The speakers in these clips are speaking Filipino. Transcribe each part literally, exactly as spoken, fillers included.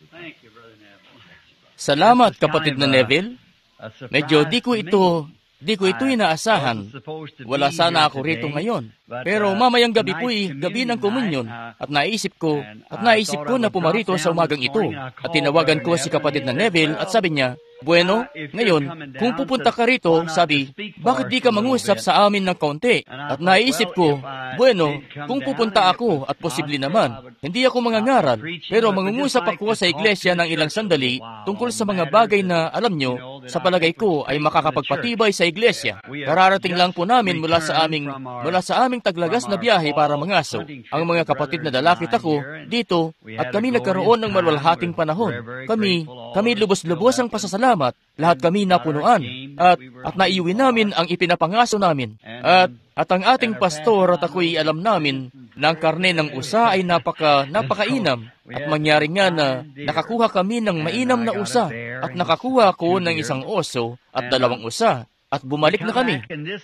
Salamat, kapatid na Neville. Medyo di ko ito, di ko ito inaasahan. Wala sana ako rito ngayon. Pero mamayang gabi po'y gabi ng komunyon at naisip ko, at naisip ko na pumarito sa umagang ito. At tinawagan ko si kapatid na Neville at sabi niya, bueno, ngayon, kung pupunta ka rito, sabi, bakit di ka mangusap sa amin ng kaunti? At naisip ko, bueno, kung pupunta ako, at posible naman, hindi ako mangangaral, pero mangungusap ako sa iglesia ng ilang sandali tungkol sa mga bagay na, alam nyo, sa palagay ko ay makakapagpatibay sa iglesia. Kararating lang po namin mula sa aming, mula sa aming taglagas na biyahe para mangaso. Ang mga kapatid na lalaki ako dito, at kami nagkaroon ng malwalhating panahon. Kami, kami lubos-lubos ang pasasalamat. Lahat kami napunuan. At, at naiuwi namin ang ipinapangaso namin. At, at ang ating pastor at ako'y alam namin na ang karne ng usa ay napaka, napakainam. At mangyari nga na nakakuha kami ng mainam na usa. At nakakuha ko ng isang oso at dalawang usa. At bumalik na kami.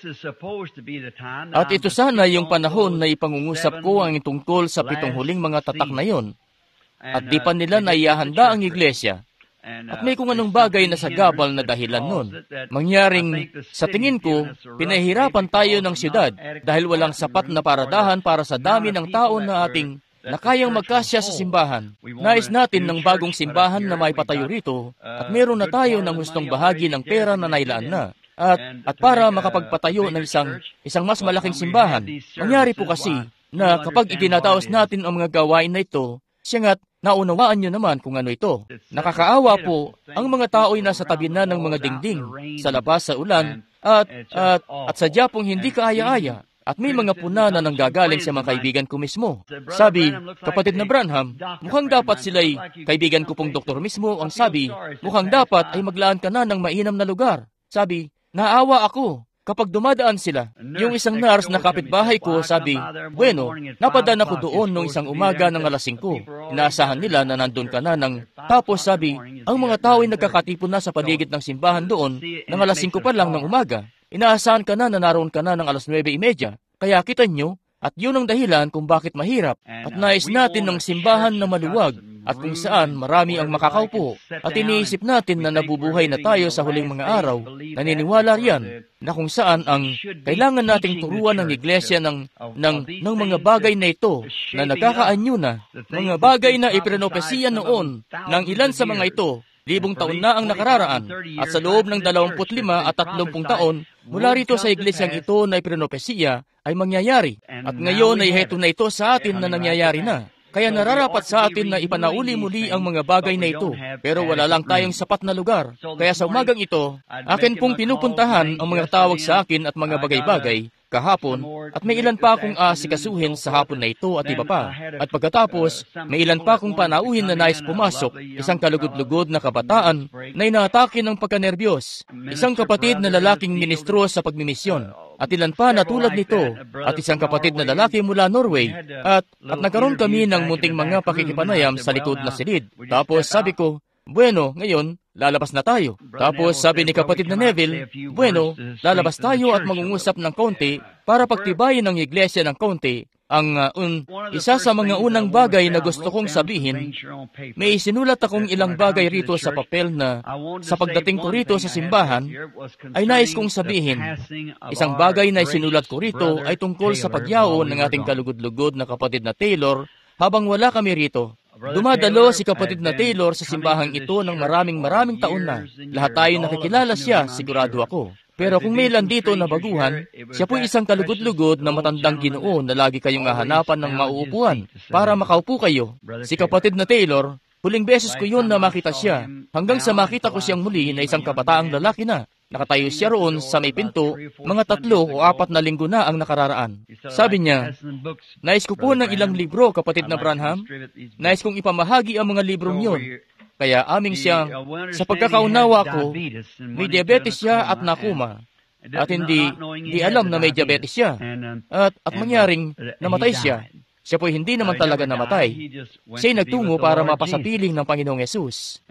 At ito sana yung panahon na ipangungusap ko ang tungkol sa pitong huling mga tatak na yon. At di pa nila naihahanda ang iglesia. At may kung anong bagay na sa gabal na dahilan nun. Mangyaring, sa tingin ko, pinahirapan tayo ng siyudad dahil walang sapat na paradahan para sa dami ng tao na ating na kayang magkasya sa simbahan. Nais natin ng bagong simbahan na may patayo rito at meron na tayo ng gustong bahagi ng pera na nailaan na. At, at para makapagpatayo ng isang, isang mas malaking simbahan, mangyari po kasi na kapag itinataos natin ang mga gawain na ito, siya nga't naunawaan nyo naman kung ano ito. Nakakaawa po, ang mga tao'y nasa tabi na ng mga dingding, sa labas sa ulan, at, at, at sadya pong hindi kaaya-aya. At may mga puna na nanggagaling sa mga kaibigan ko mismo. Sabi, kapatid na Branham, mukhang dapat sila'y, kaibigan ko pong doktor mismo, ang sabi, mukhang dapat ay maglaan ka na ng mainam na lugar. Sabi, naawa ako kapag dumadaan sila. Yung isang nurse na kapitbahay ko, sabi, bueno, napadaan ako doon nung isang umaga ng alas singko. Inaasahan nila na nandun ka na ng... Tapos sabi, ang mga tao ay nagkakatipon na sa paligid ng simbahan doon ng alas singko pa lang ng umaga. Inaasahan ka na na naroon ka na ng alas nuwebe imedya. Kaya kita nyo, at yun ang dahilan kung bakit mahirap. At nais natin ng simbahan na maluwag at kung saan marami ang makakaupo. At iniisip natin na nabubuhay na tayo sa huling mga araw. Naniniwala riyan na kung saan ang kailangan nating turuan ng iglesia ng, ng, ng mga bagay na ito na nagkakaanyo na. Mga bagay na ipinopesiya noon ng ilan sa mga ito. Libong taon na ang nakararaan at sa loob ng dalawamput lima at tatlumpung taon mula rito sa iglesyang ito na ipinopesiya ay mangyayari. At ngayon ay heto na ito sa atin na nangyayari na. Kaya nararapat sa atin na ipanauli muli ang mga bagay na ito. Pero wala lang tayong sapat na lugar. Kaya sa umagang ito, akin pong pinupuntahan ang mga tawag sa akin at mga bagay-bagay kahapon, at may ilan pa akong aasikasuhin sa hapon na ito at iba pa. At pagkatapos, may ilan pa akong panauhin na nais pumasok, isang kalugod-lugod na kabataan na inaatake ng pagkanerbiyos, isang kapatid na lalaking ministro sa pagmimisyon, at ilan pa na tulad nito, at isang kapatid na lalaki mula Norway, at, at nagkaroon kami ng munting mga pakikipanayam sa likod na silid. Tapos sabi ko, bueno, ngayon, lalabas na tayo. Tapos sabi ni kapatid na Neville, bueno, lalabas tayo at mangungusap ng kaunti para pagtibayin ng iglesia ng kaunti. Ang uh, un, isa sa mga unang bagay na gusto kong sabihin, may isinulat akong ilang bagay rito sa papel na sa pagdating ko rito sa simbahan, ay nais kong sabihin, isang bagay na isinulat ko rito ay tungkol sa pagyaon ng ating kalugod-lugod na kapatid na Taylor habang wala kami rito. Dumadalo si kapatid na Taylor sa simbahang ito ng maraming maraming taon na. Lahat tayo nakikilala siya, sigurado ako. Pero kung may ilan dito na baguhan, siya po'y isang kalugod-lugod na matandang Ginoo na lagi kayong hahanapan ng mauupuan para makaupo kayo. Si kapatid na Taylor, huling beses ko yun na makita siya, hanggang sa makita ko siyang muli na isang kabataang lalaki na. Nakatayo siya roon sa may pinto, mga tatlo o apat na linggo na ang nakararaan. Sabi niya, nais ko po ng ilang libro, kapatid na Branham. Nais kong ipamahagi ang mga librong yun. Kaya aming siyang, sa pagkakaunawa ko, may diabetes siya at nakuma. At hindi, hindi alam na may diabetes siya. At, at mangyaring namatay siya. Siya po'y hindi naman talaga namatay. Siya'y nagtungo para mapasapiling ng Panginoong Yesus.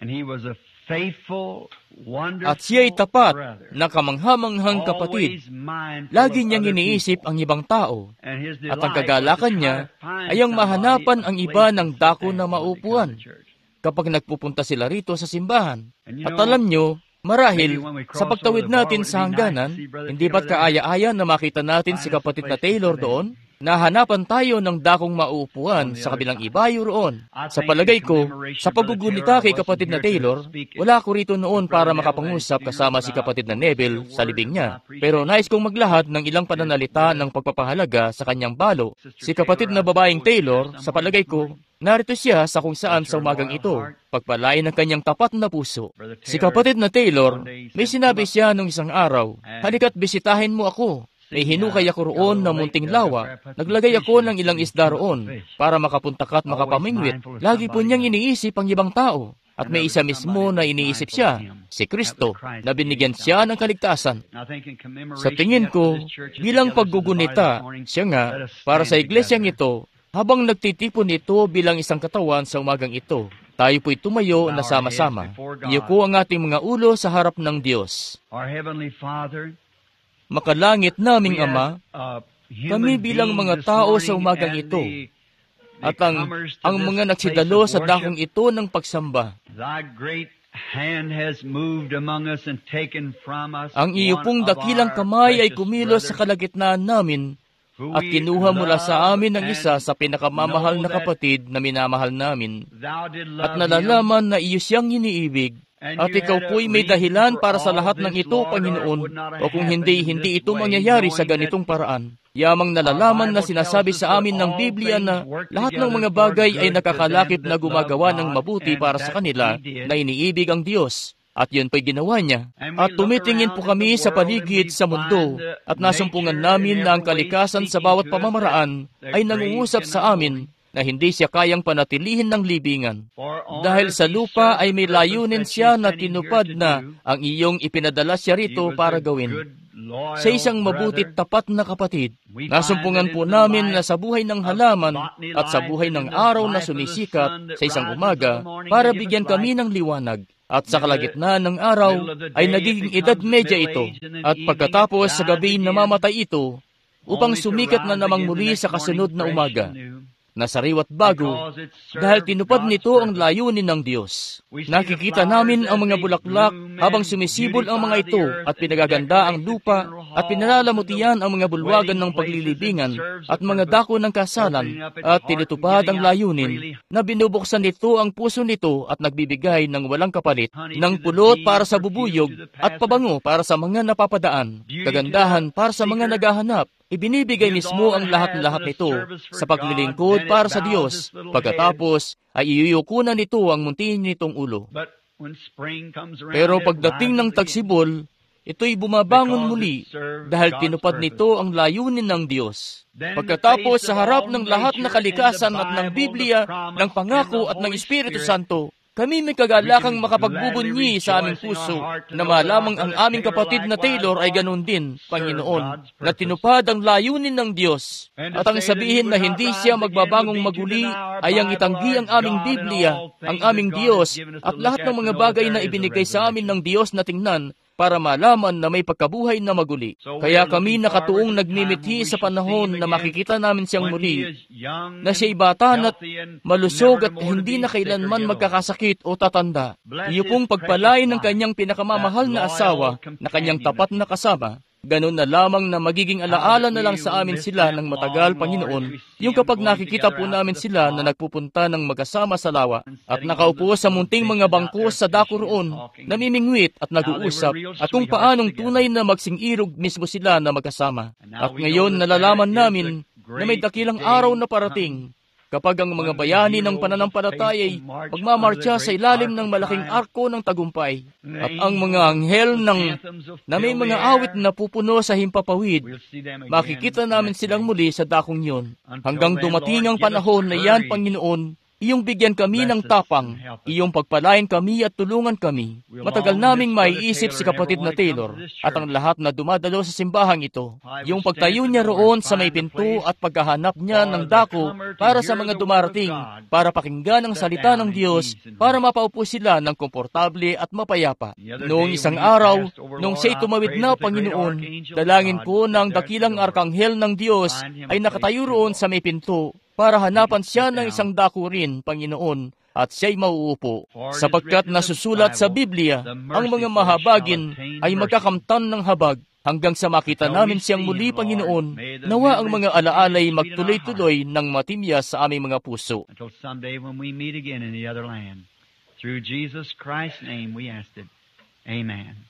At siya'y tapat na kamanghamanghang kapatid. Lagi niyang iniisip ang ibang tao. At ang kagalakan niya ay ang mahanapan ang iba ng dako na maupuan. kapag nagpupunta sila rito sa simbahan. At alam nyo, marahil, sa pagtawid natin sa hangganan, hindi ba't kaaya-aya na makita natin si kapatid na Taylor doon? Nahanapan tayo ng dakong mauupuan sa kabilang ibayo roon. Sa palagay ko, sa paggugunita kay kapatid na Taylor, wala ko rito noon para makapangusap kasama si kapatid na Neville sa libing niya. Pero nais kong maglahad ng ilang pananalita ng pagpapahalaga sa kanyang balo. Si kapatid na babaeng Taylor, sa palagay ko, narito siya sa kung saan sa umagang ito, pagpalain ng kanyang tapat na puso. Si kapatid na Taylor, may sinabi siya nung isang araw, halika't bisitahin mo ako. May hinukay ako roon na munting lawa. Naglagay ako ng ilang isda roon para makapunta ka at makapamingwit. Lagi po niyang iniisip ang ibang tao. At may isa mismo na iniisip siya, si Kristo, na binigyan siya ng kaligtasan. Sa tingin ko, bilang paggugunita, siya nga, para sa iglesyang ito, habang nagtitipon ito bilang isang katawan sa umagang ito, tayo po'y tumayo na sama-sama. Iyuko ang ating mga ulo sa harap ng Diyos. Makalangit naming Ama, kami bilang mga tao sa umagang ito, at ang, ang mga nagsidalo sa dakong ito ng pagsamba. Ang iyo pong dakilang kamay ay kumilos sa kalagitnaan namin, at kinuha mula sa amin ang isa sa pinakamamahal na kapatid na minamahal namin, at nalalaman na iyo siyang iniibig. At ikaw po'y may dahilan para sa lahat ng ito, Panginoon, o kung hindi, hindi ito mangyayari sa ganitong paraan. Yamang nalalaman na sinasabi sa amin ng Biblia na lahat ng mga bagay ay nakakalakip na gumagawa ng mabuti para sa kanila na iniibig ang Diyos. At yun po'y ginawa niya. At tumitingin po kami sa paligid sa mundo, at nasumpungan namin na ang kalikasan sa bawat pamamaraan ay nangungusap sa amin na hindi siya kayang panatilihin ng libingan. Dahil sa lupa ay may layunin siya na tinupad na ang iyong ipinadala siya rito para gawin. Sa isang mabutit tapat na kapatid, nasumpungan po namin na sa buhay ng halaman at sa buhay ng araw na sumisikat sa isang umaga para bigyan kami ng liwanag. At sa kalagitnaan ng araw ay nagiging edad medya ito. At pagkatapos sa gabi namamatay ito upang sumikat na namang muli sa kasunod na umaga na sariwa't bago, dahil tinupad nito ang layunin ng Diyos. Nakikita namin ang mga bulaklak habang sumisibol ang mga ito at pinagaganda ang lupa at pinalalamutian ang mga bulwagan ng paglilibingan at mga dako ng kasalan at tinutupad ang layunin na binubuksan nito ang puso nito at nagbibigay ng walang kapalit ng pulot para sa bubuyog at pabango para sa mga napapadaan, kagandahan para sa mga naghahanap. Ibinibigay mismo ang lahat-lahat nito sa paglilingkod para sa Diyos. Pagkatapos ay iyuyukunan nito ang munti nitong ulo. Pero pagdating ng tagsibol, ito'y bumabangon muli dahil tinupad nito ang layunin ng Diyos. Pagkatapos sa harap ng lahat na kalikasan at ng Biblia, ng pangako at ng Espiritu Santo, kami may kagalakang makapagbubunyi sa aming puso na malamang ang aming kapatid na Taylor ay ganun din, Panginoon, na tinupad ang layunin ng Diyos. At ang sabihin na hindi siya magbabangong maguli ay ang itanggi ang aming Biblia, ang aming Diyos, at lahat ng mga bagay na ibinigay sa amin ng Diyos na tingnan para malaman na may pagkabuhay na maguli. Kaya kami nakatuong nagmimithi sa panahon na makikita namin siyang muli, na siya'y bata at malusog at hindi na kailanman magkakasakit o tatanda. Iyo pong pagpalain ng kanyang pinakamamahal na asawa na kanyang tapat na kasama. Ganun na lamang na magiging alaala na lang sa amin sila ng matagal, Panginoon, yung kapag nakikita po namin sila na nagpupunta ng magkasama sa lawa at nakaupo sa munting mga bangko sa dako roon, namimingwit at nag-uusap at kung paanong tunay na magsing-irog mismo sila na magkasama. At ngayon nalalaman namin na may dakilang araw na parating kapag ang mga bayani ng pananampalataya ay magmamarcha sa ilalim ng malaking arko ng tagumpay at ang mga anghel ng, na may mga awit na pupuno sa himpapawid, makikita namin silang muli sa dakong yun. Hanggang dumating ang panahon na yan, Panginoon, iyong bigyan kami ng tapang, iyong pagpalain kami at tulungan kami. Matagal naming maiisip si kapatid na Taylor at ang lahat na dumadalo sa simbahang ito. Yung pagtayo niya roon sa may pinto at paghahanap niya ng dako para sa mga dumarating, para pakinggan ang salita ng Diyos, para mapaupo sila ng komportable at mapayapa. Noong isang araw, nung siya'y tumawid na, Panginoon, dalangin ko na ang dakilang arkanghel ng Diyos ay nakatayo roon sa may pinto, para hanapan siya ng isang dako rin, Panginoon, at siya'y mauupo. Sapagkat nasusulat sa Biblia, ang mga mahabagin ay magkakamtan ng habag hanggang sa makita namin siyang muli, Panginoon. Nawa ang mga alaalay magtuloy-tuloy ng matimyas sa aming mga puso. Until someday when we meet again in the other land. Through Jesus Christ's name we asked it. Amen.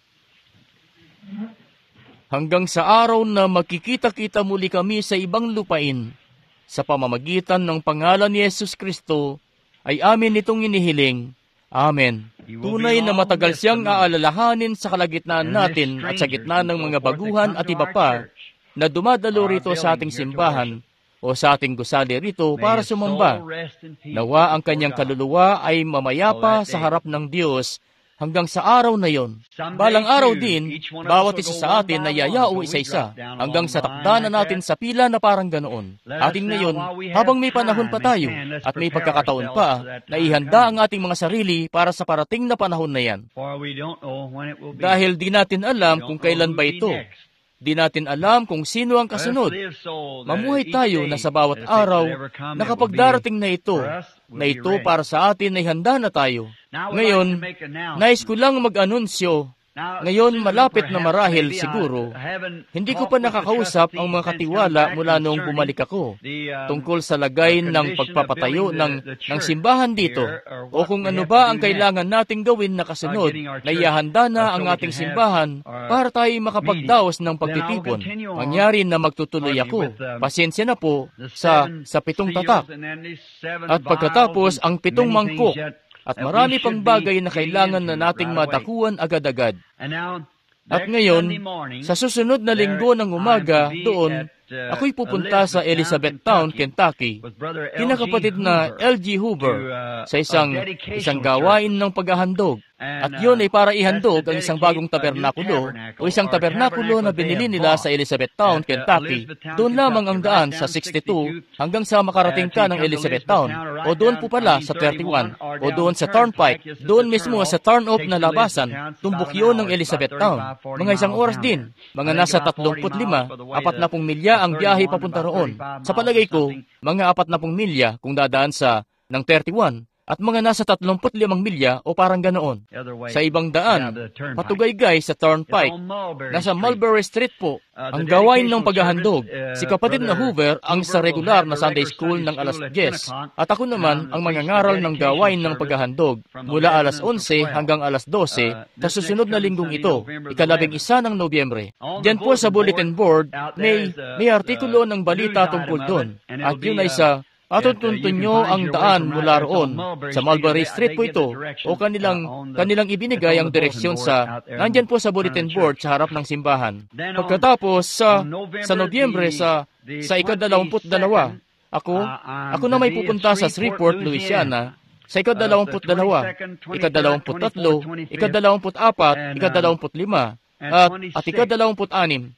Hanggang sa araw na magkikita-kita muli kami sa ibang lupain, sa pamamagitan ng pangalan ni Yesus Kristo, ay amin itong inihiling. Amen. Tunay na matagal siyang aalalahanin sa kalagitnaan natin at sa gitna ng mga baguhan at iba pa na dumadalo rito sa ating simbahan o sa ating gusali rito para sumamba. Nawa ang kanyang kaluluwa ay mamayapa sa harap ng Diyos hanggang sa araw na yon. Balang araw din, bawat isa sa atin na yayao isa-isa hanggang sa takdanan natin sa pila na parang ganoon. Ating ngayon, habang may panahon pa tayo at may pagkakataon pa, na ihanda ang ating mga sarili para sa parating na panahon na yan. Dahil di natin alam kung kailan ba ito. Di natin alam kung sino ang kasunod. Mamuhay tayo na sa bawat araw na kapag darating na ito, na ito para sa atin ay handa na tayo. Ngayon, nais ko lang mag-anunsyo. Ngayon, malapit na marahil siguro, hindi ko pa nakakausap ang mga katiwala mula noong bumalik ako tungkol sa lagay ng pagpapatayo ng, ng simbahan dito o kung ano ba ang kailangan nating gawin na kasunod na ihahanda na ang ating simbahan para tayo makapagdaos ng pagtitipon. Mangyari na magtutuloy ako. Pasensya na po sa, sa pitong tatak. At pagkatapos ang pitong mangkok. At marami pang bagay na kailangan na nating matakuan agad-agad. At ngayon, sa susunod na linggo ng umaga, doon, ako'y pupunta sa Elizabethtown, Kentucky, kinakapatid na L G Hoover, sa isang, isang gawain ng paghahandog. At yun ay para ihandog ang isang bagong tabernakulo o isang tabernakulo na binili nila sa Elizabethtown, Kentucky. Doon lamang ang daan sa sixty-two hanggang sa makarating ka ng Elizabethtown o doon po pala sa thirty-one o doon sa Turnpike, doon mismo sa turn-off na labasan, tumbok yun ng Elizabethtown. Mga isang oras din, mga nasa thirty-five, forty milya ang biyahe papunta roon. Sa palagay ko, mga forty milya kung dadaan sa ng thirty-one. At mga nasa thirty-five milya o parang ganoon. Sa ibang daan, patugay-gay sa Turnpike, nasa Mulberry Street po, ang gawain ng paghahandog. Si kapatid na Hoover ang sa regular na Sunday School ng alas diyes, at ako naman ang mangangaral ng gawain ng paghahandog mula alas onse hanggang alas dose sa susunod na linggong ito, ikalabing isa ng Nobyembre. Diyan po sa bulletin board, may, may artikulo ng balita tungkol doon, at yun ay sa Patutuntun nyo ang daan mula roon. Sa Mulberry Street po ito, o kanilang, kanilang ibinigay ang direksyon sa, nandyan po sa bulletin board sa harap ng simbahan. Pagkatapos, sa, sa Nobyembre, sa, sa ikadalawamput dalawa, ako, ako na may pupunta sa Shreveport, Louisiana, sa ikadalawamput dalawa, ikadalawamput tatlo, ikadalawamput apat, ikadalawamput lima, at, at ikadalawamput anim.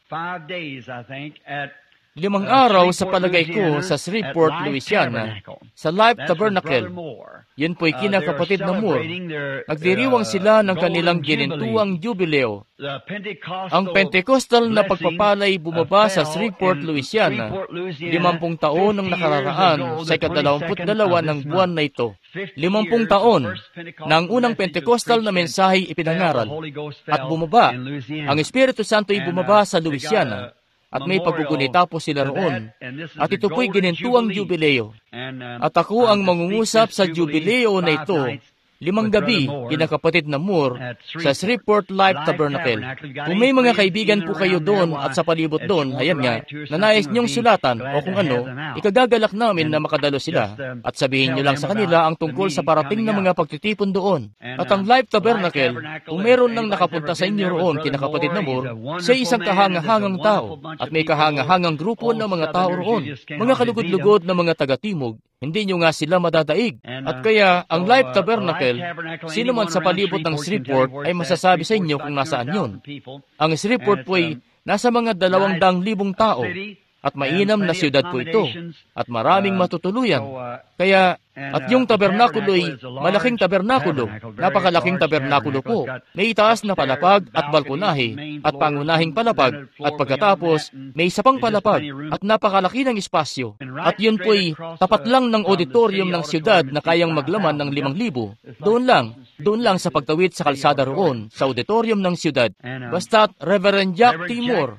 Limang araw sa palagay ko sa Shreveport, Louisiana, sa Life Tabernacle. Yun po'y kinakapatid na Moore. Nagdiriwang sila ng kanilang ginintuang jubileo. Ang Pentecostal na pagpapalay bumaba sa Shreveport, Louisiana, limampung taon ang nakararaan sa ikadalawamput dalawa ng buwan na ito. Limampung taon na ang unang Pentecostal na mensahe ipinangaral at bumaba. Ang Espiritu Santo ay bumaba sa Louisiana. At may pagkukunita po sila roon. At ito po'y ginintuang jubileo. At ako ang mangungusap sa jubileo na ito, limang gabi, kinakapatid na Moore, sa Shreveport Life Tabernacle. Kung may mga kaibigan po kayo doon at sa palibot doon, ayan nga, na nais niyong sulatan o kung ano, ikagagalak namin na makadalo sila. At sabihin niyo lang sa kanila ang tungkol sa parating na mga pagtitipon doon. At ang Life Tabernacle, kung meron nang nakapunta sa inyo roon, kinakapatid na Moore, siya isang kahangahangang tao at may kahangahangang grupo ng mga tao roon. Mga kalugod-lugod na mga taga-timog, hindi nyo nga sila madadaig. At kaya, ang Life Tabernacle, sino man sa palibot ng Shreveport ay masasabi sa inyo kung nasaan yun. Ang Shreveport po ay nasa mga dalawang daang libong tao. At mainam na siyudad po ito, at maraming matutuluyan. Kaya, at yung tabernakulo'y malaking tabernakulo, napakalaking tabernakulo po. May itaas na palapag at balkonahe, at pangunahing palapag, at pagkatapos, may isa pang palapag, at napakalaki ng espasyo. At yun po'y tapat lang ng auditorium ng siyudad na kayang maglaman ng limang libo. Doon lang, doon lang sa pagtawid sa kalsada roon, sa auditorium ng siyudad. Basta't Reverend Jack Timor,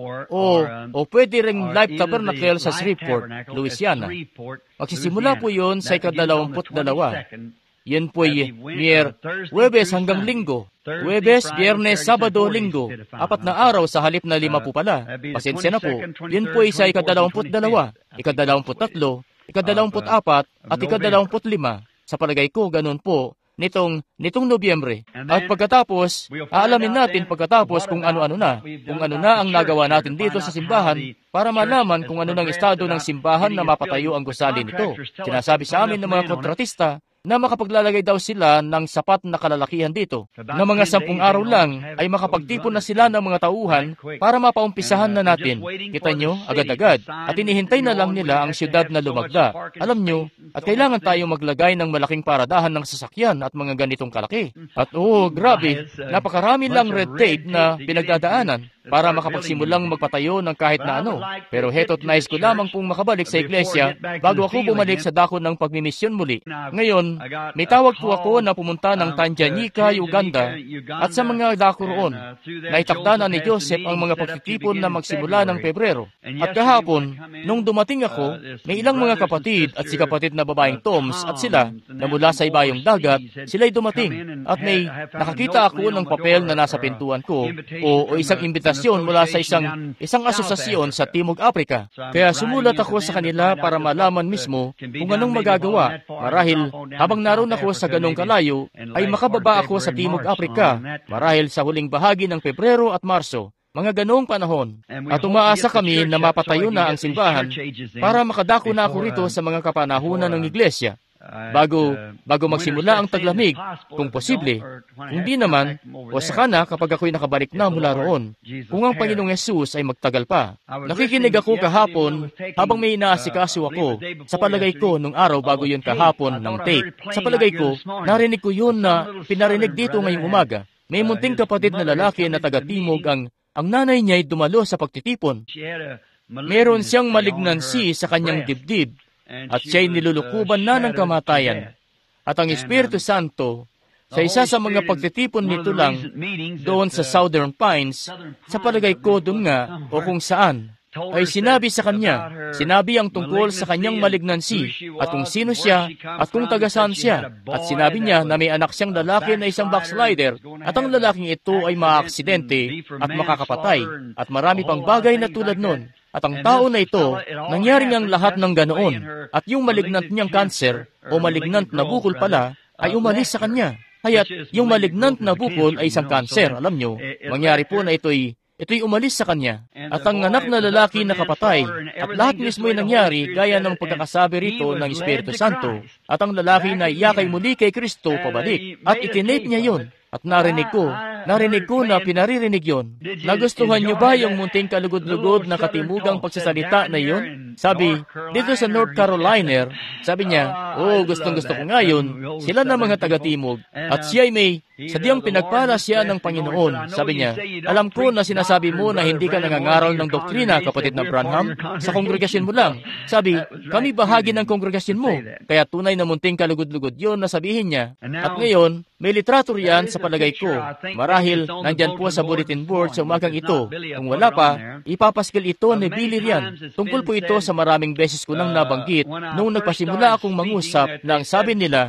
o, o pwede ring Life Tabernacle sa Shreveport, Louisiana. Magsisimula po yun sa ikadalawamput dalawa. Yan po'y mier Huwebes hanggang Linggo. Huwebes, Biyernes, Sabado, Linggo. Apat na araw sa halip na lima po pala. Pasensya na po. Yan po'y sa ikadalawamput dalawa, ikadalawamput tatlo, ikadalawamput apat, at ikadalawamput lima. Sa palagay ko, ganun po. Nitong, nitong Nobyembre. At pagkatapos, aalamin natin pagkatapos kung ano-ano na, kung ano na ang nagawa natin dito sa simbahan para malaman kung ano ng estado ng simbahan na mapatayo ang gusali nito. Sinasabi sa amin ng mga kontratista na makapaglalagay daw sila ng sapat na kalalakihan dito. Na mga sampung araw lang ay makapagtipon na sila ng mga tauhan para mapaumpisahan na natin. Kita nyo, agad-agad. At inihintay na lang nila ang siyudad na lumagda. Alam nyo, at kailangan tayong maglagay ng malaking paradahan ng sasakyan at mga ganitong kalaki. At oh, grabe, napakarami lang red tape na pinagdadaanan para makapagsimulang magpatayo ng kahit na ano. Pero heto't nais ko lamang pong makabalik sa iglesia bago ako bumalik sa dako ng pagmimisyon muli. Ngayon, may tawag po ako na pumunta ng Tanganyika, Uganda, at sa mga dako roon. Naitakda na ni Joseph ang mga pagtitipon na magsimula ng Pebrero. At kahapon, nung dumating ako, may ilang mga kapatid at si kapatid na babaeng Toms at sila na mula sa ibayong dagat, sila'y dumating. At may nakakita ako ng papel na nasa pintuan ko o, o isang imbitasyon mula sa isang isang asosasyon sa Timog Afrika. Kaya sumulat ako sa kanila para malaman mismo kung anong magagawa. Marahil, habang naroon ako sa ganong kalayo, ay makababa ako sa Timog Afrika, marahil sa huling bahagi ng Pebrero at Marso. Mga ganong panahon. At umaasa kami na mapatayo na ang simbahan para makadako na ako rito sa mga kapanahunan ng iglesia. Bago, bago magsimula ang taglamig, kung posible, kung di naman, o saka na kapag ako'y nakabalik na mula roon, kung ang Panginoong Yesus ay magtagal pa. Nakikinig ako kahapon habang may inaasikaso ako, sa palagay ko nung araw bago yun kahapon ng tape. Sa palagay ko, narinig ko yun na pinarinig dito ngayong umaga. May munting kapatid na lalaki na taga-timog ang, ang nanay niya'y dumalo sa pagtitipon. Meron siyang malignancy sa kanyang dibdib, at siya'y nilulukuban na ng kamatayan. At ang Espiritu Santo, sa isa sa mga pagtitipon nito lang, doon sa Southern Pines, sa palagay ko doon nga, o kung saan, ay sinabi sa kanya, sinabi ang tungkol sa kanyang malignancy, at kung sino siya, at kung taga-saan siya. At sinabi niya na may anak siyang lalaki na isang backslider, at ang lalaking ito ay maaksidente at makakapatay, at marami pang bagay na tulad nun. At ang tao na ito, nangyari niyang lahat ng ganoon. At yung malignant niyang cancer, o malignant na bukol pala, ay umalis sa kanya. Kaya't yung malignant na bukol ay isang cancer, alam nyo. Mangyari po na ito'y, ito'y umalis sa kanya. At ang anak na lalaki nakapatay, at lahat mismo ay nangyari gaya ng pagkakasabi rito ng Espiritu Santo. At ang lalaki na iyakay muli kay Kristo pabalik. At itinape niya yon. At narinig ko, narinig ko na pinaririnig yon. Nagustuhan niyo ba yung munting kalugod-lugod na katimugang pagsasalita na yon? Sabi, dito sa North Carolina, sabi niya, oh, gustong-gusto ko nga yun. Sila na mga taga-timog. At siya ay may, sadyang pinagpala siya ng Panginoon. Sabi niya, alam ko na sinasabi mo na hindi ka nangangaral ng doktrina, kapatid na Branham, sa kongregasyon mo lang. Sabi, kami bahagi ng kongregasyon mo. Kaya tunay na munting kalugod-lugod yun na sabihin niya. At ngayon, may litrato riyan sa palagay ko. Marahil, nandyan po sa bulletin board sa umagang ito. Kung wala pa, ipapaskil ito ni Billy riyan. Tungkol po ito sa maraming beses ko nang nabanggit noong nagpasimula akong mangusap na ang sabi nila,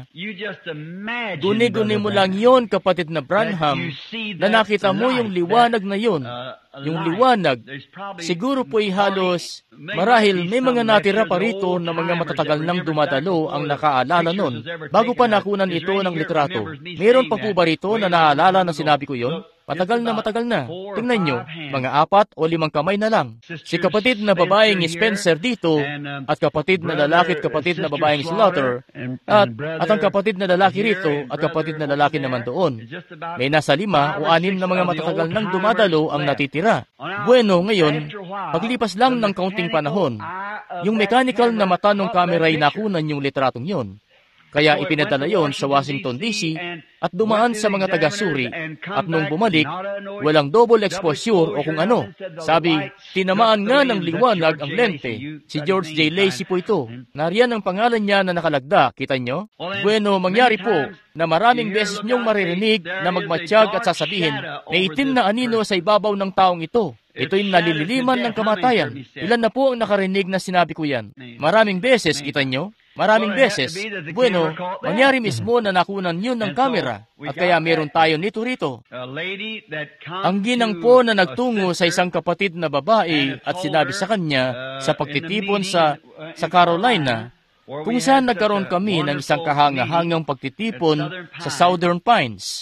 guni-guni mo lang yon, kapatid na Branham, na nakita mo yung liwanag na yon. Yung liwanag, siguro po'y halos, marahil may mga natira pa rito na mga matatagal nang dumadalo ang nakaalala nun, bago pa nakunan ito ng litrato. Mayroon pa po ba rito na naalala na sinabi ko yon? Matagal na matagal na. Tingnan nyo, mga apat o limang kamay na lang. Si kapatid na babaeng Spencer dito, at kapatid na lalaki at kapatid na babaeng Slaughter, at, at ang kapatid na lalaki rito at kapatid na lalaki naman doon. May nasa lima o anim na mga matatagal nang dumadalo ang natitira. Bueno, ngayon, paglipas lang ng kaunting panahon, yung mechanical na mata ng kamera ay nakunan yung litratong yon. Kaya ipinadala yon sa Washington, D C at dumaan sa mga taga-suri. At nung bumalik, walang double exposure o kung ano. Sabi, tinamaan nga ng liwanag ang lente. Si George J. Lacey po ito. Nariyan ang pangalan niya na nakalagda. Kita nyo? Bueno, mangyari po na maraming beses niyong maririnig na magmatsyag at sasabihin, may itim na anino sa ibabaw ng taong ito. Ito'y nalililiman ng kamatayan. Ilan na po ang nakarinig na sinabi ko yan? Maraming beses, kita nyo? Maraming beses. Bueno, mangyari mismo na nakunan yun ng kamera. At kaya meron tayo nito rito. Ang ginang po na nagtungo sa isang kapatid na babae at sinabi sa kanya sa pagtitipon sa, sa Carolina, kung saan nagkaroon kami ng isang kahanga-hangang pagtitipon sa Southern Pines.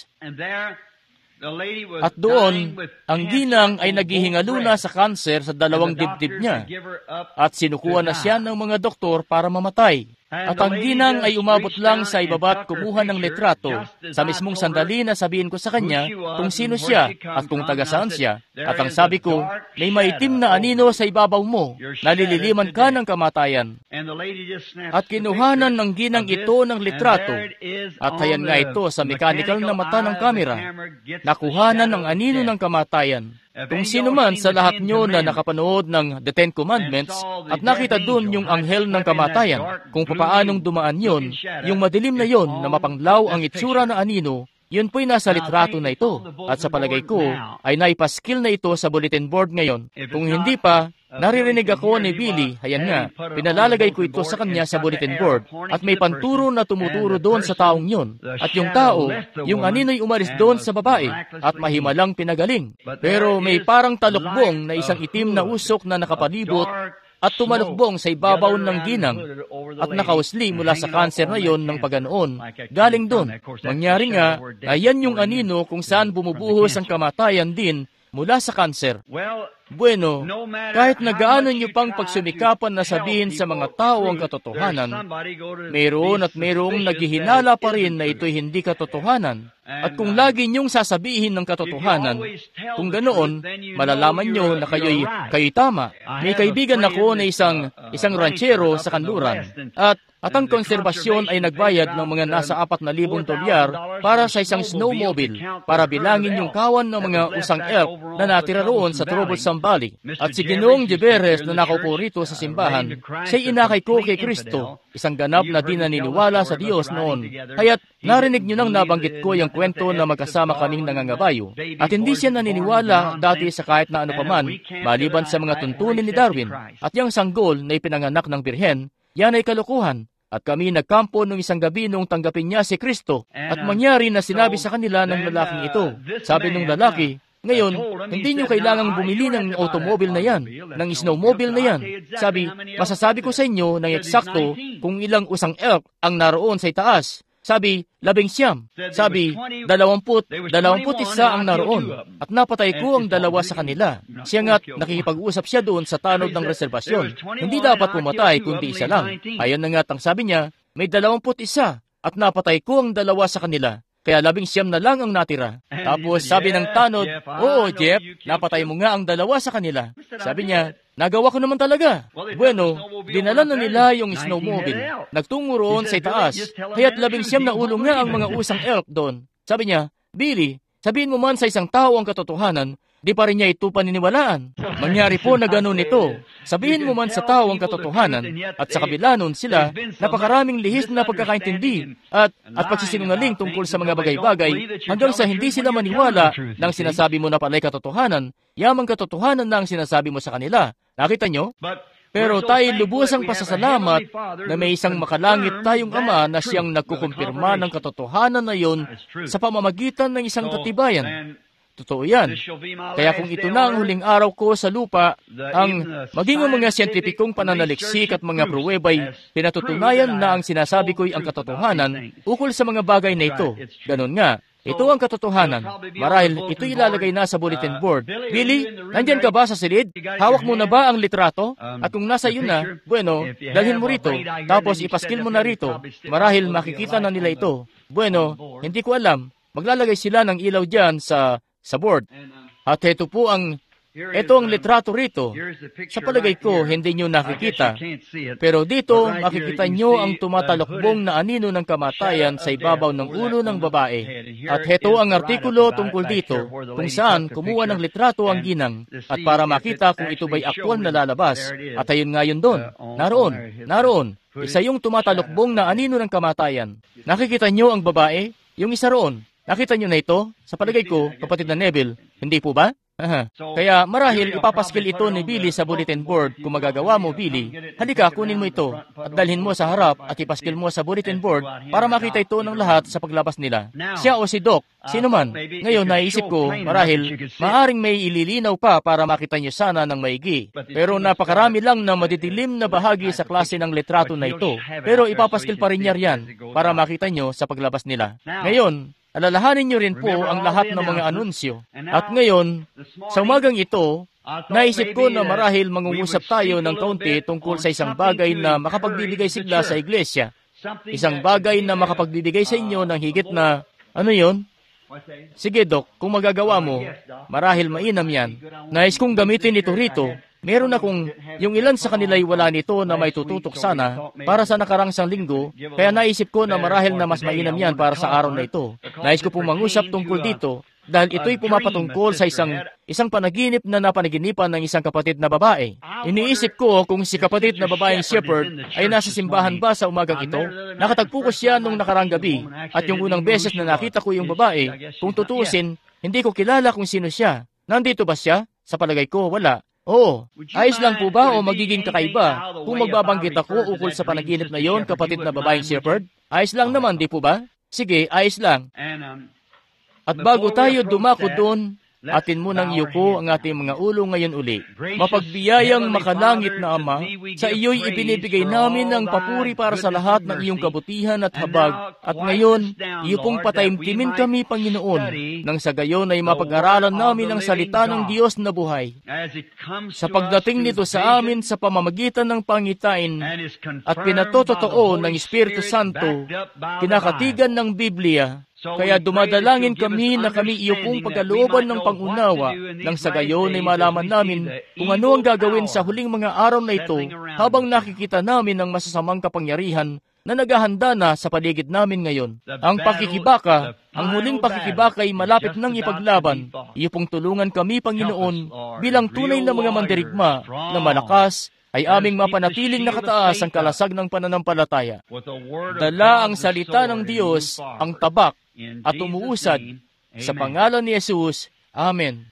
At doon, ang ginang ay naghihingaluna sa kanser sa dalawang dibdib niya at sinukuha na siya ng mga doktor para mamatay. At ang ginang ay umabot lang sa ibaba at kumuha ng litrato sa mismong sandali na sabihin ko sa kanya kung sino siya at kung taga saan siya. At ang sabi ko, may maitim na anino sa ibabaw mo, nalililiman ka ng kamatayan. At kinuhanan ng ginang ito ng litrato. At hayan nga ito sa mechanical na mata ng kamera. Nakuhanan ng anino ng kamatayan. Kung sino man sa lahat nyo na nakapanood ng The Ten Commandments at nakita dun yung anghel ng kamatayan, kung papaanong dumaan yon, yung madilim na yon na mapanglaw ang itsura na anino, yun po'y nasa litrato na ito. At sa palagay ko, ay naipaskil na ito sa bulletin board ngayon. Kung hindi pa, naririnig ako ni Billy, hayan nga, pinalalagay ko ito sa kanya sa bulletin board, at may panturo na tumuturo doon sa taong yun. At yung tao, yung anino'y umalis doon sa babae, at mahimalang pinagaling. Pero may parang talukbong na isang itim na usok na nakapalibot, at tumalukbong sa ibabaw ng ginang, at nakausli mula sa kanser na yon ng paganoon. Galing doon. Mangyari nga, ayan yung anino kung saan bumubuhos ang kamatayan din mula sa kanser. Bueno, kahit na gaano nyo pang pagsumikapan na sabihin sa mga tao ang katotohanan, mayroon at mayroong naghihinala pa rin na ito'y hindi katotohanan. At kung lagi nyong sasabihin ng katotohanan, kung ganoon, malalaman nyo na kayo'y kayo'y tama. May kaibigan ako na isang isang ranchero sa kanluran, at at ang konserbasyon ay nagbayad ng mga nasa apat na libong dolyar para sa isang snowmobile para bilangin yung kawan ng mga usang elk na natira roon sa Troublesome Valley. At si Ginoong Jeberes na nakaupo rito sa simbahan, siya'y inakay ko kay Kristo, isang ganap na di naniniwala sa Diyos noon. Kaya't narinig nyo nang nabanggit ko yung kwento na magkasama kaming nangangabayo. At hindi siya naniniwala dati sa kahit na ano paman, maliban sa mga tuntunin ni Darwin. At yung sanggol na ipinanganak ng birhen, yan ay kalukuhan. At kami nagkampo nung isang gabi nung tanggapin niya si Kristo. At mangyari na sinabi sa kanila ng lalaking ito. Sabi nung lalaki, ngayon, hindi nyo kailangang bumili ng automobile na yan, ng snowmobile na yan. Sabi, masasabi ko sa inyo ng eksakto kung ilang usang elk ang naroon sa itaas. Sabi, labing siyam. Sabi, dalawamput, dalawamput isa ang naroon. At napatay ko ang dalawa sa kanila. Siya nga't nakikipag-usap siya doon sa tanod ng reserbasyon. Hindi dapat pumatay, kundi isa lang. Ayon na nga't ang sabi niya, may dalawamput isa. At napatay ko ang dalawa sa kanila. Kaya labing siyam na lang ang natira. Tapos sabi ng tanod, oo, Jeff, napatay mo nga ang dalawa sa kanila. Sabi niya, nagawa ko naman talaga. Bueno, dinala na nila yung snowmobile. Nagtungo roon sa itaas. Kaya't labing siyam na ulo nga ang mga usang elk doon. Sabi niya, Billy, sabihin mo man sa isang tao ang katotohanan, di pa rin niya ito paniniwalaan. Mangyari po na gano'n ito. Sabihin mo man sa tao ang katotohanan, at sa kabila nun sila, napakaraming lihis na pagkakaintindi at, at pagsisinungaling tungkol sa mga bagay-bagay, hanggang sa hindi sila maniwala nang sinasabi mo na pala'y katotohanan, yamang katotohanan na ang sinasabi mo sa kanila. Nakita nyo? Pero tayo lubusang pasasalamat na may isang makalangit tayong Ama na siyang nagkukumpirma ng katotohanan na yon sa pamamagitan ng isang katibayan. Totoo yan. Kaya kung ito na ang huling araw ko sa lupa, ang maging ang mga siyentipikong pananaliksik at mga pruweba'y pinatutunayan na ang sinasabi ko'y ang katotohanan ukol sa mga bagay na ito. Ganon nga. Ito ang katotohanan. Marahil ito ilalagay na sa bulletin board. Billy, nandyan ka ba sa silid? Hawak mo na ba ang litrato? At kung nasa iyo na, bueno, dalhin mo rito. Tapos ipaskil mo na rito. Marahil makikita na nila ito. Bueno, hindi ko alam. Maglalagay sila ng ilaw dyan sa, sa board. At ito po ang Ito ang litrato rito. Sa palagay ko, hindi nyo nakikita. Pero dito, makikita nyo ang tumatalokbong na anino ng kamatayan sa ibabaw ng ulo ng babae. At heto ang artikulo tungkol dito, kung saan kumuha ng litrato ang ginang. At para makita kung ito ba'y aktwal na lalabas. At ayun nga yun doon. Naroon, naroon. Isa yung tumatalokbong na anino ng kamatayan. Nakikita nyo ang babae? Yung isa roon. Nakita nyo na ito? Sa palagay ko, kapatid na Neville, hindi po ba? Aha. Kaya marahil ipapaskil ito ni Billy sa bulletin board. Kung magagawa mo, Billy, halika, kunin mo ito at dalhin mo sa harap at ipaskil mo sa bulletin board para makita ito ng lahat sa paglabas nila. Siya o si Doc, sino man. Ngayon, naisip ko, marahil, maaring may ililinaw pa para makita niyo sana ng maigi. Pero napakarami lang na madidilim na bahagi sa klase ng litrato na ito. Pero ipapaskil pa rin niya riyan para makita niyo sa paglabas nila. Ngayon, alalahanin niyo rin po ang lahat ng mga anunsyo. At ngayon, sa umagang ito, naisip ko na marahil mangungusap tayo ng kaunti tungkol sa isang bagay na makapagbibigay sigla sa iglesia. Isang bagay na makapagbibigay sa inyo ng higit na, ano yon? Sige, Doc, kung magagawa mo, marahil mainam yan. Nais kong gamitin ito rito. Meron akong, yung ilan sa kanila'y wala nito na may tututok sana para sa nakarangsang linggo, kaya naisip ko na marahil na mas mainam yan para sa araw na ito. Nais ko pong mangusap tungkol dito dahil ito'y pumapatungkol sa isang isang panaginip na napanaginipan ng isang kapatid na babae. Iniisip ko kung si kapatid na babaeng shepherd ay nasa simbahan ba sa umagang ito. Nakatagpo ko siya nung nakarang gabi at yung unang beses na nakita ko yung babae, kung tutuusin, hindi ko kilala kung sino siya. Nandito ba siya? Sa palagay ko, wala. Oo, ayos lang po ba o magiging kakaiba kung magbabanggit ako ukol sa panaginip na yon, kapatid na babaeng shepherd? Ayos lang naman, di po ba? Sige, ayos lang. At bago tayo dumako doon, atin munang iyuko ang ating mga ulo ngayon uli. Mapagbiyayang makalangit na Ama, sa iyo'y ibinibigay namin ang papuri para sa lahat ng iyong kabutihan at habag. At ngayon, iyo pong pataimtimin kami, Panginoon, nang sa gayon ay mapag-aralan namin ang salita ng Diyos na buhay. Sa pagdating nito sa amin sa pamamagitan ng pangitain at pinatotoo ng Espiritu Santo, kinakatigan ng Biblia, kaya dumadalangin kami na kami iyo pong pagkalooban ng pangunawa nang sa gayon ay malaman namin kung ano ang gagawin sa huling mga araw na ito habang nakikita namin ang masasamang kapangyarihan na naghahanda na sa paligid namin ngayon. Ang pakikibaka, ang huling pakikibaka ay malapit nang ipaglaban. Iyo pong tulungan kami, Panginoon, bilang tunay na mga mandirigma na malakas, ay aming mapanatiling nakataas ang kalasag ng pananampalataya. Dala ang salita ng Diyos, ang tabak, at umuusad sa pangalan ni Jesus. Amen.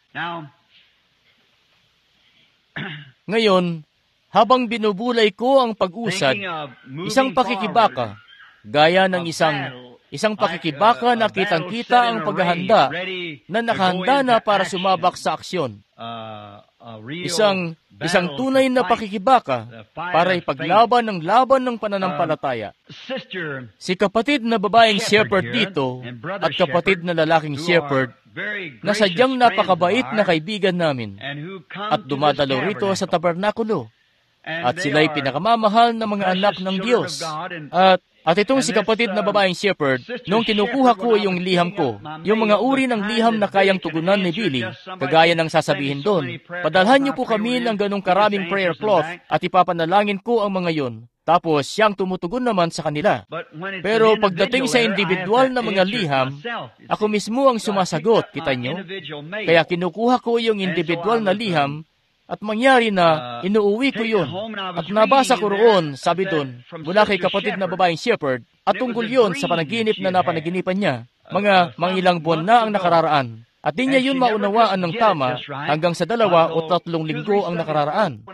Ngayon, habang binubulay ko ang pag-usad, isang pakikibaka, gaya ng isang isang pakikibaka na kitang-kita ang paghahanda na nakahanda na para sumabak sa aksyon. Isang isang tunay na pakikibaka para ipaglaban ng laban ng pananampalataya. Si kapatid na babaeng shepherd dito at kapatid na lalaking shepherd na sadyang napakabait na kaibigan namin at dumadalo rito sa tabernakulo. At sila'y pinakamamahal na mga anak ng Diyos. At At itong si kapatid na babaeng shepherd, nung kinukuha ko yung liham ko, yung mga uri ng liham na kayang tugunan ni Billy, kagaya ng sasabihin doon, padalhan niyo po kami ng ganong karaming prayer cloth at ipapanalangin ko ang mga yon. Tapos siyang tumutugon naman sa kanila. Pero pagdating sa individual na mga liham, ako mismo ang sumasagot, kita nyo? Kaya kinukuha ko yung individual na liham, at mangyari na inuuwi ko yun. At nabasa ko roon, sabi doon, mula kay kapatid na babaeng shepherd, at tungkol yun sa panaginip na napanaginipan niya. Mga mangilang buwan na ang nakararaan. At di niya yun maunawaan ng tama hanggang sa dalawa o tatlong linggo ang nakararaan.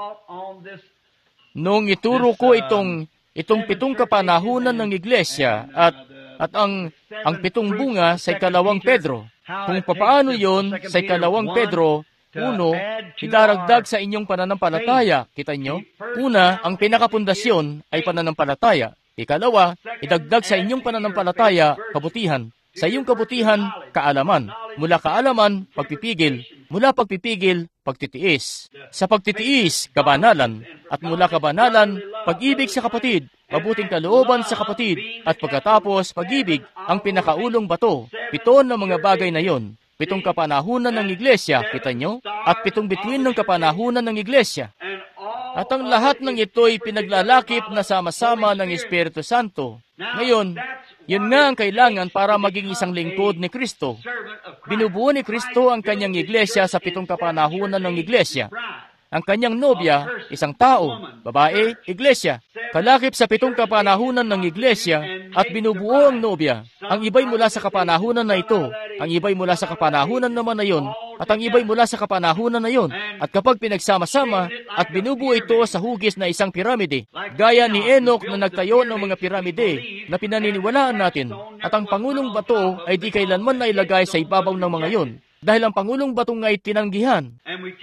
Nung ituro ko itong itong pitong kapanahunan ng iglesia at at ang ang pitong bunga sa ikalawang Pedro, kung papaano yun sa ikalawang Pedro, uno, idaragdag sa inyong pananampalataya. Kita nyo? Una, ang pinakapundasyon ay pananampalataya. Ikalawa, idagdag sa inyong pananampalataya, kabutihan. Sa iyong kabutihan, kaalaman. Mula kaalaman, pagpipigil. Mula pagpipigil, pagtitiis. Sa pagtitiis, kabanalan. At mula kabanalan, pag-ibig sa kapatid. Mabuting kalooban sa kapatid. At pagkatapos, pag-ibig, ang pinakaulong bato. Pito ng mga bagay na yon. Pitong kapanahunan ng iglesia, kita nyo? At pitong bituin ng kapanahunan ng iglesia. At ang lahat ng ito'y pinaglalakip na sama-sama ng Espiritu Santo. Ngayon, yun nga ang kailangan para maging isang lingkod ni Kristo. Binubuo ni Kristo ang kanyang iglesia sa pitong kapanahunan ng iglesia. Ang kanyang nobya, isang tao, babae, iglesia. Kalakip sa pitong kapanahunan ng iglesia at binubuo ang nobya. Ang iba'y mula sa kapanahunan na ito, ang iba'y mula sa kapanahunan naman na yon, at ang iba'y mula sa kapanahunan na yon. At kapag pinagsama-sama at binubuo ito sa hugis na isang piramide, gaya ni Enoch na nagtayo ng mga piramide na pinaniniwalaan natin, at ang pangulong bato ay di kailanman na ilagay sa ibabaw ng mga yon. Dahil ang pangulong batong ay tinanggihan.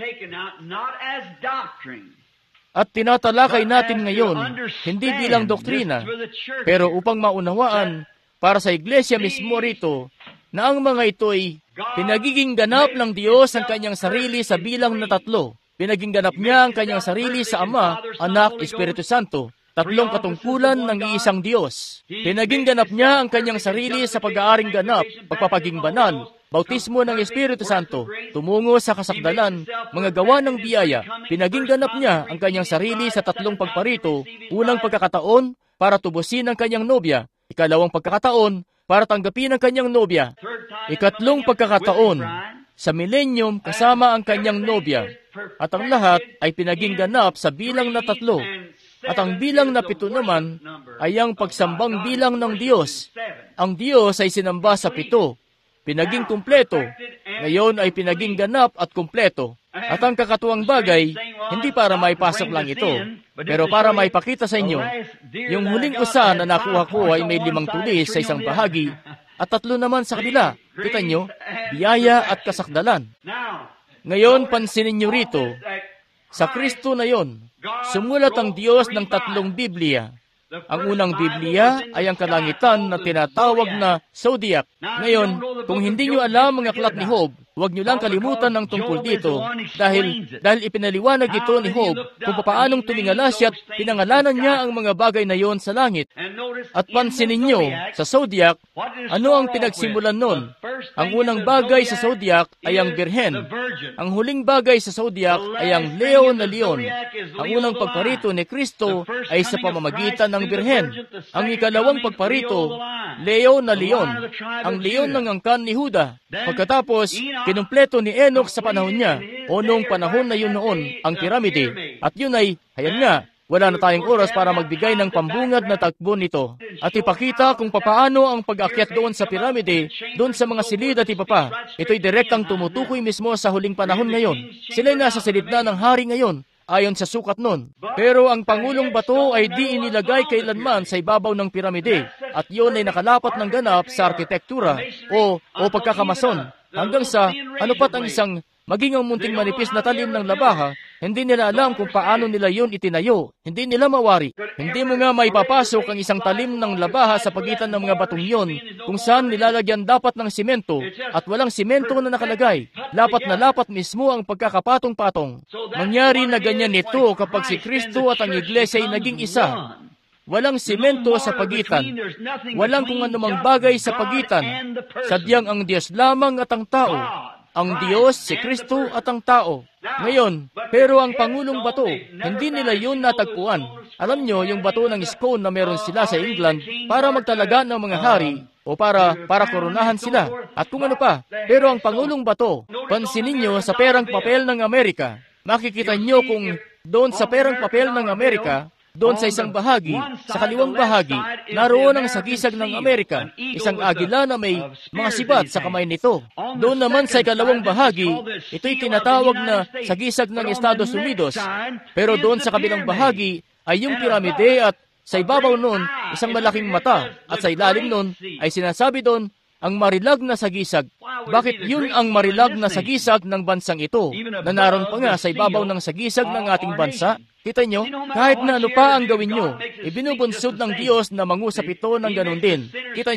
At tinatalakay natin ngayon, hindi bilang doktrina, pero upang maunawaan para sa iglesia mismo rito, na ang mga ito'y pinagiging ganap ng Diyos ang kanyang sarili sa bilang na tatlo. Pinaging ganap niya ang kanyang sarili sa Ama, Anak, Espiritu Santo. Tatlong katungkulan ng iisang Diyos. Pinaging ganap niya ang kanyang sarili sa pag-aaring ganap, pagpapaging banal, bautismo ng Espiritu Santo, tumungo sa kasakdalan, mga gawa ng biyaya. Pinaging ganap niya ang kanyang sarili sa tatlong pagparito, unang pagkakataon para tubusin ang kanyang nobya, ikalawang pagkakataon para tanggapin ang kanyang nobya, ikatlong pagkakataon sa milenyum kasama ang kanyang nobya, at ang lahat ay pinaging ganap sa bilang na tatlo. At ang bilang na pito naman ay ang pagsambang bilang ng Diyos. Ang Diyos ay sinamba sa pito. Pinaging kumpleto. Ngayon ay pinaging ganap at kumpleto. At ang kakatuwang bagay, hindi para maipasok lang ito, pero para maipakita sa inyo, yung huling usa na nakuha ko ay may limang tulis sa isang bahagi, at tatlo naman sa kabila. Kita nyo, biyaya at kasakdalan. Ngayon, pansinin nyo rito, sa Kristo na yon, sumulat ang Diyos ng tatlong Biblia. Ang unang Biblia ay ang kalangitan na tinatawag na zodiac. Ngayon, kung hindi nyo alam ang aklat ni Job, huwag nyo lang kalimutan ng tungkol dito dahil dahil ipinaliwanag ito ni Job kung paanong tumingala siya at pinangalanan niya ang mga bagay na yon sa langit. At pansinin nyo, sa zodiac, ano ang pinagsimulan nun? Ang unang bagay sa zodiac ay ang Birhen. Ang huling bagay sa zodiac ay ang Leo na Leon. Ang unang pagparito ni Kristo ay sa pamamagitan ng Birhen. Ang ikalawang pagparito, Leo na Leon. Ang Leon ng angkan ni Huda. Pagkatapos, kinumpleto ni Enoch sa panahon niya, o noong panahon na yun noon, ang piramide. At yun ay, hayan nga, wala na tayong oras para magbigay ng pambungad na takbo nito. At ipakita kung papaano ang pag-akyat doon sa piramide, doon sa mga silid at iba pa. Ito'y direktang tumutukoy mismo sa huling panahon ngayon. Sila'y nasa silid na ng hari ngayon, ayon sa sukat nun. Pero ang pangulong bato ay di inilagay kailanman sa ibabaw ng piramide, at yun ay nakalapat ng ganap sa arkitektura o, o pagkakamason. Hanggang sa, ano pat ang isang maging ang munting manipis na talim ng labaha, hindi nila alam kung paano nila yun itinayo. Hindi nila mawari. Hindi mo nga maipapasok ang isang talim ng labaha sa pagitan ng mga batong yun, kung saan nilalagyan dapat ng simento, at walang simento na nakalagay. Lapat na lapat mismo ang pagkakapatong-patong. Mangyari na ganyan nito kapag si Kristo at ang iglesia ay naging isa. Walang simento sa pagitan. Walang kung anumang bagay sa pagitan. Sadyang ang Diyos lamang at ang tao. Ang Diyos, si Kristo at ang tao. Ngayon, pero ang pangulong bato, hindi nila yun natagpuan. Alam nyo, yung bato ng scone na meron sila sa England para magtalaga ng mga hari o para para koronahan sila. At kung ano pa. Pero ang pangulong bato, pansinin nyo sa perang papel ng Amerika. Makikita nyo kung doon sa perang papel ng Amerika, doon sa isang bahagi, sa kaliwang bahagi, naroon ang sagisag ng Amerika, isang agila na may mga sibat sa kamay nito. Doon naman sa ikalawang bahagi, ito'y tinatawag na sagisag ng Estados Unidos. Pero doon sa kabilang bahagi ay yung piramide, at sa ibabaw nun, isang malaking mata, at sa ilalim nun ay sinasabi doon, ang marilag na sagisag. Bakit yun ang marilag na sagisag ng bansang ito, na naroon pa nga sa ibabaw ng sagisag ng ating bansa? Kita nyo, kahit na ano pa ang gawin nyo, ibinubunsod ng Diyos na mangusap ito ng ganun din. Kita nyo,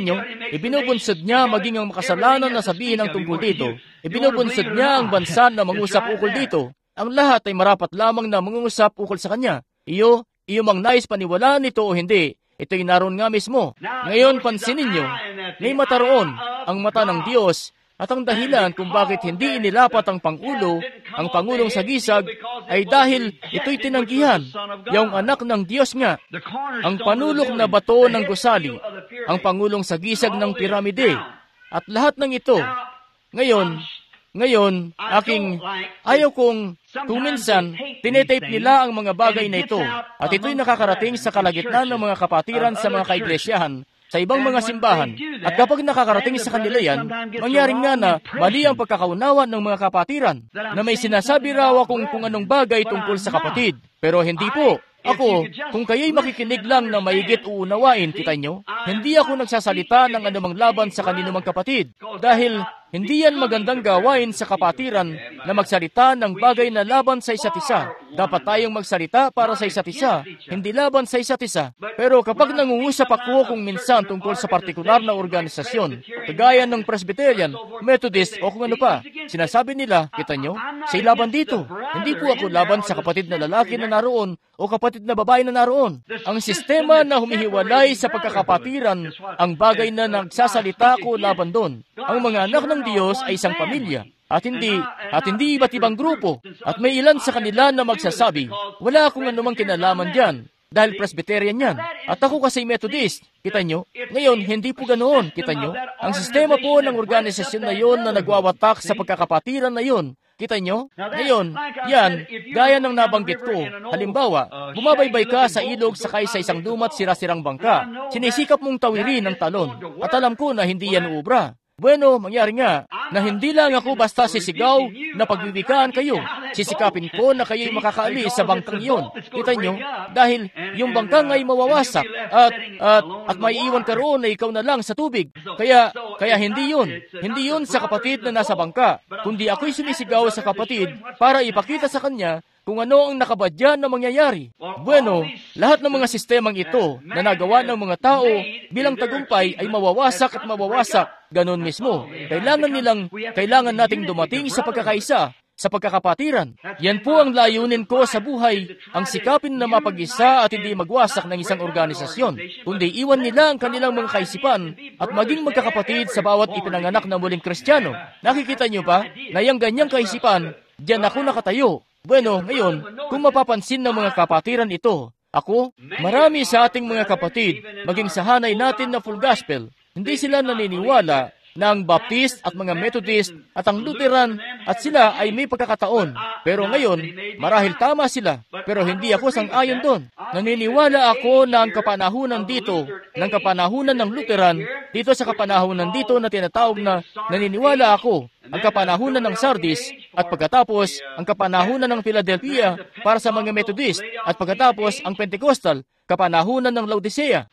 Ibinubunsod niya maging ang makasalanan na sabihin ang tungkol dito. Ibinubunsod niya ang bansa na mangusap ukol dito. Ang lahat ay marapat lamang na mangungusap ukol sa kanya. Iyo, iyo mang nais paniwalaan ito o hindi, ito'y naroon nga mismo. Ngayon, pansinin niyo, may mata roon, ang mata ng Diyos, at ang dahilan kung bakit hindi inilapat ang Pangulo, ang Pangulong Sagisag, ay dahil ito'y tinanggihan, yung anak ng Diyos nga, ang panulok na bato ng gusali, ang Pangulong Sagisag ng piramide, at lahat ng ito. Ngayon, ngayon, aking, ayaw kong, kung minsan, tinetape nila ang mga bagay na ito, at ito'y nakakarating sa kalagitnaan ng mga kapatiran sa mga kaiglesiyahan, sa ibang mga simbahan. At kapag nakakarating sa kanila yan, mangyaring nga na mali ang pagkakaunawa ng mga kapatiran, na may sinasabi raw akong kung anong bagay tungkol sa kapatid. Pero hindi po. Ako, kung kayo'y makikinig lang na maigit uunawain, kita nyo, hindi ako nagsasalita ng anumang laban sa kaninumang kapatid. Dahil hindi yan magandang gawain sa kapatiran na magsalita ng bagay na laban sa isa't isa. Dapat tayong magsalita para sa isa't isa, hindi laban sa isa't isa. Pero kapag nangungusap ako kung minsan tungkol sa partikular na organisasyon, kagaya ng Presbyterian, Methodist o kung ano pa, sinasabi nila, kita nyo, sa'y laban dito. Hindi po ako laban sa kapatid na lalaki na naroon o kapatid na babae na naroon. Ang sistema na humihiwalay sa pagkakapatiran, ang bagay na nagsasalita ko laban doon. Ang mga anak ng Diyos ay isang pamilya, at hindi, at hindi iba't ibang grupo. At may ilan sa kanila na magsasabi, wala akong anumang kinalaman dyan, dahil Presbyterian yan. At ako kasi Methodist. Kita nyo? Ngayon, hindi po ganoon. Kita nyo? Ang sistema po ng organisasyon na yon na nagwawatak sa pagkakapatiran na yon. Kita nyo? Ngayon, yan, gaya ng nabanggit ko. Halimbawa, bumabaybay ka sa ilog sakay sa isang dumat sira-sirang bangka. Sinisikap mong tawirin ng talon. At alam ko na hindi yan ubra. Bueno, mangyari nga, na hindi lang ako basta sisigaw na pagbibikaan kayo. Sisikapin ko na kayo'y makakaalis sa bangkang iyon. Kita nyo? Dahil yung bangkang ay mawawasak at, at, at may iwan ka roon na ikaw na lang sa tubig. Kaya, kaya hindi yun. Hindi yun sa kapatid na nasa bangka, kundi ako'y sumisigaw sa kapatid para ipakita sa kanya kung ano ang nakabadyan na mangyayari. Bueno, lahat ng mga sistemang ito na nagawa ng mga tao bilang tagumpay ay mawawasak at mawawasak. Ganon mismo. Kailangan nilang, kailangan nating dumating sa pagkakaisa, sa pagkakapatiran. Yan po ang layunin ko sa buhay, ang sikapin na mapag-isa at hindi magwasak ng isang organisasyon, kundi iwan nila ang kanilang mga kaisipan at maging magkakapatid sa bawat ipinanganak na muling Kristiyano. Nakikita niyo ba na yung ganyang kaisipan, diyan ako nakatayo. Bueno, ngayon, kung mapapansin ng mga kapatiran ito, ako, marami sa ating mga kapatid, maging sa hanay natin na full gospel, hindi sila naniniwala na ang Baptist at mga Methodist at ang Lutheran at sila ay may pagkakataon. Pero ngayon, marahil tama sila, pero hindi ako sang-ayon doon. Naniniwala ako na ang kapanahunan dito, ng kapanahunan ng Lutheran, dito sa kapanahunan dito na tinatawag na naniniwala ako, ang kapanahunan ng Sardis, at pagkatapos, ang kapanahunan ng Philadelphia para sa mga Methodist, at pagkatapos, ang Pentecostal, kapanahunan ng Laodicea.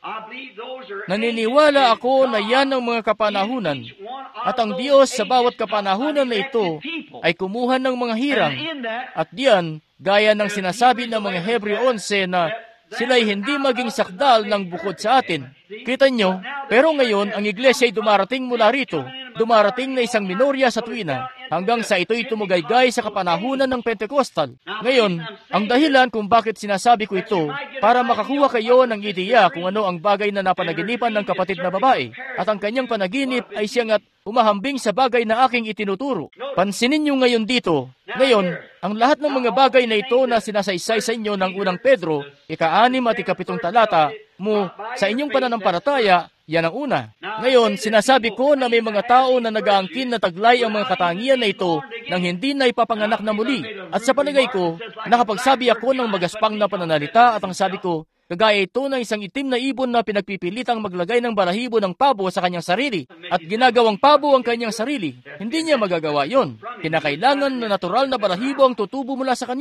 Naniniwala ako na yan ang mga kapanahunan, at ang Diyos sa bawat kapanahunan na ito ay kumuha ng mga hirang, at diyan, gaya ng sinasabi ng mga Hebreo eleven na sila'y hindi maging sakdal ng bukod sa atin. Kita nyo, pero ngayon ang iglesia ay dumarating mula rito, dumarating na isang minorya sa tuwina, hanggang sa ito'y tumugaygay sa kapanahunan ng Pentecostal. Ngayon, ang dahilan kung bakit sinasabi ko ito, para makakuha kayo ng ideya kung ano ang bagay na napanaginipan ng kapatid na babae, at ang kanyang panaginip ay siyang at umahambing sa bagay na aking itinuturo. Pansinin nyo ngayon dito. Ngayon, ang lahat ng mga bagay na ito na sinasaysay sa inyo ng unang Pedro, ika-anim at ikapitong talata, mo sa inyong pananampalataya, yan ang una. Ngayon, sinasabi ko na may mga tao na nag-aangkin na taglay ang mga katangian na ito nang hindi na ipapanganak na muli. At sa palagay ko, nakapagsabi ako ng magaspang na pananalita at ang sabi ko, kagaya ito ng isang itim na ibon na pinagpipilitang maglagay ng balahibo ng pabo sa kanyang sarili at ginagawang pabo ang kanyang sarili. Hindi niya magagawa yon. Kinakailangan na natural na balahibo ang tutubo mula sa kanya.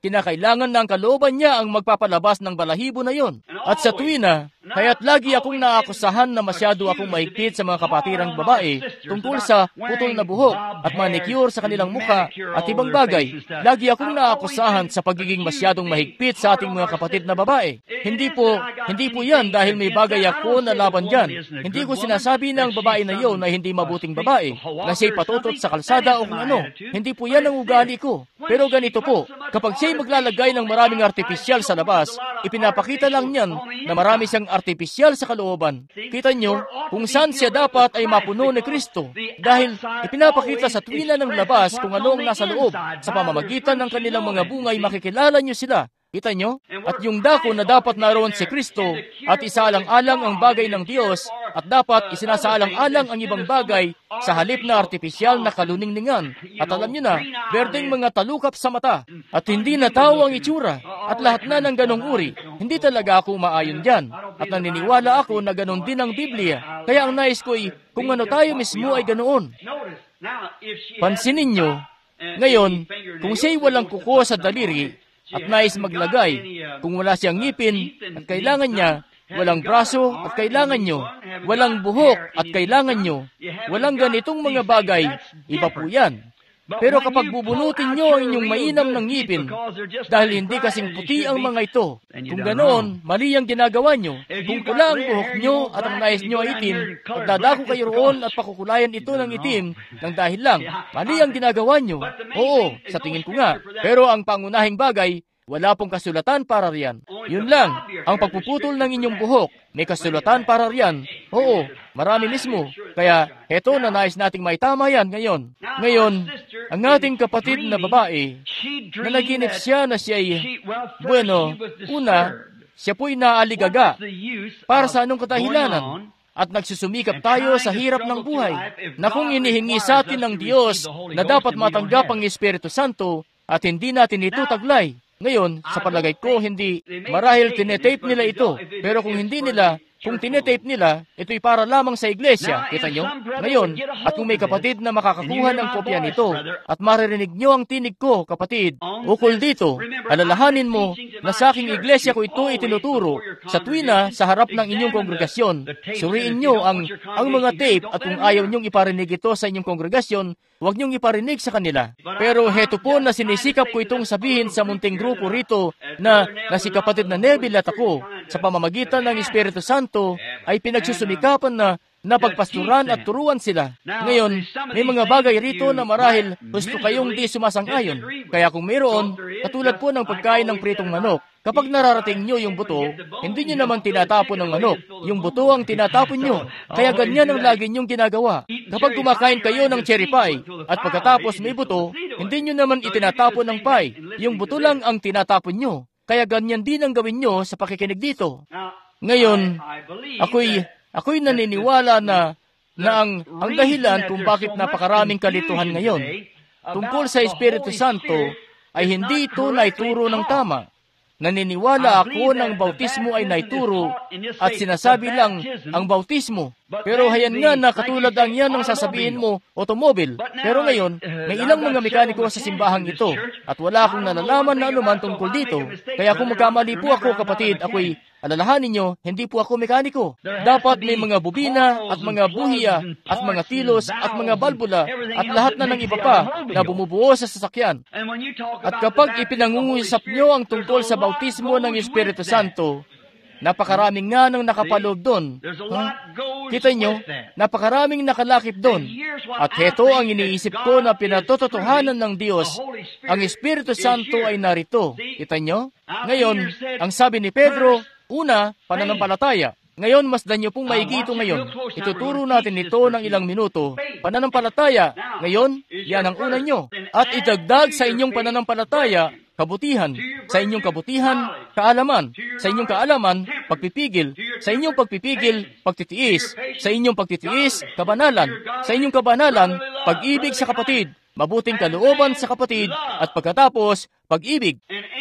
kinakailangan ng kalooban niya ang magpapalabas ng balahibo na yon. At sa tuwina, kaya't lagi akong naakusahan na masyado akong mahigpit sa mga kapatirang babae tungkol sa putol na buhok at manicure sa kanilang mukha at ibang bagay. Lagi akong naakusahan sa pagiging masyadong mahigpit sa ating mga kapatid na babae. Hindi po, hindi po yan dahil may bagay ako na laban dyan. Hindi ko sinasabi na ang babae na yon ay hindi mabuting babae, na siya'y patutot sa kalsada o kung ano. Hindi po yan ang ugali ko. Pero ganito po, kapag siya'y maglalagay ng maraming artipisyal sa labas, ipinapakita lang niyan na marami siyang artipisyal sa kalooban. Kita nyo, kung saan siya dapat ay mapuno ni Kristo. Dahil ipinapakita sa tuwina ng labas kung ano ang nasa loob. Sa pamamagitan ng kanilang mga bungay, makikilala nyo sila. Kita nyo? At yung dako na dapat naroon si Kristo at isaalang-alang ang bagay ng Diyos at dapat isinasaalang-alang ang ibang bagay sa halip na artipisyal na kaluningningan. At alam nyo na, berdeng mga talukap sa mata at hindi na tao ang itsura at lahat na ng ganong uri. Hindi talaga ako maayon dyan at naniniwala ako na ganon din ang Biblia. Kaya ang nais ko ay kung ano tayo mismo ay ganoon. Pansinin nyo, ngayon, kung siya'y walang kuko sa daliri, at nais maglagay, kung wala siyang ngipin at kailangan niya, walang braso at kailangan nyo, walang buhok at kailangan nyo, walang ganitong mga bagay, iba po yan. Pero kapag bubunutin nyo ang inyong mainam ng ngipin, dahil hindi kasing puti ang mga ito, kung ganoon, mali ang ginagawa nyo. Kung pula ang buhok nyo at ang nais nyo ay itim, at dadako kayo roon at pakukulayan ito ng itim, ng dahil lang, mali ang ginagawa nyo. Oo, sa tingin ko nga. Pero ang pangunahing bagay, wala pong kasulatan para riyan. Yun lang, ang pagpuputol ng inyong buhok, may kasulatan para riyan. Oo, marami mismo. Kaya, heto na nais nating maitama yan ngayon. Ngayon, ang ating kapatid na babae, nanaginip siya na siya ay, bueno, una, siya po'y naaligaga. Para sa anong katahilanan? At nagsusumikap tayo sa hirap ng buhay, na kung inihingi sa atin ng Diyos na dapat matanggap ang Espiritu Santo, at hindi natin ito taglay. Ngayon, sa palagay ko, hindi, marahil tinetape nila ito. Pero kung hindi nila, kung tinetape nila, ito'y para lamang sa iglesia. Kita nyo? Ngayon, at kung may kapatid na makakakuha ng kopya nito, at maririnig nyo ang tinig ko, kapatid, ukol dito, alalahanin mo na sa aking iglesia ko ito itinuturo, sa tuwina, sa harap ng inyong kongregasyon. Suriin nyo ang, ang mga tape, at kung ayaw nyong iparinig ito sa inyong kongregasyon, huwag niyong iparinig sa kanila. Pero heto po na sinisikap ko itong sabihin sa munting grupo rito na, na si kapatid na Neville at ako, sa pamamagitan ng Espiritu Santo, ay pinagsusumikapan na napagpasturan at turuan sila. Ngayon, may mga bagay rito na marahil gusto kayong di sumasang-ayon. Kaya kung mayroon, katulad po ng pagkain ng pritong manok, kapag nararating nyo yung buto, hindi nyo naman tinatapon ng manok. Yung buto ang tinatapon nyo. Kaya ganyan ang lagi nyong ginagawa. Kapag kumakain kayo ng cherry pie, at pagkatapos may buto, hindi nyo naman itinatapon ng pie. Yung buto lang ang tinatapon nyo. Kaya ganyan din ang gawin nyo sa pakikinig dito. Ngayon, ako'y, ako'y naniniwala na, na ang, ang dahilan kung bakit napakaraming kalituhan ngayon tungkol sa Espiritu Santo ay hindi ito naituro ng tama. Naniniwala ako ng bautismo ay naituro at sinasabi lang ang bautismo. Pero hayan nga na katulad ang yan ang sasabihin mo, automobile. Pero ngayon, may ilang mga mekaniko sa simbahang ito at wala akong nalalaman na anuman tungkol dito. Kaya kung magkamali po ako, kapatid, ako'y alalahanin nyo, hindi po ako mekaniko. Dapat may mga bubina at mga buhiya at mga tilos at mga balbula at lahat na ng iba pa na bumubuo sa sasakyan. At kapag ipinangungusap nyo ang tungkol sa bautismo ng Espiritu Santo, napakaraming nga nang nakapaloob doon. Huh? Kita nyo, napakaraming nakalakip doon. At heto ang iniisip ko na pinatototohanan ng Diyos. Ang Espiritu Santo ay narito. Kita nyo? Ngayon, ang sabi ni Pedro, una, pananampalataya. Ngayon, masdan nyo pong maigi ito ngayon. Ituturo natin ito ng ilang minuto. Pananampalataya. Ngayon, yan ang una nyo. At idagdag sa inyong pananampalataya, kabutihan. Sa inyong kabutihan, kaalaman. Sa inyong kaalaman, pagpipigil. Sa inyong pagpipigil, pagtitiis. Sa inyong pagtitiis, kabanalan. Sa inyong kabanalan, pag-ibig sa kapatid. Mabuting kalooban sa kapatid. At pagkatapos, pag-ibig.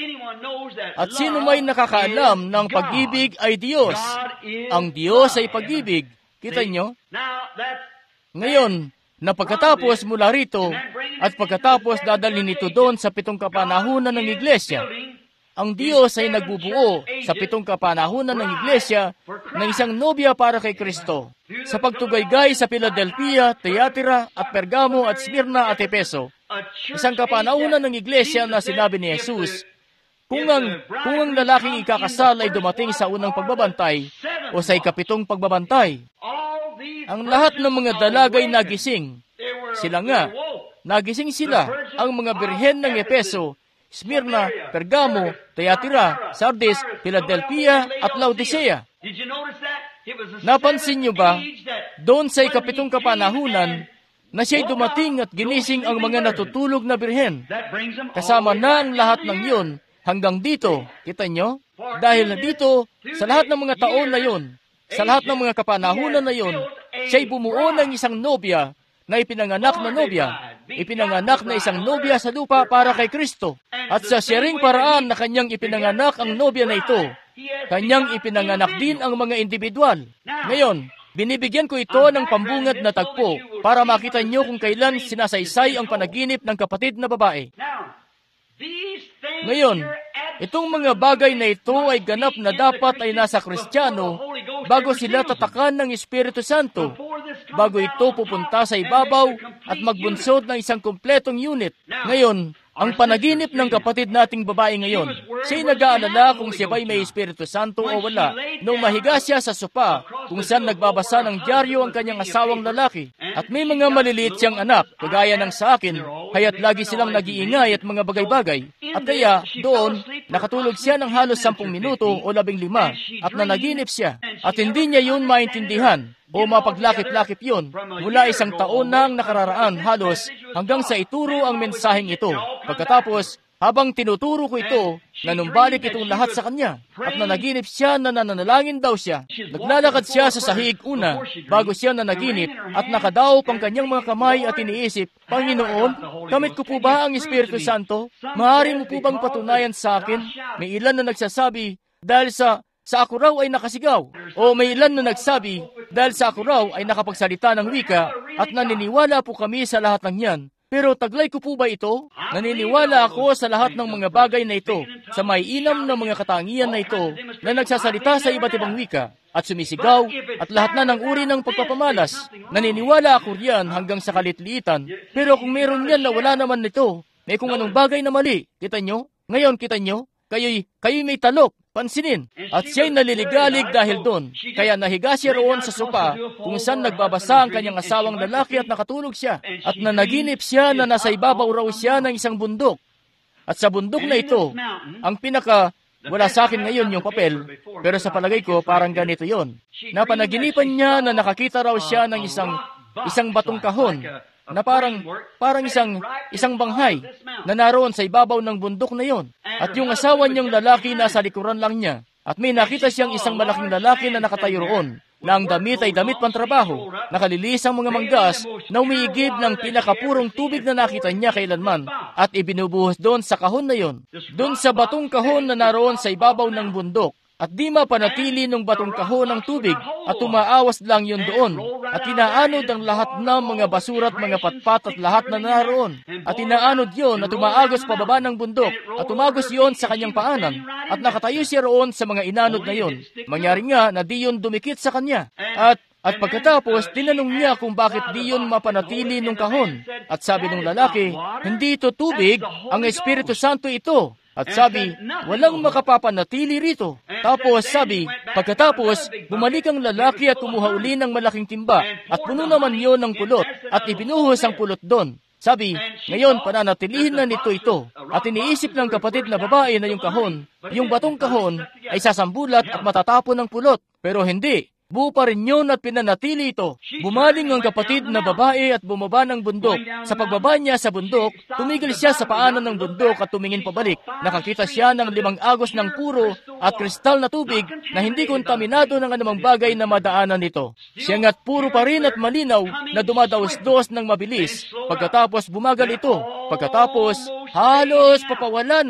At sino may nakakaalam ng pag-ibig ay Diyos. Ang Diyos ay pag-ibig. Kita nyo? Ngayon, na pagkatapos mula rito, At pagkatapos dadalhin ito doon sa pitong kapanahunan ng iglesia. Ang Diyos ay nagbubuo sa pitong kapanahunan ng iglesia ng isang nobya para kay Kristo. Sa pagtugaygay sa Philadelphia, Thyatira, at Pergamo, at Smyrna, at Efeso. Isang kapanahunan ng iglesia na sinabi ni Jesus, kung ang, kung ang lalaking ikakasal ay dumating sa unang pagbabantay o sa ikapitong pagbabantay, ang lahat ng mga dalagay nagising. Sila nga, nagising sila, ang mga birhen ng Efeso, Smyrna, Pergamo, Thyatira, Sardis, Philadelphia, at Laodicea. Napansin niyo ba, doon sa ikapitong kapanahunan, na siya'y dumating at ginising ang mga natutulog na birhen. Kasama na ang lahat ng yun hanggang dito. Kita niyo? Dahil dito, sa lahat ng mga taon na yun, sa lahat ng mga kapanahunan na yun, siya'y bumuo ng isang nobya na ipinanganak na nobya. Ipinanganak na isang nobya sa lupa para kay Kristo. At sa sharing paraan na kanyang ipinanganak ang nobya na ito, kanyang ipinanganak din ang mga individual. Ngayon, binibigyan ko ito ng pambungad na tagpo para makita niyo kung kailan sinasaysay ang panaginip ng kapatid na babae. Ngayon, itong mga bagay na ito ay ganap na dapat ay nasa Kristiyano bago sila tatakan ng Espiritu Santo, bago ito pupunta sa ibabaw at magbunsod ng isang kumpletong unit. Ngayon, ang panaginip ng kapatid nating babae ngayon, siya'y nag-aalala kung siya ba'y may Espiritu Santo o wala. Nung mahiga siya sa sopa, kung saan nagbabasa ng dyaryo ang kanyang asawang lalaki. At may mga maliliit siyang anak, kagaya ng sa akin, kaya't lagi silang nag-iingay at mga bagay-bagay. At kaya, doon, nakatulog siya ng halos sampung minuto o labing lima, at nanaginip siya. At hindi niya yun maintindihan o mapaglakip-lakip yun mula isang taon nang nakararaan halos hanggang sa ituro ang mensaheng ito. Pagkatapos, habang tinuturo ko ito, nanumbalik itong lahat sa kanya at nanaginip siya na nananalangin daw siya. Naglalakad siya sa sahig una bago siya nanaginip at nakadaw pang kanyang mga kamay at iniisip, Panginoon, kamit ko po ba ang Espiritu Santo? Maaari mo po bang patunayan sa akin? May ilan na nagsasabi, dahil sa sa ako raw ay nakasigaw. O may ilan na nagsabi, dahil sa ako raw ay nakapagsalita ng wika at naniniwala po kami sa lahat ng yan. Pero taglay ko po ba ito? Naniniwala ako sa lahat ng mga bagay na ito, sa may inam ng mga katangian na ito, na nagsasalita sa iba't ibang wika, at sumisigaw, at lahat na ng uri ng pagpapamalas. Naniniwala ako riyan hanggang sa kalitliitan, pero kung meron yan na wala naman nito, may kung anong bagay na mali. Kita nyo? Ngayon, kita nyo? Kayo'y, kayo'y may talok. Pansinin, at siya'y naliligalig dahil doon. Kaya nahiga siya roon sa sopa kung saan nagbabasa ang kanyang asawang lalaki at nakatulog siya. At nanaginip siya na nasa ibabaw raw siya ng isang bundok. At sa bundok na ito, ang pinaka, wala sa akin ngayon yung papel, pero sa palagay ko parang ganito yon. Napanaginipan niya na nakakita raw siya ng isang, isang batong kahon, na parang, parang isang, isang banghay na naroon sa ibabaw ng bundok na yon. At yung asawa niyang lalaki nasa likuran lang niya. At may nakita siyang isang malaking lalaki na nakatayo roon, na ang damit ay damit pantrabaho, nakalilis ang mga manggas na umiigib ng pinakapurong tubig na nakita niya kailanman at ibinubuhos doon sa kahon na yon. Doon sa batong kahon na naroon sa ibabaw ng bundok. At di mapanatili ng batong kahon ng tubig at tumaawas lang yun doon. At inaanod ang lahat ng mga basura at mga patpat at lahat na naroon. At inaanod yun at tumaagos pababa ng bundok at tumagos yun sa kanyang paanan. At nakatayo siya roon sa mga inanod na yun. Mangyari nga na di yun dumikit sa kanya. At At pagkatapos, tinanong niya kung bakit di yun mapanatili nung kahon. At sabi ng lalaki, hindi ito tubig, ang Espiritu Santo ito. At sabi, walang makapapanatili rito. Tapos sabi, pagkatapos, bumalik ang lalaki at kumuha uli ng malaking timba at puno naman yon ng pulot at ibinuhos ang pulot doon. Sabi, ngayon pananatilihin na nito ito. At iniisip ng kapatid na babae na yung kahon, yung batong kahon ay sasambulat at matatapon ng pulot. Pero hindi. Buo pa rin yun at pinanatili ito. Bumaling ang kapatid na babae at bumaba ng bundok. Sa pagbaba niya sa bundok, tumigil siya sa paanan ng bundok at tumingin pabalik. Nakakita siya ng limang agos ng puro at kristal na tubig na hindi kontaminado ng anumang bagay na madaanan nito. Siya nga't puro pa rin at malinaw na dumadaos-dos ng mabilis. Pagkatapos bumagal ito. Pagkatapos, halos papawala na.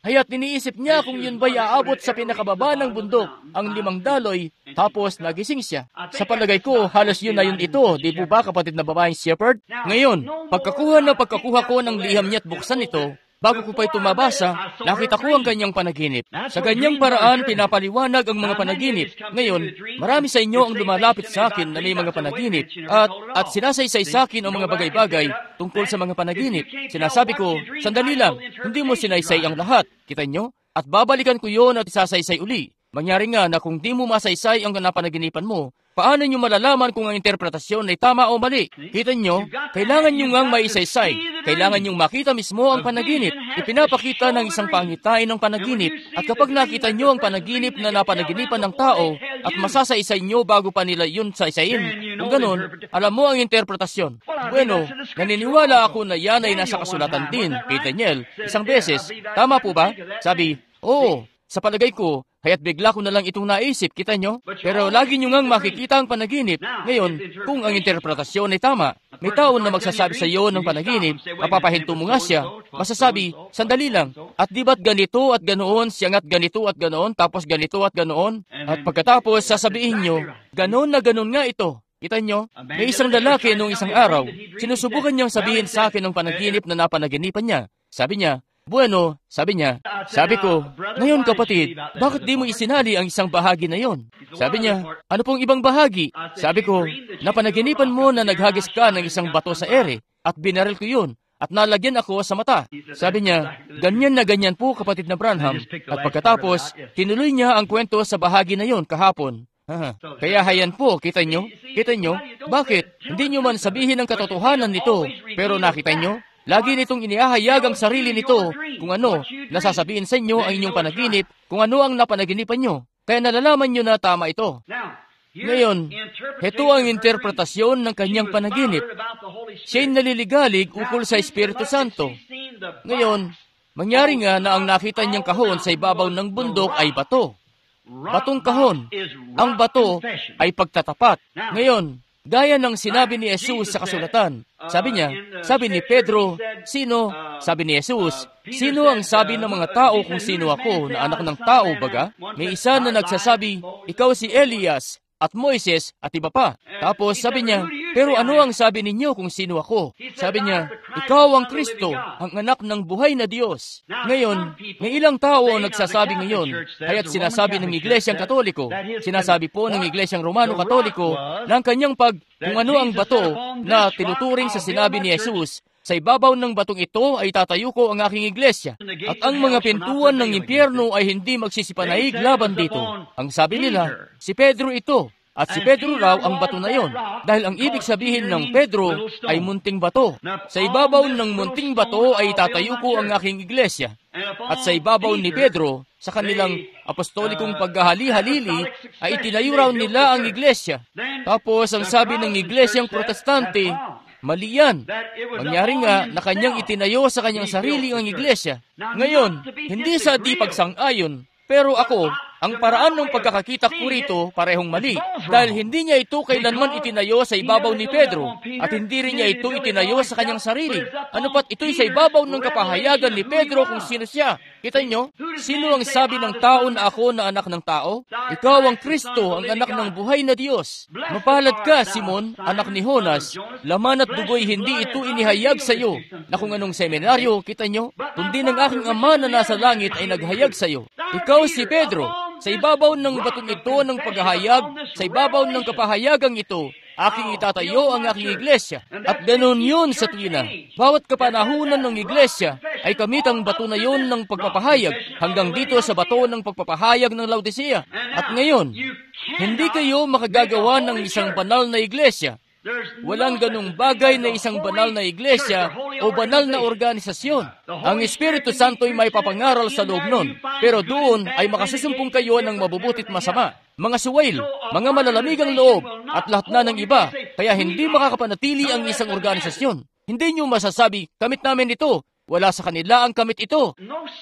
Haya't iniisip niya kung yun ba'y aabot sa pinakababa ng bundok, ang limang daloy, tapos nagising siya. Sa palagay ko, halos yun na yun ito, di po ba kapatid na babaeng shepherd? Ngayon, pagkakuha na pagkakuha ko ng liham niya at buksan ito, bago ko pa ito mabasa, nakita ko ang kanyang panaginip. Sa ganyang paraan, pinapaliwanag ang mga panaginip. Ngayon, marami sa inyo ang lumalapit sa akin na may mga panaginip at, at sinasaysay sa akin ang mga bagay-bagay tungkol sa mga panaginip. Sinasabi ko, sandali lang, hindi mo sinaysay ang lahat. Kita nyo? At babalikan ko yon at isasaysay uli. Mangyari nga na kung di mo masaysay ang napanaginipan mo, paano nyo malalaman kung ang interpretasyon ay tama o mali? Kita nyo, kailangan nyo ngang maisaysay. Kailangan nyo makita mismo ang panaginip. Ipinapakita ng isang pangitain ng panaginip. At kapag nakita nyo ang panaginip na napanaginipan ng tao, at masasaysay nyo bago pa nila yun saysayin, kung ganun, alam mo ang interpretasyon. Bueno, naniniwala ako na yan ay nasa kasulatan din, kay Daniel, isang beses. Tama po ba? Sabi, oo, sa palagay ko, kaya't bigla ko na lang itong naisip, kita nyo? Pero lagi nyo ngang makikita ang panaginip. Ngayon, kung ang interpretasyon ay tama, may tao na magsasabi sa iyo ng panaginip, mapapahinto mo nga siya, masasabi, sandali lang, at di ba't ganito at ganoon, siyangat ganito at ganoon, tapos ganito at ganoon? At pagkatapos, sasabihin nyo, ganoon na ganoon nga ito. Kita nyo? May isang lalaki noong isang araw, sinusubukan niyang sabihin sa akin ng panaginip na napanaginipan niya. Sabi niya, bueno, sabi niya, sabi ko, ngayon kapatid, bakit di mo isinali ang isang bahagi na yon? Sabi niya, ano pong ibang bahagi? Sabi ko, napanaginipan mo na naghagis ka ng isang bato sa ere, at binaril ko yun, at nalagyan ako sa mata. Sabi niya, ganyan na ganyan po kapatid na Branham, at pagkatapos, tinuloy niya ang kwento sa bahagi na yon kahapon. Aha. Kaya hayan po, kita nyo? Kita nyo? Bakit? Hindi nyo man sabihin ang katotohanan nito, pero nakita nyo? Lagi nitong iniahayag ang sarili nito kung ano, nasasabihin sa inyo ang inyong panaginip, kung ano ang napanaginipan nyo. Kaya nalalaman nyo na tama ito. Ngayon, ito ang interpretasyon ng kanyang panaginip. Siya'y naliligalig ukol sa Espiritu Santo. Ngayon, mangyari nga na ang nakita niyang kahon sa ibabaw ng bundok ay bato. Batong kahon. Ang bato ay pagtatapat. Ngayon, gaya ng sinabi ni Jesus sa kasulatan, sabi niya, sabi ni Pedro, sino? Sabi ni Jesus, sino ang sabi ng mga tao kung sino ako, na anak ng tao baga? May isa na nagsasabi, ikaw si Elias, at Moises, at iba pa. Tapos sabi niya, pero ano ang sabi ninyo kung sino ako? Sabi niya, ikaw ang Kristo, ang anak ng buhay na Diyos. Ngayon, may ilang tao ang nagsasabi ngayon, kaya't sinasabi ng Iglesyang Katoliko, sinasabi po ng Iglesyang Romano Katoliko, ng kanyang pag, kung ano ang bato na tinuturing sa sinabi ni Jesus, sa ibabaw ng batong ito ay tatayo ko ang aking iglesia, at ang mga pintuan ng impyerno ay hindi magsisipanaig laban dito. Ang sabi nila, si Pedro ito, at si Pedro raw ang bato na yon, dahil ang ibig sabihin ng Pedro ay munting bato. Sa ibabaw ng munting bato ay tatayo ko ang aking iglesia, at sa ibabaw ni Pedro, sa kanilang apostolikong paghahali-halili, ay itinayo raw nila ang iglesia. Tapos ang sabi ng iglesyang protestante, mali yan. Mangyari nga na kanyang itinayo sa kanyang sarili ang iglesia. Ngayon, hindi sa di pagsang-ayon, pero ako, ang paraan ng pagkakakita ko rito parehong mali, dahil hindi niya ito kailanman itinayo sa ibabaw ni Pedro, at hindi rin niya ito itinayo sa kanyang sarili. Ano pat ito'y sa ibabaw ng kapahayagan ni Pedro kung sino siya. Kita nyo? Sino ang sabi ng tao na ako na anak ng tao? Ikaw ang Kristo, ang anak ng buhay na Diyos. Mapalad ka, Simon, anak ni Jonas. Laman at dugoy hindi ito inihayag sa iyo, na kung anong seminaryo, kita nyo, kundi ng aking Ama na nasa langit ay naghayag sa iyo. Ikaw si Pedro. Sa ibabaw ng batong ito ng paghahayag, sa ibabaw ng kapahayagang ito, aking itatayo ang aking iglesia. At ganun yun sa tuwina. Bawat kapanahunan ng iglesia ay kamit ang bato na yun ng pagpapahayag hanggang dito sa bato ng pagpapahayag ng Laodicea. At ngayon, hindi kayo makagagawa ng isang banal na iglesia. Walang ganung bagay na isang banal na iglesia o banal na organisasyon. Ang Espiritu Santo ay may papangaral sa loob nun, pero doon ay makasusumpong kayo ng mabubutit masama, mga suwail, mga malalamigang loob, at lahat na ng iba, kaya hindi makakapanatili ang isang organisasyon. Hindi nyo masasabi, kamit namin ito. Wala sa kanila ang kamit ito.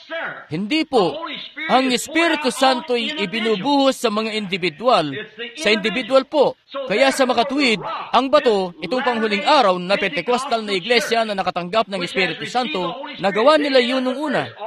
Hindi po. Ang Espiritu Santo ay ibinubuhos sa mga individual. Sa individual po. Kaya sa makatuwid, ang bato, itong panghuling araw na Pentecostal na iglesia na nakatanggap ng Espiritu Santo, nagawa nila yun nung una.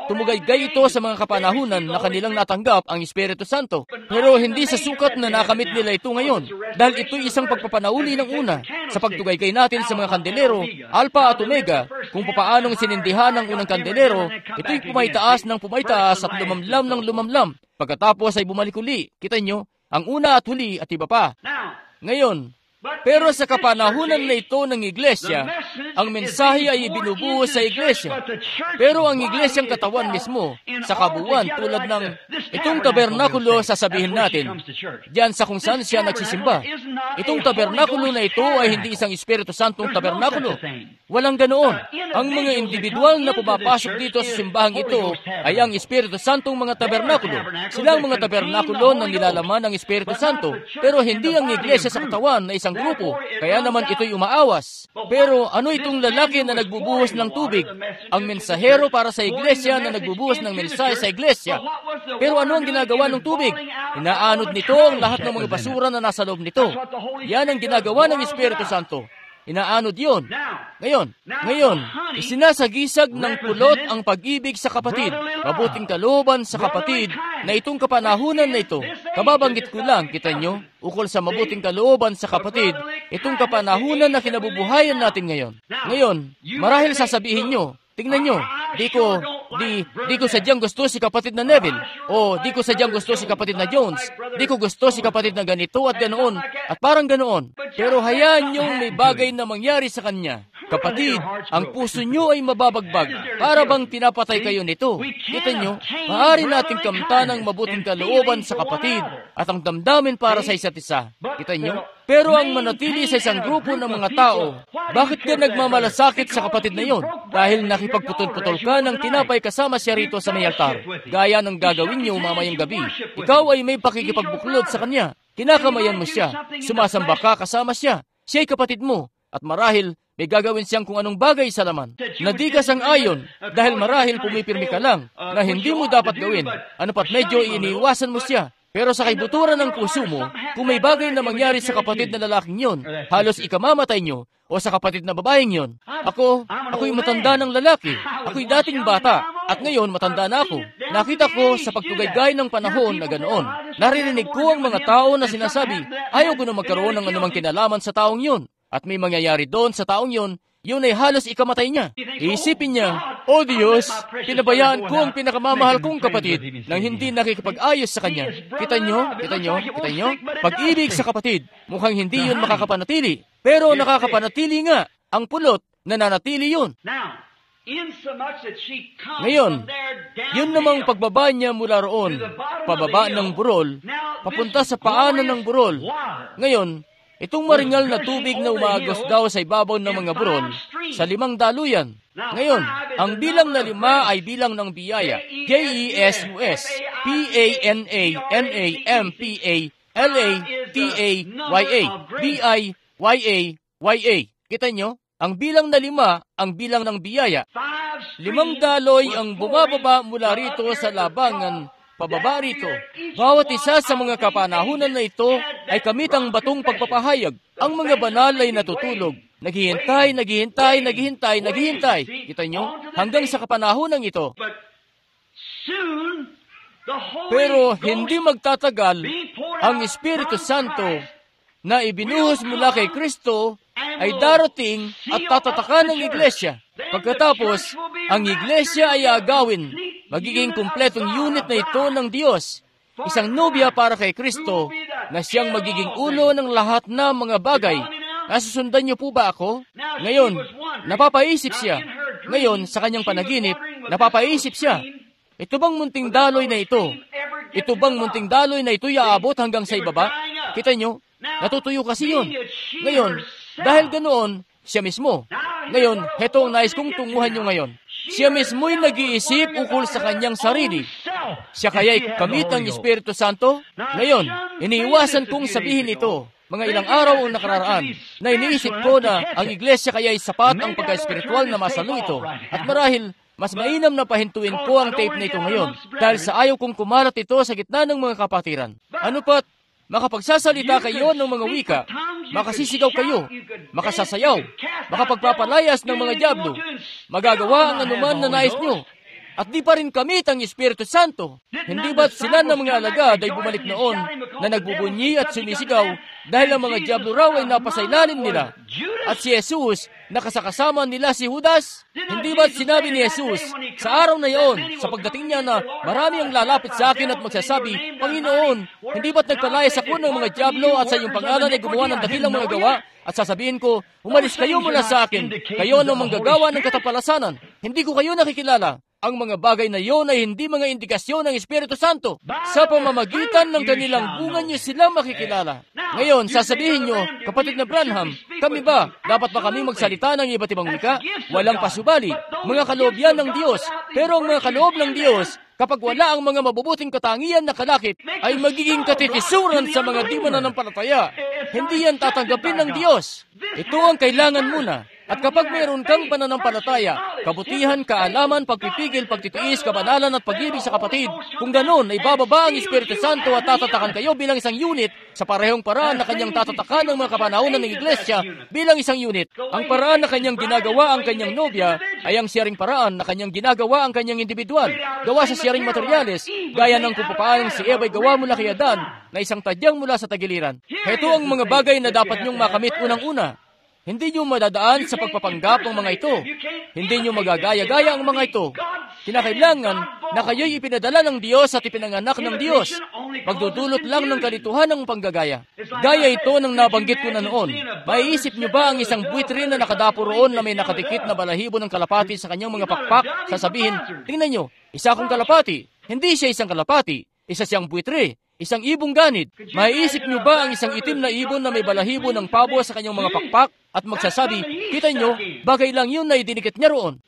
Tumugay-gay ito sa mga kapanahunan na kanilang natanggap ang Espiritu Santo. Pero hindi sa sukat na nakamit nila ito ngayon. Dahil ito'y isang pagpapanauli ng una sa pagtugay-gay natin sa mga kandelero, Alpha at Omega, kung papaanong sinindihan ng unang kandelero, ito'y pumaytaas ng pumaytaas at lumamlam ng lumamlam. Pagkatapos ay bumalik uli. Kita nyo, ang una at huli at iba pa. Ngayon, pero sa kapanahunan na ito ng iglesia, ang mensahe ay ibinubuhos sa iglesia. Pero ang iglesyang katawan mismo, sa kabuuan tulad ng itong tabernakulo, sasabihin natin, diyan sa kung saan siya nagsisimba. Itong tabernakulo na ito ay hindi isang Espiritu Santong tabernakulo. Walang ganoon. Ang mga individual na pumapasok dito sa simbahang ito ay ang Espiritu Santong mga tabernakulo. Silang mga tabernakulo na nilalaman ng Espiritu Santo. Pero hindi ang iglesia sa katawan na isang grupo, kaya naman ito'y umaawas. Pero ano itong lalaki na nagbubuhos ng tubig? Ang mensahero para sa iglesia na nagbubuhos ng mensahe sa iglesia. Pero ano ang ginagawa ng tubig? Inaanod nito ang lahat ng mga basura na nasa loob nito. Yan ang ginagawa ng Espiritu Santo. Inaanod yun. Ngayon, ngayon, isinasagisag ng pulot ang pag-ibig sa kapatid, mabuting kalooban sa kapatid, na itong kapanahunan na ito. Kababanggit ko lang, kita nyo, ukol sa mabuting kalooban sa kapatid, itong kapanahunan na kinabubuhayan natin ngayon. Ngayon, marahil sasabihin nyo, tingnan nyo, di ko, di, di ko sadyang gusto si kapatid na Neville, o di ko sadyang gusto si kapatid na Jones, di ko gusto si kapatid na ganito at ganoon, at parang ganoon. Pero hayaan nyong may bagay na mangyari sa kanya. Kapatid, ang puso nyo ay mababagbag, para bang pinapatay kayo nito. Kita nyo, maaari nating kamta ng mabuting kalooban sa kapatid, at ang damdamin para sa isa't isa. Kita nyo? Pero ang manatili sa isang grupo ng mga tao, bakit ka nagmamalasakit sa kapatid na yon? Dahil nakipagputol-putol ka ng tinapay kasama siya rito sa may altar. Gaya ng gagawin niyo mamayang gabi. Ikaw ay may pakikipagbuklod sa kanya. Kinakamayan mo siya. Sumasamba ka kasama siya. Siya'y kapatid mo. At marahil, may gagawin siyang kung anong bagay sa laman. Na di ka sang-ayon, dahil marahil pumipirmi ka lang, na hindi mo dapat gawin. Ano pat medyo iniiwasan mo siya. Pero sa kaibuturan ng puso mo, kung may bagay na mangyari sa kapatid na lalaking yon, halos ikamamatay nyo, o sa kapatid na babaeng yon. Ako, ako'y matanda ng lalaki. Ako'y dating bata, at ngayon matanda na ako. Nakita ko sa pagtugaygay ng panahon na ganoon. Naririnig ko ang mga tao na sinasabi, ayaw ko na magkaroon ng anumang kinalaman sa taong yon. At may mangyayari doon sa taong yon, yun ay halos ikamatay niya. Iisipin niya, O Diyos, pinabayaan ko ang pinakamamahal kong kapatid nang hindi nakikipag-ayos sa kanya. Kita nyo, kita nyo, kita nyo, pag-ibig sa kapatid, mukhang hindi yun makakapanatili. Pero nakakapanatili nga, ang pulot, nananatili yun. Ngayon, yun namang pagbaba niya mula roon, pababa ng burol, papunta sa paanan ng burol. Ngayon, itong maringal na tubig na umagos daw sa ibabaw ng mga burol sa limang daluyan. Ngayon, ang bilang na lima ay bilang ng biyaya. J E S U S, P A N A N A M P A L A T A Y A, B I Y A Y A. Kita nyo? Ang bilang na lima, ang bilang ng biyaya. Limang daloy ang bumababa mula rito sa labangan pababa rito. Bawat isa sa mga kapanahunan na ito ay kamitang batong pagpapahayag. Ang mga banal ay natutulog. Naghihintay, naghihintay, naghihintay, naghihintay. Kita nyo? Hanggang sa kapanahunang ito. Pero hindi magtatagal ang Espiritu Santo na ibinuhos mula kay Kristo ay darating at tatatakan ng iglesia. Pagkatapos, ang iglesia ay agawin. Magiging kumpletong unit na ito ng Diyos. Isang nobya para kay Kristo na siyang magiging ulo ng lahat na mga bagay. Nasusundan niyo po ba ako? Ngayon, napapaisip siya. Ngayon, sa kanyang panaginip, napapaisip siya. Ito bang munting daloy na ito? Ito bang munting daloy na ito'y aabot hanggang sa ibaba? Kita nyo, natutuyo kasi yun. Ngayon, dahil ganoon, siya mismo. Ngayon, heto ang nais kong tunguhan nyo ngayon. Siya mismo'y nag-iisip ukol sa kanyang sarili. Siya kaya'y kamit ng Espiritu Santo? Ngayon, iniiwasan kong sabihin ito, mga ilang araw ang nakararaan, na iniisip ko na ang iglesia kaya'y sapat ang pagka-espiritual na masalo ito. At marahil, mas mainam na pahintuin ko ang tape na ito ngayon, dahil sa ayaw kong kumalat ito sa gitna ng mga kapatiran. Ano pat, makapagsasalita kayo ng mga wika, makasisigaw kayo, makasasayaw, makapagpapalayas ng mga dyablo, magagawa ang anuman na nais nyo. at di pa rin kamit ang Espiritu Santo. Hindi ba't sila ng mga alagad ay bumalik noon na nagbubunyi at sumisigaw dahil ang mga diablo raw ay napasailalim nila? At si Jesus, nakasakasama nila si Judas? Hindi ba't sinabi ni Jesus sa araw na iyon, sa pagdating niya na marami ang lalapit sa akin at magsasabi, Panginoon, hindi ba't nagpalayas ako ng mga diablo at sa iyong pangalan ay gumawa ng dakilang mga gawa? At sasabihin ko, umalis kayo mula sa akin, kayo ang manggagawa ng katapalasanan. Hindi ko kayo nakikilala. Ang mga bagay na iyon ay hindi mga indikasyon ng Espiritu Santo. Sa pamamagitan ng kanilang bunga niyo sila makikilala. Ngayon, sasabihin niyo, kapatid na Branham, kami ba, dapat ba kami magsalita ng iba't ibang wika? Walang pasubali. Mga kaloob yan ng Diyos. Pero ang mga kaloob ng Diyos, kapag wala ang mga mabubuting katangian na kalakip, ay magiging katikisuran sa mga di mananampalataya. Hindi yan tatanggapin ng Diyos. Ito ang kailangan muna. At kapag mayroon kang pananampalataya, kabutihan, kaalaman, pagpipigil, pagtitiis, kabanalan at pag-ibig sa kapatid, kung ganon ay bababa ang Espiritu Santo at tatatakan kayo bilang isang unit sa parehong paraan na kanyang tatatakan ng mga kapanahunan ng Iglesia bilang isang unit. Ang paraan na kanyang ginagawa ang kanyang nobya ay ang siyaring paraan na kanyang ginagawa ang kanyang individual, gawa sa siyaring materyales, gaya ng kung paano si Eva ay gawa mula kay Adan na isang tadyang mula sa tagiliran. Ito ang mga bagay na dapat niyong makamit unang-una. Hindi nyo madadaan sa pagpapanggap ang mga ito. Hindi nyo magagaya-gaya ang mga ito. Kinakailangan na kayo'y ipinadala ng Diyos at ipinanganak ng Diyos. Magdudulot lang ng kalituhan ng panggagaya. Gaya ito ng nabanggit ko na noon. Maiisip nyo ba ang isang buitre na nakadapo roon na may nakadikit na balahibo ng kalapati sa kanyang mga pakpak? Sasabihin, tingnan nyo, isa akong kalapati. Hindi siya isang kalapati. Isa siyang buitre. Isang ibong ganid. Maiisip nyo ba ang isang itim na ibon na may balahibo ng pabo sa kanyang mga pakpak at magsasabi, kita nyo, bagay lang yun na idinikit niya roon.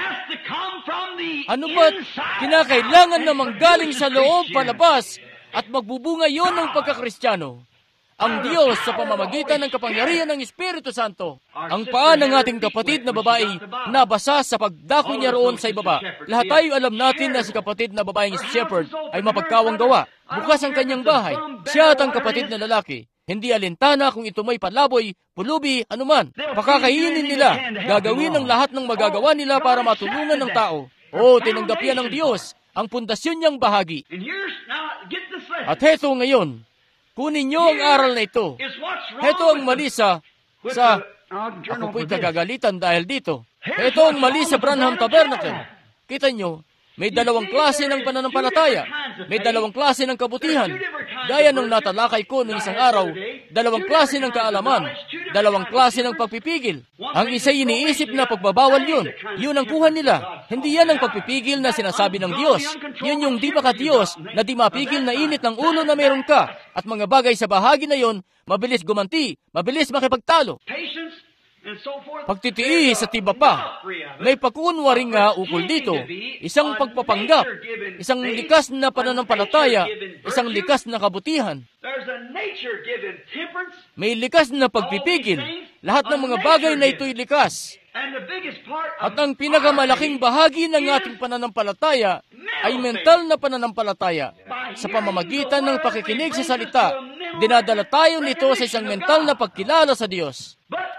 Ano ba't kinakailangan na manggaling sa loob palabas at magbubunga yon ng pagkakristyano? Ang Diyos sa pamamagitan ng kapangyarihan ng Espiritu Santo. Ang paa ng ating kapatid na babae nabasa sa pagdako niya roon sa ibaba. Lahat tayo alam natin na si kapatid na babaeng shepherd ay mapagkawang gawa. Bukas ang kanyang bahay. Siya at ang kapatid na lalaki. Hindi alintana kung ito may palaboy, pulubi, anuman. Pakakainin nila. Gagawin ang lahat ng magagawa nila para matulungan ng tao. O, tinanggap yan ng Diyos. Ang pundasyon niyang bahagi. At heto ngayon, kunin niyo ang aral na ito. Heto ang mali sa, sa, ako po'y kagagalitan dahil dito. Heto ang mali sa Branham Tabernacle. Kita niyo, may dalawang klase ng pananampalataya. May dalawang klase ng kabutihan. Gaya nung natalakay ko noong isang araw, dalawang klase ng kaalaman, dalawang klase ng pagpipigil. Ang isa'y iniisip na pagbabawal yun. Yun ang kuha nila. Hindi yan ang pagpipigil na sinasabi ng Diyos. Yun yung di baka Diyos na di mapigil na init ng ulo na meron ka. At mga bagay sa bahagi na yon, mabilis gumanti, mabilis makipagtalo. Pagtitiis at iba pa. May pakunwari nga ukol dito. Isang pagpapanggap, isang likas na pananampalataya, isang likas na kabutihan. May likas na pagpipigil. Lahat ng mga bagay na ito'y likas. At ang pinakamalaking bahagi ng ating pananampalataya ay mental na pananampalataya. Sa pamamagitan ng pakikinig sa salita, dinadala tayo nito sa isang mental na pagkilala sa Diyos.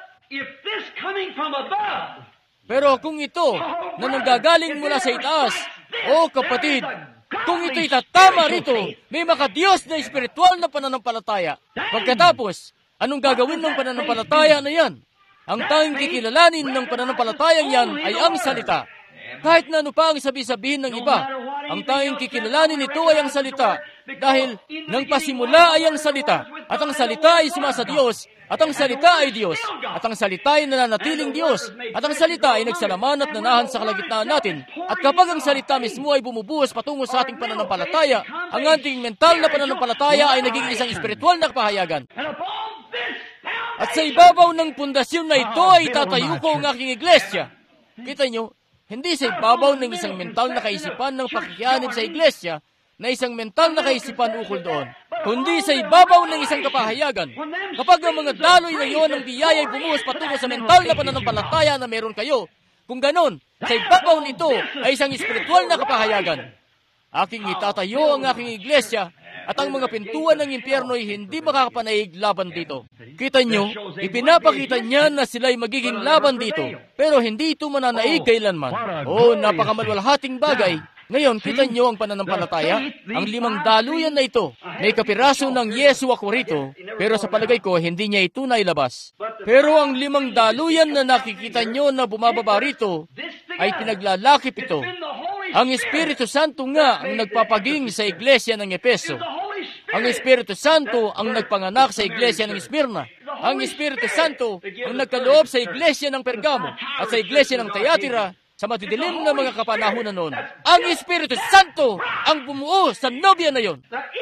Pero kung ito na nanggagaling mula sa itaas, o kapatid, kung ito'y tatama rito, may makadiyos na espiritual na pananampalataya. Pagkatapos, anong gagawin ng pananampalataya na yan? Ang tanging kikilalanin ng pananampalatayang yan ay ang salita. Kahit na ano pa ang sabi-sabihin ng iba, ang tanging kikilalanin nito ay ang salita. Dahil nang pasimula ay ang salita, at ang salita ay suma sa Diyos, at ang salita ay Diyos, at ang salita ay nananatiling Diyos, at ang salita ay nagsalaman at nanahan sa kalagitnaan natin. At kapag ang salita mismo ay bumubuhos patungo sa ating pananampalataya, ang ating mental na pananampalataya ay naging isang espiritual na kapahayagan. At sa ibabaw ng pundasyon na ito ay tatayo ko ang aking iglesia. Kita nyo, hindi sa ibabaw ng isang mental na kaisipan ng pakikianib sa iglesia, na isang mental na kaisipan ukol doon, kundi sa ibabaw ng isang kapahayagan. Kapag ang mga daloy na iyon ng biyaya ay bumuhos patungo sa mental na pananampalataya na meron kayo, kung ganon, sa ibabaw nito ay isang espiritual na kapahayagan. Aking itatayo ang aking iglesia At ang mga pintuan ng impyerno ay hindi makakapanaig laban dito. Kita nyo, ipinapakita niya na sila'y magiging laban dito, pero hindi ito mananaig kailanman. Oh, napakamalwalhating bagay. Ngayon, kita nyo ang pananampalataya, ang limang daluyan na ito. May kapiraso ng Yesu ako rito, pero sa palagay ko, hindi niya ito nailabas. Pero ang limang daluyan na nakikita nyo na bumababa rito, ay pinaglalakip ito. Ang Espiritu Santo nga ang nagpapaging sa iglesia ng Epeso. Ang Espiritu Santo ang nagpanganak sa iglesia ng Smyrna. Ang Espiritu Santo ang nagkaloob sa iglesia ng Pergamo at sa iglesia ng Thyatira sa matidilim na mga kapanahunan noon. Ang Espiritu Santo ang bumuo sa nobya na yon.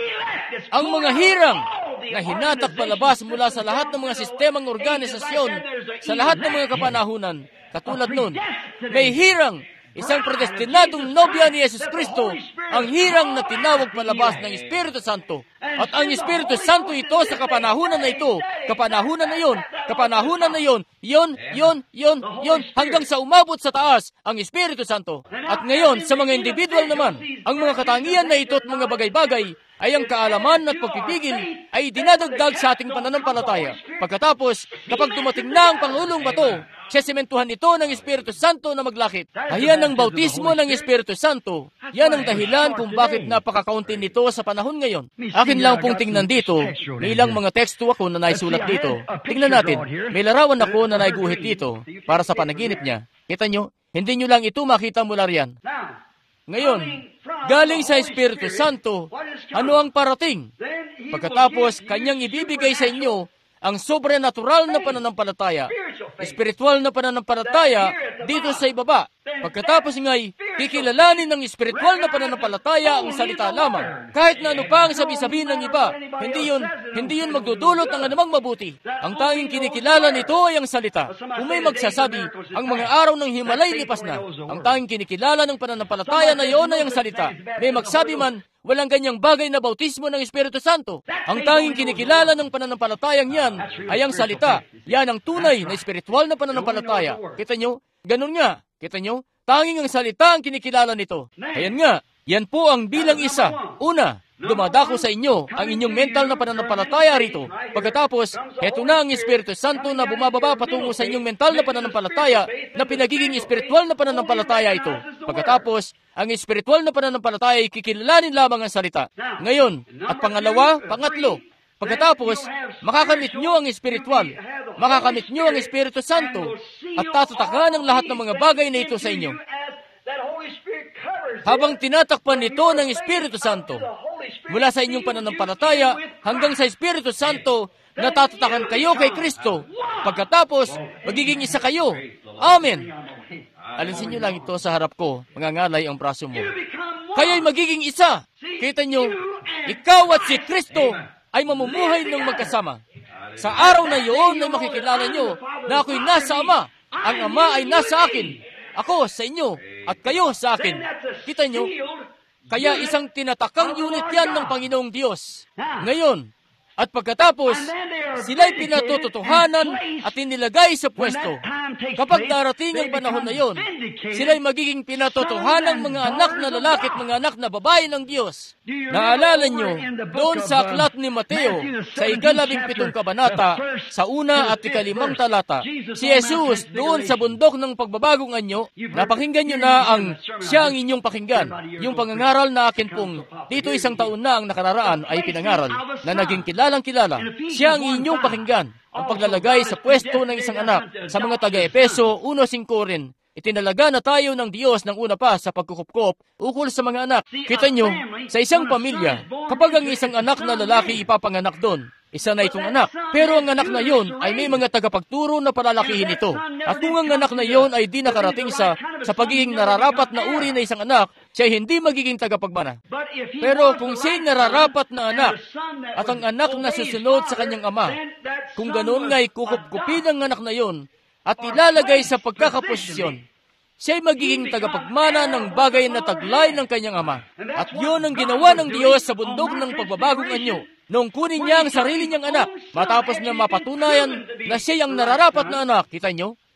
Ang mga hirang na hinatak palabas mula sa lahat ng mga sistemang organisasyon, sa lahat ng mga kapanahunan, katulad noon, may hirang, isang predestinadong nobya ni Jesus Kristo, ang hirang na tinawag palabas ng Espiritu Santo. At ang Espiritu Santo ito sa kapanahunan na ito, kapanahunan na yon, kapanahunan na yon, yon, yon, yon, yon, hanggang sa umabot sa taas, ang Espiritu Santo. At ngayon, sa mga individual naman, ang mga katangian na ito at mga bagay-bagay, ay ang kaalaman at pagpipigil ay dinadagdag sa ating pananampalataya. Pagkatapos, kapag dumating na ang Pangulong Bato, sesementuhan ito ng Espiritu Santo na maglakip. Ayan ang bautismo ng Espiritu Santo. Yan ang dahilan kung bakit napakakaunti nito sa panahon ngayon. Akin lang pong tingnan dito, may ilang mga teksto ako na naisulat dito. Tingnan natin, may larawan ako na naiguhit dito para sa panaginip niya. Kita nyo, hindi nyo lang ito makita mula riyan. Ngayon, galing sa Espiritu Santo, ano ang parating? Pagkatapos, kanyang ibibigay sa inyo ang sobrenatural na pananampalataya, espiritual na pananampalataya dito sa ibaba. Pagkatapos nga'y kikilalanin ng espiritual na pananampalataya ang salita lamang. Kahit na ano pa ang sabi-sabihin ng iba, hindi yun, hindi yun magdudulot ng anumang mabuti. Ang tanging kinikilala nito ay ang salita. Kung may magsasabi, ang mga araw ng Himalay lipas na, ang tanging kinikilala ng pananampalataya na iyon ay ang salita. May magsabi man, walang ganyang bagay na bautismo ng Espiritu Santo. Ang tanging kinikilala ng pananampalatayang yan ay ang salita. Yan ang tunay na espiritual na pananampalataya. Kita nyo? Ganun nga. Kita nyo? Tanging ang salita ang kinikilala nito. Ayan nga. Yan po ang bilang isa. Una, dumadako sa inyo ang inyong mental na pananampalataya rito. Pagkatapos, heto na ang Espiritu Santo na bumababa patungo sa inyong mental na pananampalataya na pinagiging espiritual na pananampalataya ito. Pagkatapos, ang espiritual na pananampalataya ay kikilalanin lamang ang salita. Ngayon, at pangalawa, pangatlo, pagkatapos, makakamit nyo ang espiritual, makakamit nyo ang Espiritu Santo, at tatatakan ang lahat ng mga bagay na ito sa inyo. Habang tinatakpan nito ng Espiritu Santo, mula sa inyong pananampalataya hanggang sa Espiritu Santo, natatakan kayo kay Kristo. Pagkatapos, magiging isa kayo. Amen. Alisin nyo lang ito sa harap ko, mangangalay ang braso mo. Kayo'y magiging isa. Kita nyo, ikaw at si Kristo ay mamumuhay ng magkasama. Sa araw na iyon ay makikilala nyo na ako'y nasa Ama. Ang Ama ay nasa akin. Ako sa inyo at kayo sa akin. Kita nyo, kaya isang tinatakang unit yan ng Panginoong Diyos. Ngayon, at pagkatapos, sila'y pinatututuhanan at inilagay sa pwesto. Kapag darating ang panahon na yon, sila'y magiging pinatutuhanan mga anak na lalaki at mga anak na babae ng Diyos. Naalala nyo, doon sa aklat ni Mateo, sa ikalabing pitong kabanata, sa una at ikalimang talata, si Jesus doon sa bundok ng pagbabagong anyo, napakinggan nyo na ang siya ang inyong pakinggan. Yung pangangaral na akin pong dito isang taon na ang nakararaan ay pinangaral na naging kilalang kilala. Siya ang inyong pakinggan. Ang paglalagay sa pwesto ng isang anak sa mga taga-Epeso one singko rin. Itinalaga na tayo ng Diyos ng una pa sa pagkukupkop ukol sa mga anak. Kita nyo, sa isang pamilya, kapag ang isang anak na lalaki ipapanganak doon, isa na itong anak. Pero ang anak na yon ay may mga tagapagturo na palalakihin ito. At kung ang anak na yon ay di nakarating sa, sa pagiging nararapat na uri na isang anak, siya hindi magiging tagapagmana. Pero kung siya'y nararapat na anak, at ang anak na susunod sa kanyang ama, kung ganoon nga'y kukupkupin ang anak na yon, at ilalagay sa pagkakaposisyon, siya'y magiging tagapagmana ng bagay na taglay ng kanyang ama. At yun ang ginawa ng Diyos sa bundok ng pagbabagong anyo. Noong kunin niya ang sarili niyang anak, matapos na mapatunayan na siya ang nararapat na anak, kita nyo,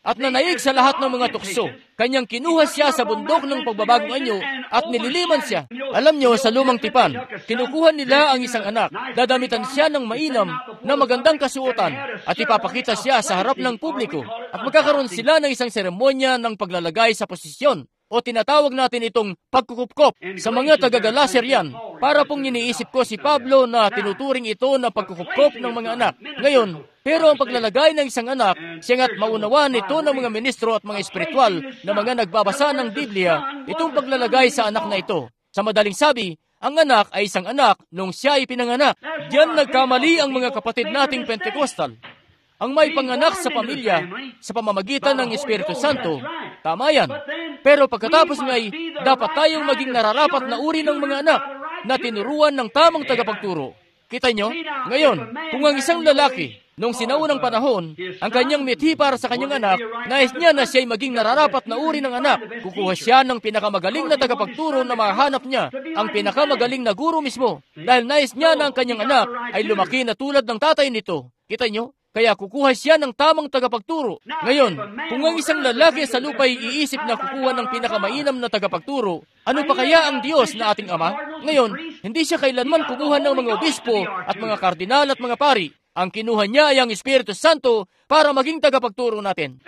at nanaig sa lahat ng mga tukso. Kanyang kinuha siya sa bundok ng pagbabagong anyo at nililiman siya. Alam niyo, sa lumang tipan, kinukuha nila ang isang anak, dadamitan siya ng mainam na magandang kasuotan at ipapakita siya sa harap ng publiko at magkakaroon sila ng isang seremonya ng paglalagay sa posisyon. O tinatawag natin itong pagkukupkop. Sa mga taga-Galaser yan, para pong iniisip ko si Pablo na tinuturing ito na pagkukupkop ng mga anak. Ngayon, pero ang paglalagay ng isang anak, siyanga't maunawaan nito ng mga ministro at mga espiritual na mga nagbabasa ng Biblia, itong paglalagay sa anak na ito. Sa madaling sabi, ang anak ay isang anak nung siya ay pinanganak. Diyan nagkamali ang mga kapatid nating Pentecostal. Ang may panganak sa pamilya sa pamamagitan ng Espiritu Santo, tama yan. Pero pagkatapos nga'y, dapat tayong maging nararapat na uri ng mga anak na tinuruan ng tamang tagapagturo. Kita nyo? Ngayon, kung ang isang lalaki, nung sinaunang panahon, ang kanyang mithi para sa kanyang anak, nais niya na siya'y maging nararapat na uri ng anak, kukuha siya ng pinakamagaling na tagapagturo na mahanap niya, ang pinakamagaling na guro mismo, dahil nais niya na ang kanyang anak ay lumaki na tulad ng tatay nito. Kita nyo? Kaya kukuha siya ng tamang tagapagturo. Ngayon, kung ang isang lalaki sa lupa ay iisip na kukuha ng pinakamainam na tagapagturo, ano pa kaya ang Diyos na ating Ama? Ngayon, hindi siya kailanman kumuha ng mga obispo at mga kardinal at mga pari. Ang kinuha niya ay ang Espiritu Santo para maging tagapagturo natin.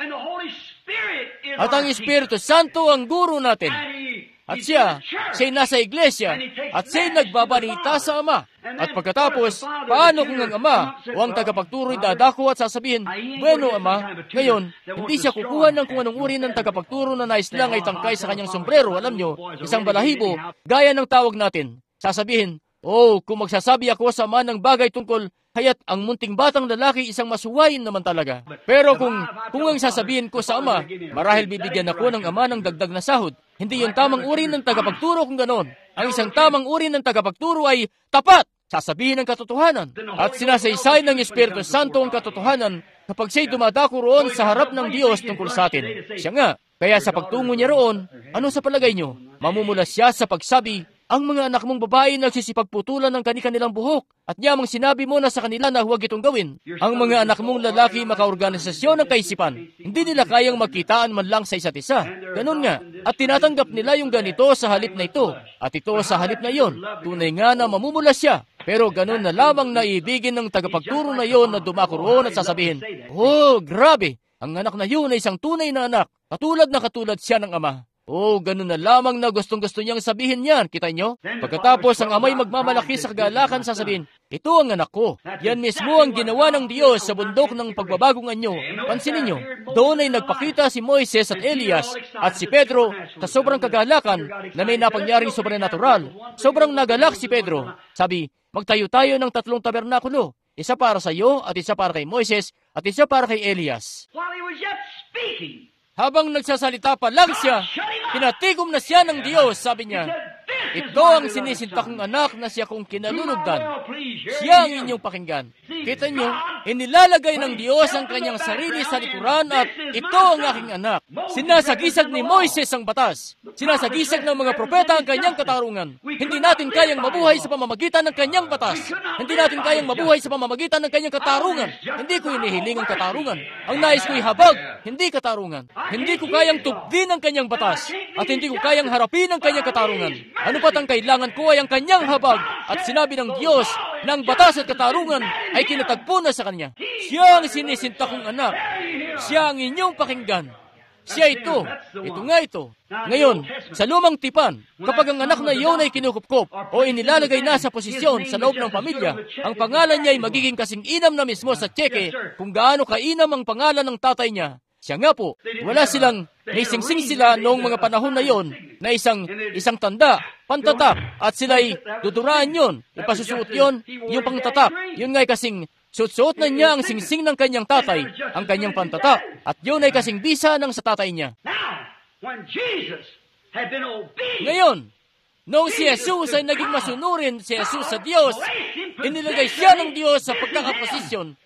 At ang Espiritu Santo ang guro natin. At siya, siya'y nasa iglesia, at siya'y nagbabalita sa Ama. At pagkatapos, paano kung ang Ama o ang tagapagturo'y dadako at sasabihin, bueno, Ama, ngayon, hindi siya kukuha ng kung anong uri ng tagapagturo na nais lang ay tangkay sa kanyang sombrero, alam nyo, isang balahibo, gaya ng tawag natin. Sasabihin, oh, kung magsasabi ako sa Ama ng bagay tungkol, kaya't ang munting batang lalaki isang masuwayin naman talaga. Pero kung, kung ang sasabihin ko sa Ama, marahil bibigyan ako ng Ama ng dagdag na sahod. Hindi yung tamang uri ng tagapagturo kung ganon. Ang isang tamang uri ng tagapagturo ay tapat, sasabihin ng katotohanan. At sinasaysay ng Espiritu Santo ang katotohanan kapag siya'y dumadako roon sa harap ng Diyos tungkol sa atin. Siya nga, kaya sa pagtungo niya roon, ano sa palagay niyo? Mamumula siya sa pagsabi, ang mga anak mong babae nagsisipagputulan ng kani-kanilang buhok at yamang sinabi mo na sa kanila na huwag itong gawin. Ang mga anak mong lalaki makaorganisasyon ng kaisipan. Hindi nila kayang magkitaan man lang sa isa't isa. Ganun nga. At tinatanggap nila yung ganito sa halip na ito at ito sa halip na iyon. Tunay nga na mamumula siya. Pero ganun na lamang na ibigin ng tagapagturo na iyon na dumako roon at sasabihin, oh, grabe! Ang anak na iyon ay isang tunay na anak. Katulad na katulad siya ng Ama. Oh, ganun na lamang na gustong-gusto niyang sabihin yan. Kita nyo? Pagkatapos ang amay magmamalaki sa kagalakan, sasabihin, ito ang anak ko. Yan mismo ang ginawa ng Diyos sa bundok ng pagbabagong anyo. Pansinin nyo, doon ay nagpakita si Moises at Elias at si Pedro sa sobrang kagalakan na may napangyaring sobrenatural. Sobrang nagalak si Pedro. Sabi, magtayo tayo ng tatlong tabernakulo. Isa para sa iyo at isa para kay Moises at isa para kay Elias. While he was yet speaking, habang nagsasalita pa lang siya, pinatigom na siya ng Diyos, sabi niya, ito ang sinisinta kong anak na siya kong kinalulugdan. Siya ang inyong pakinggan. Kita niyo, inilalagay ng Diyos ang kanyang sarili sa likuran at ito ang aking anak. Sinasagisag ni Moises ang batas. Sinasagisag ng mga propeta ang kanyang katarungan. Hindi natin kayang mabuhay sa pamamagitan ng kanyang batas. Hindi natin kayang mabuhay sa pamamagitan ng kanyang katarungan. Hindi ko inihiling ang katarungan. Ang nais ko'y habag, hindi katarungan. Hindi ko kayang tubdin ang kanyang batas at hindi ko kayang harapin ang kanyang katarungan. Ano pat ang kailangan ko ay ang kanyang habag at sinabi ng Diyos na ang batas at katarungan ay kinatagpo na sa kanya. Siya ang sinisinta kong anak. Siya ang inyong pakinggan. Siya ito. Ito nga ito. Ngayon, sa lumang tipan, kapag ang anak na iyon ay kinukupkop o inilalagay na sa posisyon sa loob ng pamilya, ang pangalan niya ay magiging kasing inam na mismo sa tseke kung gaano kainam ang pangalan ng tatay niya. Siya nga po, wala silang, may singsing sila noong mga panahon na yon na isang isang tanda, pantatap, at sila'y duduraan yon, ipasusuot yon, yung pangtatap. Yun nga'y kasing suot-suot na niya ang singsing ng kanyang tatay, ang kanyang pantatap, at yun ay kasing bisa ng sa tatay niya. Ngayon, noong si Jesus ay naging masunurin si Jesus sa Diyos, inilagay siya ng Diyos sa pagkakaposisyon.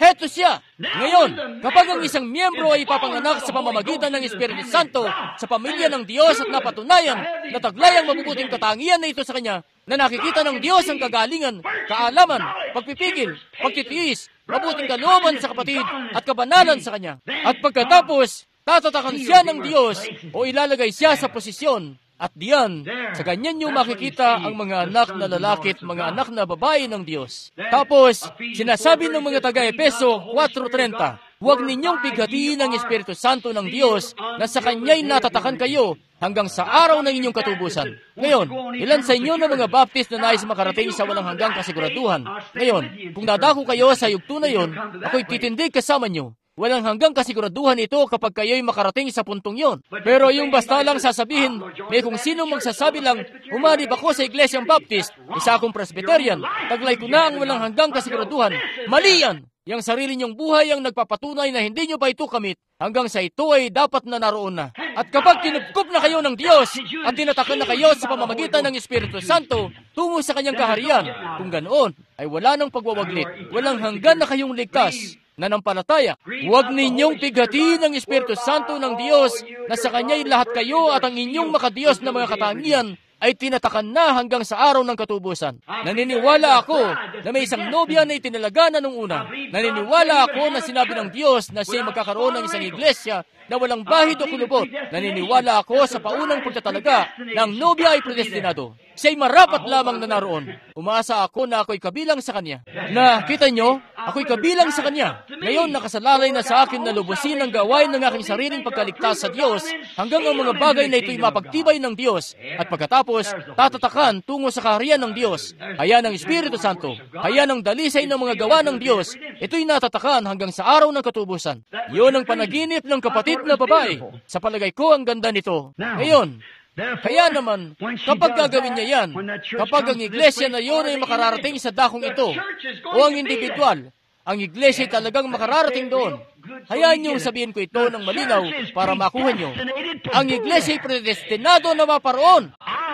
Heto siya. Ngayon, kapag ang isang miyembro ay ipapanganak sa pamamagitan ng Espiritu Santo sa pamilya ng Diyos at napatunayan na taglay ang mabubuting katangian na ito sa kanya, na nakikita ng Diyos ang kagalingan, kaalaman, pagpipigil, pagtitiis, mabuting kalooban sa kapatid at kabanalan sa kanya. At pagkatapos, tatatakan siya ng Diyos o ilalagay siya sa posisyon. At diyan, sa ganyan niyo makikita ang mga anak na lalaki at mga anak na babae ng Diyos. Tapos, sinasabi ng mga taga-Epeso four thirty, huwag ninyong pighatiin ang Espiritu Santo ng Diyos na sa Kanya'y natatakan kayo hanggang sa araw ng inyong katubusan. Ngayon, ilan sa inyo na mga Baptist na nais makarating sa walang hanggang kasiguraduhan? Ngayon, kung dadako kayo sa yugto na yon, ako'y titindig kasama nyo. Walang hanggang kasiguraduhan ito kapag kayo'y makarating sa puntong yon. Pero yung basta lang sasabihin, may kung sinong magsasabi lang, umarib ako sa Iglesyang Baptist, isa akong Presbyterian, taglay ko na ang walang hanggang kasiguraduhan. Mali yan! Yang sarili niyong buhay ang nagpapatunay na hindi niyo pa ito kamit hanggang sa ito ay dapat na naroon na. At kapag kinupkup na kayo ng Diyos at tinatakan na kayo sa pamamagitan ng Espiritu Santo tungo sa kanyang kaharian, kung ganoon ay wala nang pagwawaglit, walang hanggan na kayong ligtas. Nanampalataya, huwag ninyong pighatiin ang Espiritu Santo ng Diyos na sa Kanya'y lahat kayo at ang inyong makadiyos na mga katangian ay tinatakan na hanggang sa araw ng katubusan. Naniniwala ako na may isang nobya na itinalaga na nung una. Naniniwala ako na sinabi ng Diyos na siya'y magkakaroon ng isang iglesia na walang bahid o kulubot. Naniniwala ako sa paunang pagtatalaga na ang nobya ay predestinado. Siya'y marapat lamang na naroon. Umaasa ako na ako'y kabilang sa Kanya. Na, kita nyo, ako'y kabilang sa Kanya. Ngayon, nakasalalay na sa akin na lubusin ang gawain ng aking sariling pagkaligtas sa Diyos hanggang ang mga bagay na ito'y mapagtibay ng Diyos. At pagkatapos, tatatakan tungo sa kaharian ng Diyos. Kaya ng Espiritu Santo, kaya ng dalisay ng mga gawa ng Diyos, ito'y natatakan hanggang sa araw ng katubusan. Iyon ang panaginip ng kapatid na babae. Sa palagay ko, ang ganda nito. Ngayon, kaya naman, kapag gagawin niya yan, kapag ang iglesia na yun ay makararating sa dakong ito, o ang individual, ang iglesia ay talagang makararating doon, hayaan niyong sabihin ko ito ng malinaw para makuha niyo. Ang iglesia ay predestinado na maparoon.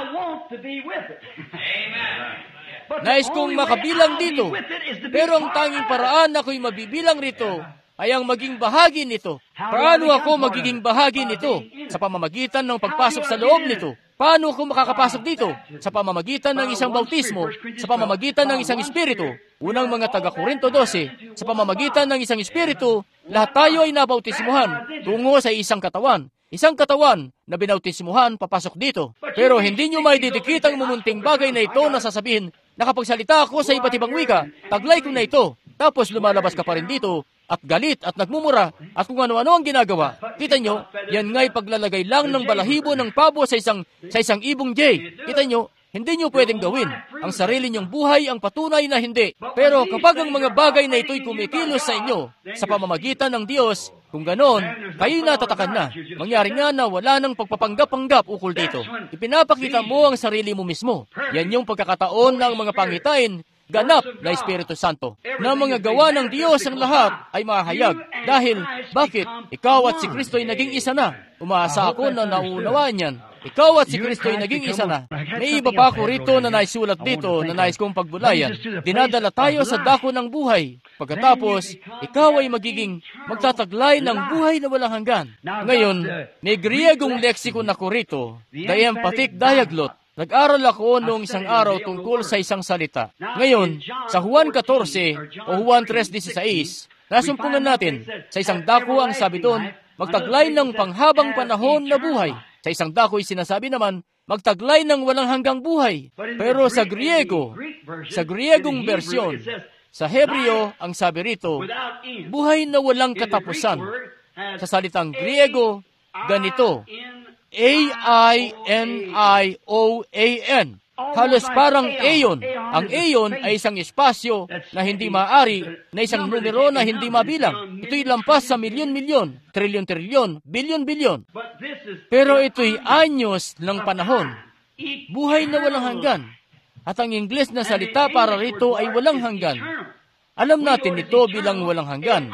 Nais kong makabilang dito, pero ang tanging paraan na ako'y mabibilang rito ay ang maging bahagi nito. Paano ako magiging bahagi nito? Sa pamamagitan ng pagpasok sa loob nito. Paano ako makakapasok dito? Sa pamamagitan ng isang bautismo, sa pamamagitan ng isang espiritu. Unang mga taga-Korinto twelve, sa pamamagitan ng isang espiritu, lahat tayo ay nabautismuhan tungo sa isang katawan. Isang katawan na binautismuhan papasok dito. Pero hindi nyo may didikit ang mumunting bagay na ito na sasabihin, nakapagsalita ako sa iba't ibang wika, taglay ko na ito. Tapos lumalabas ka pa rin dito, at galit at nagmumura, at kung ano-ano ang ginagawa. Kita nyo, yan nga'y paglalagay lang ng balahibo ng pabo sa isang, sa isang ibong jay. Kita nyo, hindi nyo pwedeng gawin. Ang sarili nyong buhay ang patunay na hindi. Pero kapag ang mga bagay na ito'y kumikilos sa inyo, sa pamamagitan ng Diyos, kung ganon, kayo'y natatakan na. Mangyari nga na wala nang pagpapanggap-panggap ukol dito. Ipinapakita mo ang sarili mo mismo. Yan yung pagkakataon ng mga pangitain, ganap na Espiritu Santo. Na mga gawa ng Diyos ang lahat ay mahayag. Dahil, bakit? Ikaw at si Kristo ay naging isa na. Umaasa ako na nauunawaan yan. Ikaw at si Kristo ay naging isa na. May iba pa ako rito na naisulat dito na nais kong pagbulayan. Dinadala tayo sa dako ng buhay. Pagkatapos, ikaw ay magiging magtataglay ng buhay na walang hanggan. Ngayon, may Griegong leksikon ako rito, the emphatic diaglot. Nag-aral ako noong isang araw tungkol sa isang salita. Ngayon, sa Juan fourteen o Juan three sixteen, nasumpungan natin, sa isang dako ang sabi doon, magtaglay ng panghabang panahon na buhay. Sa isang dako ay sinasabi naman, magtaglay ng walang hanggang buhay. Pero sa Griego, sa Griegong bersyon, sa Hebreo, ang sabi rito, buhay na walang katapusan. Sa salitang Griego, ganito, A I N I O A N. Halos parang aeon. Ang aeon ay isang espasyo na hindi maaari, na isang numero na hindi mabilang. Ito'y lampas sa milyon-milyon, trilyon-trilyon, bilyon-bilyon. Pero ito'y anyos ng panahon. Buhay na walang hanggan. At ang Ingles na salita para rito ay walang hanggan. Alam natin ito bilang walang hanggan.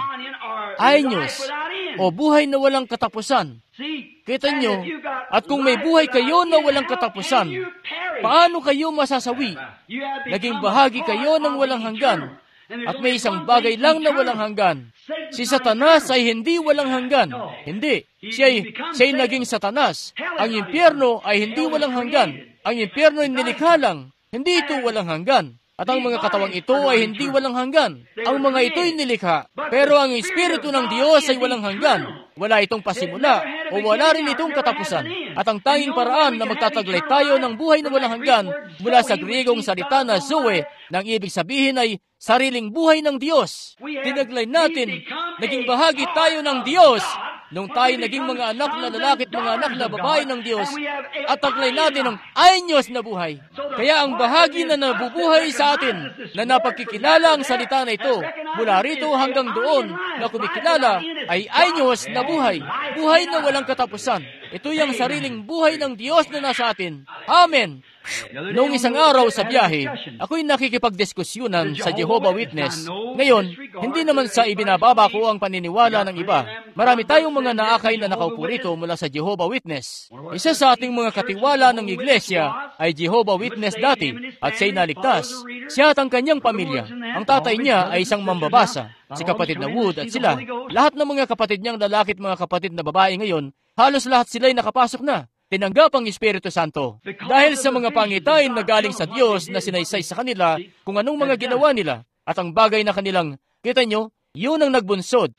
Anyos, o buhay na walang katapusan. Kita nyo, at kung may buhay kayo na walang katapusan, paano kayo masasawi? Naging bahagi kayo ng walang hanggan, At may isang bagay lang na walang hanggan. Si Satanas ay hindi walang hanggan. Hindi. Siya'y, siya'y naging Satanas. Ang impyerno ay hindi walang hanggan. Ang impyerno ay nilikha lang. Hindi ito walang hanggan. At ang mga katawang ito ay hindi walang hanggan. Ang mga ito'y nilikha. Pero ang Espiritu ng Diyos ay walang hanggan. Wala itong pasimula o wala rin itong katapusan. At ang tanging paraan na magtataglay tayo ng buhay na walang hanggan mula sa Griegong salita na Zoe, nang ibig sabihin ay sariling buhay ng Diyos. Tinaglay natin, naging bahagi tayo ng Diyos nung tayo naging mga anak na lalaki at mga anak na babae ng Diyos, at taglay natin ang ayos na buhay. Kaya ang bahagi na nabubuhay sa atin, na napagkikilala ang salita na ito, mula rito hanggang doon na kumikilala, ay ayos na buhay. Buhay na walang katapusan. Ito yung sariling buhay ng Diyos na nasa atin. Amen. Noong isang araw sa biyahe, ako'y nakikipagdiskusyonan sa Jehovah Witness. Ngayon, hindi naman sa ibinababa ko ang paniniwala ng iba. Marami tayong mga naakay na nakaupo rito mula sa Jehovah Witness. Isa sa ating mga katiwala ng iglesia ay Jehovah Witness dati, at siya'y naligtas. Siya at ang kanyang pamilya. Ang tatay niya ay isang mambabasa, si kapatid na Wood at sila. Lahat ng mga kapatid niyang lalaki at mga kapatid na babae ngayon, halos lahat sila'y nakapasok na. Tinanggap ang Espiritu Santo dahil sa mga pangitain na galing sa Diyos na sinaysay sa kanila kung anong mga ginawa nila at ang bagay na kanilang, kita nyo, yun ang nagbunsod.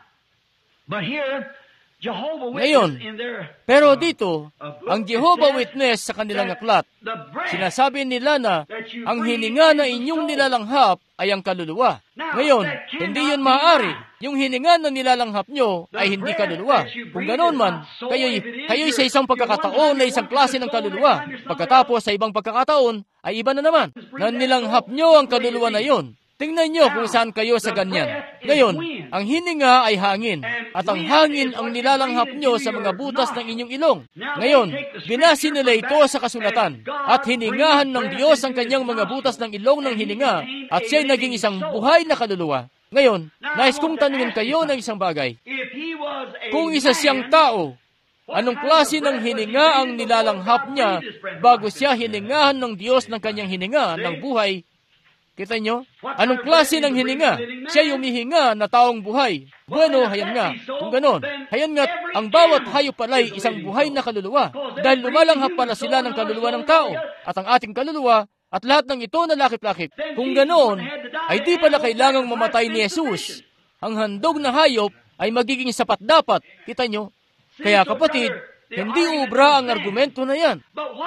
Ngayon, pero dito, ang Jehovah Witness sa kanilang aklat, sinasabi nila na ang hininga na inyong nilalanghap ay ang kaluluwa. Ngayon, hindi yun maaari. Yung hininga na nilalanghap nyo ay hindi kaluluwa. Kung ganoon man, kayo'y, kayo'y sa isang pagkakataon na isang klase ng kaluluwa. Pagkatapos sa ibang pagkakataon ay iba na naman. Na nilanghap nyo ang kaluluwa na yun. Tingnan nyo kung saan kayo sa ganyan. Ngayon, ang hininga ay hangin, at ang hangin ang nilalanghap nyo sa mga butas ng inyong ilong. Ngayon, binasi nila ito sa kasulatan, at hiningahan ng Diyos ang kanyang mga butas ng ilong ng hininga, at siya'y naging isang buhay na kaluluwa. Ngayon, nais kong tanungin kayo ng isang bagay. Kung isa siyang tao, anong klase ng hininga ang nilalanghap niya bago siya hiningahan ng Diyos ng kanyang hininga ng buhay? Kita nyo? Anong klase ng hininga? Siya humihinga na taong buhay. Bueno, hayan nga. Kung ganon, hayan nga, ang bawat hayop pala'y isang buhay na kaluluwa. Dahil lumalanghap pala sila ng kaluluwa ng tao. At ang ating kaluluwa, at lahat ng ito na lakip-lakip. Kung ganon, ay di pala kailangang mamatay ni Jesus. Ang handog na hayop ay magiging sapat dapat. Kita nyo? Kaya kapatid, hindi ubra ang argumento na yan.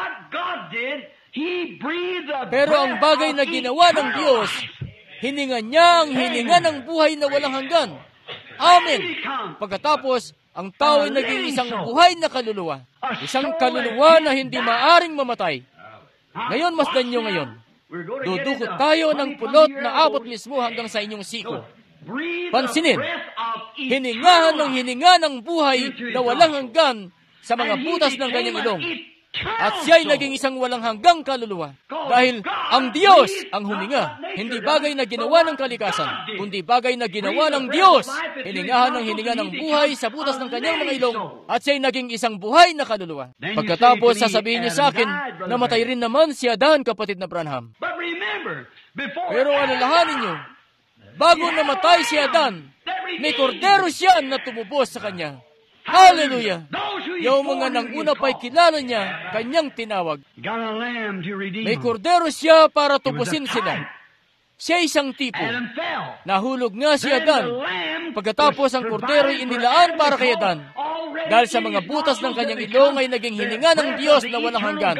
Pero ang bagay na ginawa ng Diyos, hininga niya ang hininga ng buhay na walang hanggan. Amen. Pagkatapos, ang tao ay naging isang buhay na kaluluwa. Isang kaluluwa na hindi maaring mamatay. Ngayon, masdan nyo ngayon. Dudukot tayo ng pulot na abot mismo hanggang sa inyong siko. Pansinin, hiningahan ng hininga ng buhay na walang hanggan sa mga butas ng kanyang ilong. At siya'y naging isang walang hanggang kaluluwa. Dahil ang Diyos ang huminga, hindi bagay na ginawa ng kalikasan, kundi bagay na ginawa ng Diyos. Hiningahan ng hininga ng buhay sa butas ng kanyang mga ilong, at siya'y naging isang buhay na kaluluwa. Pagkatapos, sasabihin niyo sa akin, namatay rin naman si Adan, kapatid na Branham. Pero alalahanin niyo, bago namatay si Adan, may kordero siya na tumubos sa kanya. Hallelujah! Yung mga nanguna pa'y kilala niya, kanyang tinawag. May kordero siya para tubusin sila. Siya isang tipo. Nahulog nga si Adan. Pagkatapos ang kordero'y inilaan para kay Adan. Dahil sa mga butas ng kanyang ilong ay naging hininga ng Diyos na walang hanggan.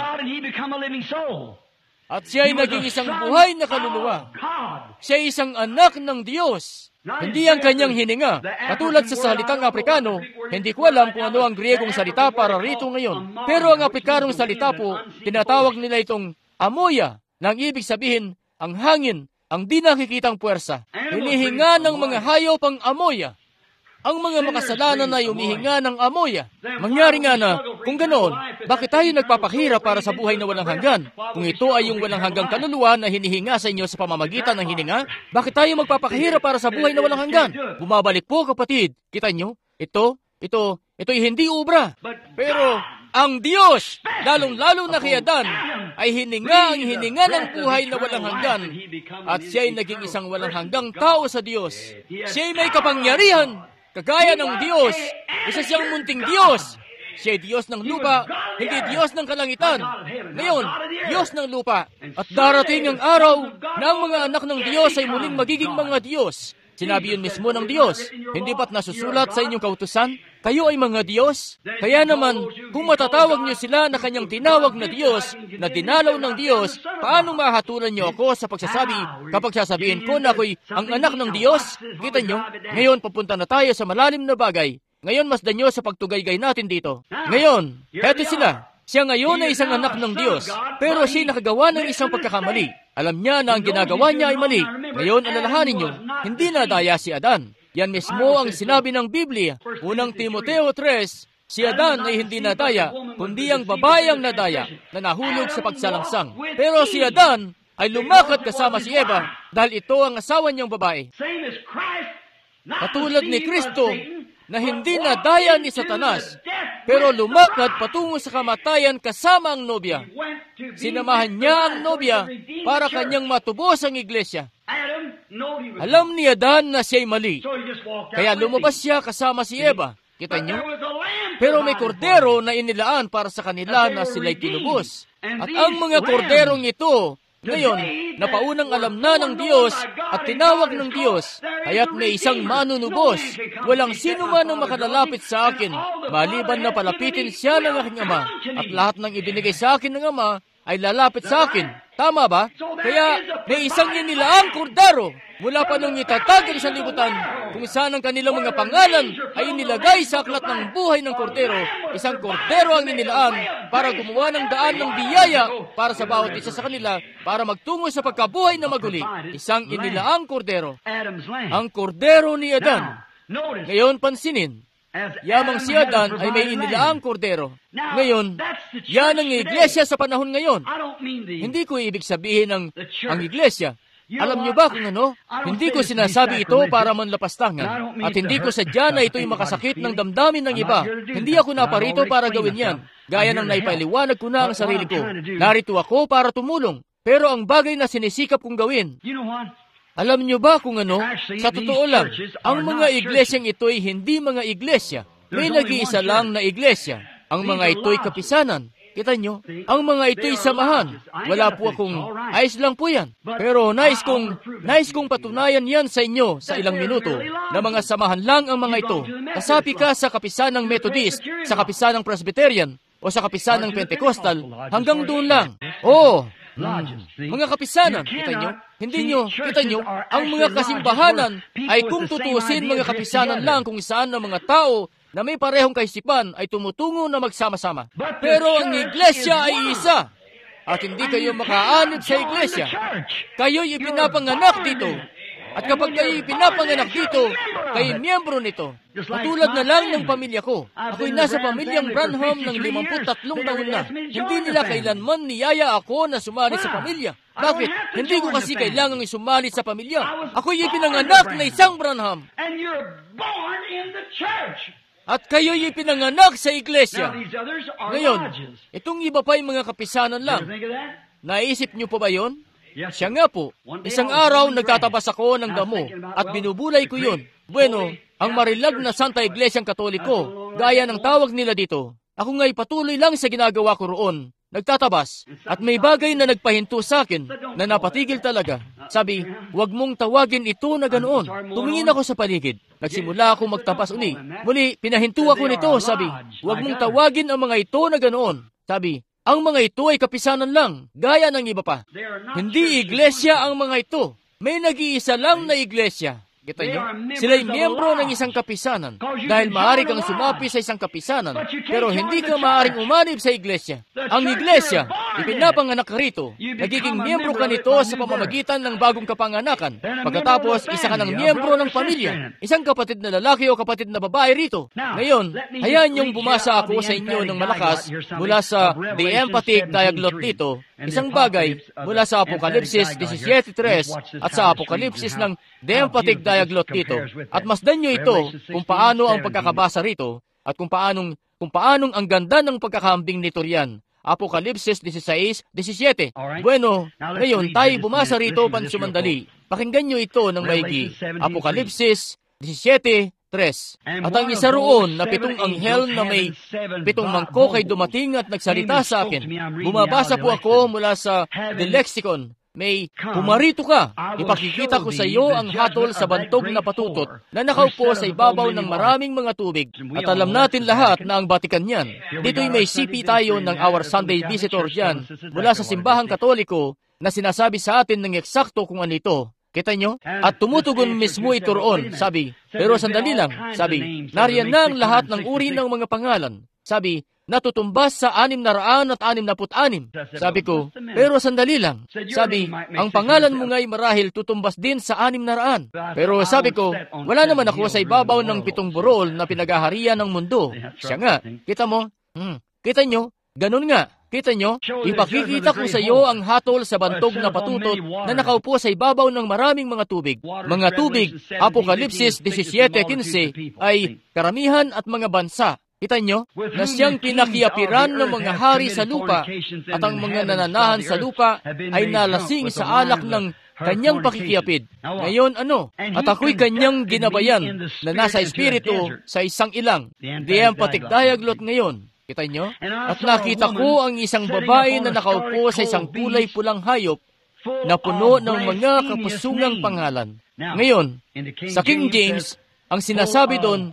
At siya ay naging isang buhay na kaluluwa. Siya ay isang anak ng Diyos. Hindi ang kanyang hininga. Katulad sa salitang Aprikano, hindi ko alam kung ano ang Griegong salita para rito ngayon. Pero ang Aprikanong salita po, tinatawag nila itong amoya, nang ibig sabihin, ang hangin, ang di nakikitang puwersa. Hinihinga ng mga hayop ang amoya. Ang mga makasalanan ay humihinga ng amoya. Mangyari nga na, kung ganoon, bakit tayo nagpapahirap para sa buhay na walang hanggan? Kung ito ay yung walang hanggang kaluluwa na hinihinga sa inyo sa pamamagitan ng hininga, bakit tayo magpapahirap para sa buhay na walang hanggan? Bumabalik po, kapatid. Kita nyo? Ito, ito, ito'y hindi ubra. Pero Ang Diyos, lalong-lalo na kay Adan, ay hininga ang hininga ng buhay na walang hanggan at siya'y naging isang walang hanggang tao sa Diyos. Siya'y may kapangyarihan, kagaya ng Diyos. Isa siyang munting Diyos. Siya'y Diyos ng lupa, hindi Diyos ng kalangitan. Ngayon, Diyos ng lupa. At darating ang araw na ang mga anak ng Diyos ay muling magiging mga Diyos. Sinabi yun mismo ng Diyos. Hindi ba't nasusulat sa inyong kautusan? Kayo ay mga Diyos? Kaya naman, kung matatawag niyo sila na kanyang tinawag na Diyos, na dinalaw ng Diyos, paano mahatulan niyo ako sa pagsasabi kapag sasabihin ko na ako'y ang anak ng Diyos? Kita niyo? Ngayon, papunta na tayo sa malalim na bagay. Ngayon, masdan niyo sa pagtugaygay natin dito. Ngayon, eto sila. Siya ngayon ay isang anak ng Diyos, pero siya'y nakagawa ng isang pagkakamali. Alam niya na ang ginagawa niya ay mali. Ngayon, alalahanin niyo, hindi nadaya si Adan. Yan mismo ang sinabi ng Biblia. Unang Timoteo three, si Adan ay hindi nadaya, kundi ang babae ang nadaya, na nahulog sa pagsalangsang. Pero si Adan ay lumakad kasama si Eva, dahil ito ang asawa niyang babae. Katulad ni Kristo, na hindi nadaya ni Satanas, pero lumakad patungo sa kamatayan kasama ang nobya. Sinamahan niya ang nobya para kanyang matubos ang iglesia. Alam ni Adan na siya'y mali, kaya lumabas siya kasama si Eva. Kita niyo? Pero may kordero na inilaan para sa kanila na sila'y tinubos. At ang mga korderong ito, ngayon, napaunang alam na ng Diyos at tinawag ng Diyos, kaya't may isang manunubos. Walang sino man ang makalalapit sa akin, maliban na palapitin siya ng aking Ama, at lahat ng ibinigay sa akin ng Ama ay lalapit sa akin. Tama ba? Kaya may isang inilaang kordero mula pa nung itatag ang sanlibutan, kung saan ang kanilang mga pangalan ay inilagay sa aklat ng buhay ng kordero. Isang kordero ang inilaan para gumawa ng daan ng biyaya para sa bawat isa sa kanila para magtungo sa pagkabuhay na maguli. Isang inilaang kordero. Ang kordero ni Adan. Ngayon, pansinin, yamang si Adan ay may inilaang kordero. Ngayon, yan ang iglesia sa panahon ngayon. Hindi ko ibig sabihin ng ang iglesia. Alam niyo ba kung ano? Hindi ko sinasabi ito para manlapastangan. At hindi ko sadya na ito'y makasakit ng damdamin ng iba. Hindi ako naparito para gawin yan. Gaya ng naipaliwanag ko na ang sarili ko. Narito ako para tumulong. Pero ang bagay na sinisikap kong gawin, alam niyo ba kung ano? Sa totoo lang, ang mga iglesyang ito'y hindi mga iglesia. May nag-iisa lang na iglesia. Ang mga ito'y kapisanan. Kita nyo, ang mga ito'y samahan. Wala po akong, ayos lang po yan. Pero nais kong, nais kong patunayan yan sa inyo sa ilang minuto, na mga samahan lang ang mga ito. Kasapi ka sa kapisanang Methodist, sa kapisanang Presbyterian, o sa kapisanang Pentecostal, hanggang doon lang. Oo, hmm, mga kapisanan, kita nyo, hindi nyo, kita nyo, ang mga kasimbahanan ay kung tutusin mga kapisanan lang kung saan ang mga tao na may parehong kaisipan ay tumutungo na magsama-sama. Pero ang iglesia ay isa. At hindi kayo makaanib sa iglesia. Kayo'y ipinapanganak dito. At kapag kayo'y ipinapanganak dito, kayo'y miyembro nito. Katulad na lang ng pamilya ko. Ako'y nasa pamilyang Branham ng limampu't-tatlong taon na. Hindi nila kailanman niyaya ako na sumali sa pamilya. Bakit? Hindi ko kasi kailangang isumali sa pamilya. Ako'y ipinanganak na isang Branham. At kayo'y ipinanganak sa iglesia. Ngayon, itong iba pa'y mga kapisanan lang. Naisip niyo po ba yon? Siya nga po, isang araw nagtatabas ako ng damo at binubulay ko yun. Bueno, ang marilag na Santa Iglesyang Katoliko, gaya ng tawag nila dito, ako nga'y patuloy lang sa ginagawa ko roon. Nagtatabas, at may bagay na nagpahinto sa akin na napatigil talaga. Sabi, huwag mong tawagin ito na ganoon. Tumingin ako sa paligid. Nagsimula akong magtabas uli. Muli, pinahinto ako nito. Sabi, huwag mong tawagin ang mga ito na ganoon. Sabi, ang mga ito ay kapisanan lang, gaya ng iba pa. Hindi iglesia ang mga ito. May nag-iisa lang na iglesia. Kita niyo? Sila'y miyembro ng isang kapisanan dahil maaari kang sumapi sa isang kapisanan pero hindi ka maaaring umanib sa iglesia. Ang iglesia, ipinapanganak ka rito. Nagiging miyembro ka nito sa pamamagitan ng bagong kapanganakan. Pagkatapos, isa ka ng miyembro ng pamilya. Isang kapatid na lalaki o kapatid na babae rito. Ngayon, hayaan niyong bumasa ako sa inyo ng malakas mula sa The Emphatic Diaglott dito. Isang bagay mula sa Apokalipsis seventeen three at sa Apokalipsis ng The Emphatic Diaglott dito. At masdan nyo ito kung paano ang pagkakabasa rito. at kung paanong, kung paanong ang ganda ng pagkakahambing nito riyan. Apokalipsis sixteen seventeen. Bueno, ngayon tayo bumasa rito pansumandali. Pakinggan nyo ito ng maigi. Apokalipsis seventeen three. At ang isa roon na pitong anghel na may pitong mangkok ay dumating at nagsalita sa akin. Bumabasa po ako mula sa The Lexicon. May, pumarito ka, ipakikita ko sa iyo ang hatol sa bantog na patutot na nakaupo sa ibabaw ng maraming mga tubig. At alam natin lahat na ang Batikan niyan. Dito'y may C P tayo ng Our Sunday Visitor diyan mula sa simbahang Katoliko na sinasabi sa atin ng eksakto kung ano ito. Kita nyo? At tumutugon mismo ito roon. Sabi, pero sandali lang. Sabi, nariyan na ang lahat ng uri ng mga pangalan. Sabi, natutumbas sa anim na raan at anim na put-anim. Sabi ko, pero sandali lang. Sabi, ang pangalan mo nga'y marahil tutumbas din sa anim na raan. Pero sabi ko, wala naman ako sa ibabaw ng pitong burol na pinagaharian ng mundo. Siya nga, kita mo? Hmm, kita nyo? Ganun nga. Kita nyo? Ipakikita ko sa iyo ang hatol sa bantog na patutot na nakaupo sa ibabaw ng maraming mga tubig. Mga tubig, Apokalipsis seventeen fifteen, ay karamihan at mga bansa. Kita nyo? Na siyang pinakiapiran ng mga hari sa lupa at ang mga nananahan sa lupa ay nalasing sa alak ng kanyang pakikiapid. Ngayon ano? At ako'y kanyang ginabayan na nasa espiritu sa isang ilang. The emphatic diaglot ngayon. Kita nyo? At nakita ko ang isang babae na nakaupo sa isang kulay pulang hayop na puno ng mga kapusungang pangalan. Ngayon, sa King James, ang sinasabi doon,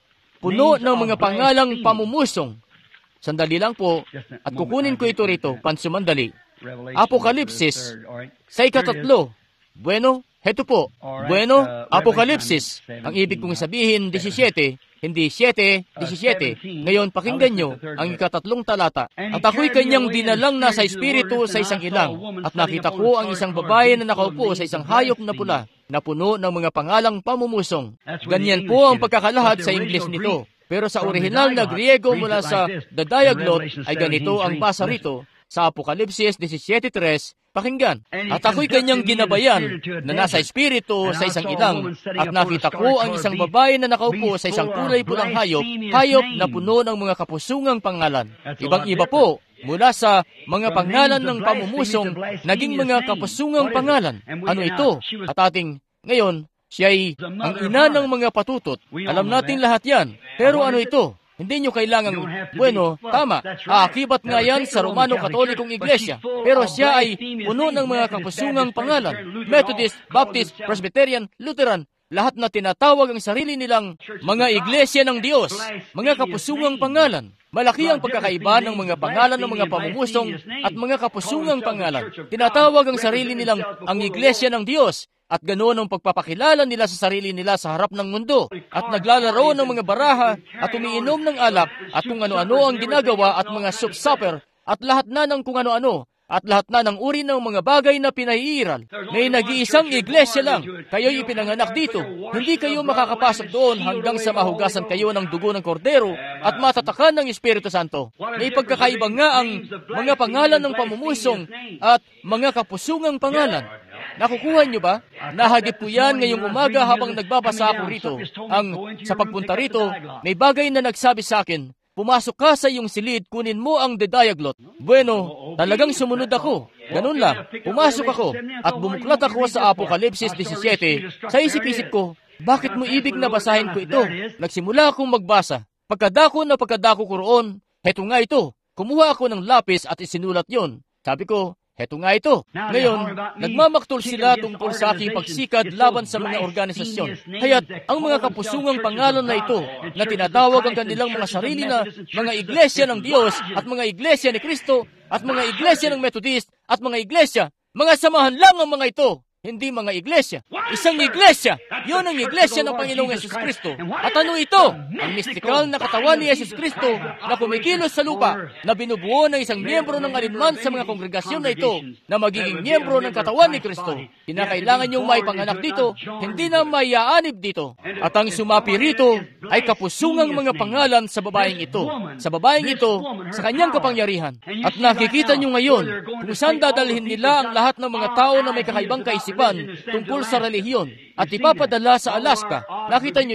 puno ng mga pangalang pamumusong. Sandali lang po, at kukunin ko ito rito, pansumandali. Apokalipsis, sa ikatatlo. Bueno, heto po. Bueno, Apokalipsis. Ang ibig kong sabihin, seventeen, hindi seven, seventeen. Ngayon, pakinggan nyo ang ikatatlong talata. At ako'y kanyang dinalang nasa espiritu sa isang ilang. At nakita ko ang isang babae na nakaupo sa isang hayop na pula, na puno ng mga pangalang pamumusong. Ganyan po ang pagkakalahad sa Ingles nito. Pero sa orihinal na Griego mula sa The Diaglot ay ganito ang basa rito sa Apokalipsis seventeen three. Pakinggan. At ako'y kanyang ginabayan na nasa espiritu sa isang ilang at nakita ko ang isang babae na nakaupo sa isang kulay pulang hayop, hayop na puno ng mga kapusungang pangalan. Ibang-iba po, mula sa mga pangalan ng pamumusong, naging mga kapusungang pangalan. Ano ito? At ating, ngayon, siya'y ang ina ng mga patutot. Alam natin lahat yan. Pero ano ito? Hindi nyo kailangang, bueno, tama, aakibat nga yan sa Romano Katolikong Iglesia. Pero siya ay puno ng mga kapusungang pangalan. Methodist, Baptist, Presbyterian, Lutheran, lahat na tinatawag ang sarili nilang mga iglesia ng Diyos, mga kapusungang pangalan. Malaki ang pagkakaiba ng mga pangalan ng mga pamumusong at mga kapusungang pangalan. Tinatawag ang sarili nilang ang iglesia ng Diyos. At ganoon ang pagpapakilala nila sa sarili nila sa harap ng mundo. At naglalaro ng mga baraha at umiinom ng alak at kung ano-ano ang ginagawa at mga soup supper at lahat na ng kung ano-ano at lahat na ng uri ng mga bagay na pinaiiral. May nag-iisang iglesia lang. Kayo'y ipinanganak dito. Hindi kayo makakapasok doon hanggang sa mahugasan kayo ng dugo ng kordero at matatakan ng Espiritu Santo. May pagkakaiba nga ang mga pangalan ng pamumusong at mga kapusungang pangalan. Nakukuha nyo ba? Nahagip ko yan ngayong umaga habang nagbabasa ako rito. Ang sa pagpunta rito, may bagay na nagsabi sa akin, pumasok ka sa iyong silid, kunin mo ang The Diaglot. Bueno, talagang sumunod ako. Ganun lang. Pumasok ako at bumuklat ako sa Apokalipsis seventeen. Sa isip-isip ko, bakit mo ibig na basahin ko ito? Nagsimula akong magbasa. Pagkadako na pagkadako ko roon, heto nga ito. Kumuha ako ng lapis at isinulat yon. Sabi ko, heto nga ito. Ngayon, nagmamaktol sila tungkol sa aking pagsikad laban sa mga organisasyon. Kaya't ang mga kapusungang pangalan na ito, na tinatawag ang kanilang mga sarili na mga iglesia ng Diyos at mga iglesia ni Kristo at mga iglesia ng Methodist at mga iglesia, mga samahan lang ang mga ito. Hindi mga iglesia. Isang iglesia. Yun ang iglesia ng Panginoong Yesus Kristo. At ano ito? Ang mystikal na katawan ni Yesus Kristo na kumikilos sa lupa, na binubuo ng isang miyembro ng alinman sa mga kongregasyon na ito, na magiging miyembro ng katawan ni Kristo. Kinakailangan niyong maipanganak dito, hindi na maiaanib dito. At ang sumapi rito ay kapusungang mga pangalan sa babaeng ito. Sa babaeng ito, sa kanyang kapangyarihan. At nakikita niyo ngayon kung saan dadalhin nila ang lahat ng mga tao na may kakaibang kaisipan tungkol sa relihiyon at ipapadala sa Alaska. Nakita niyo yun?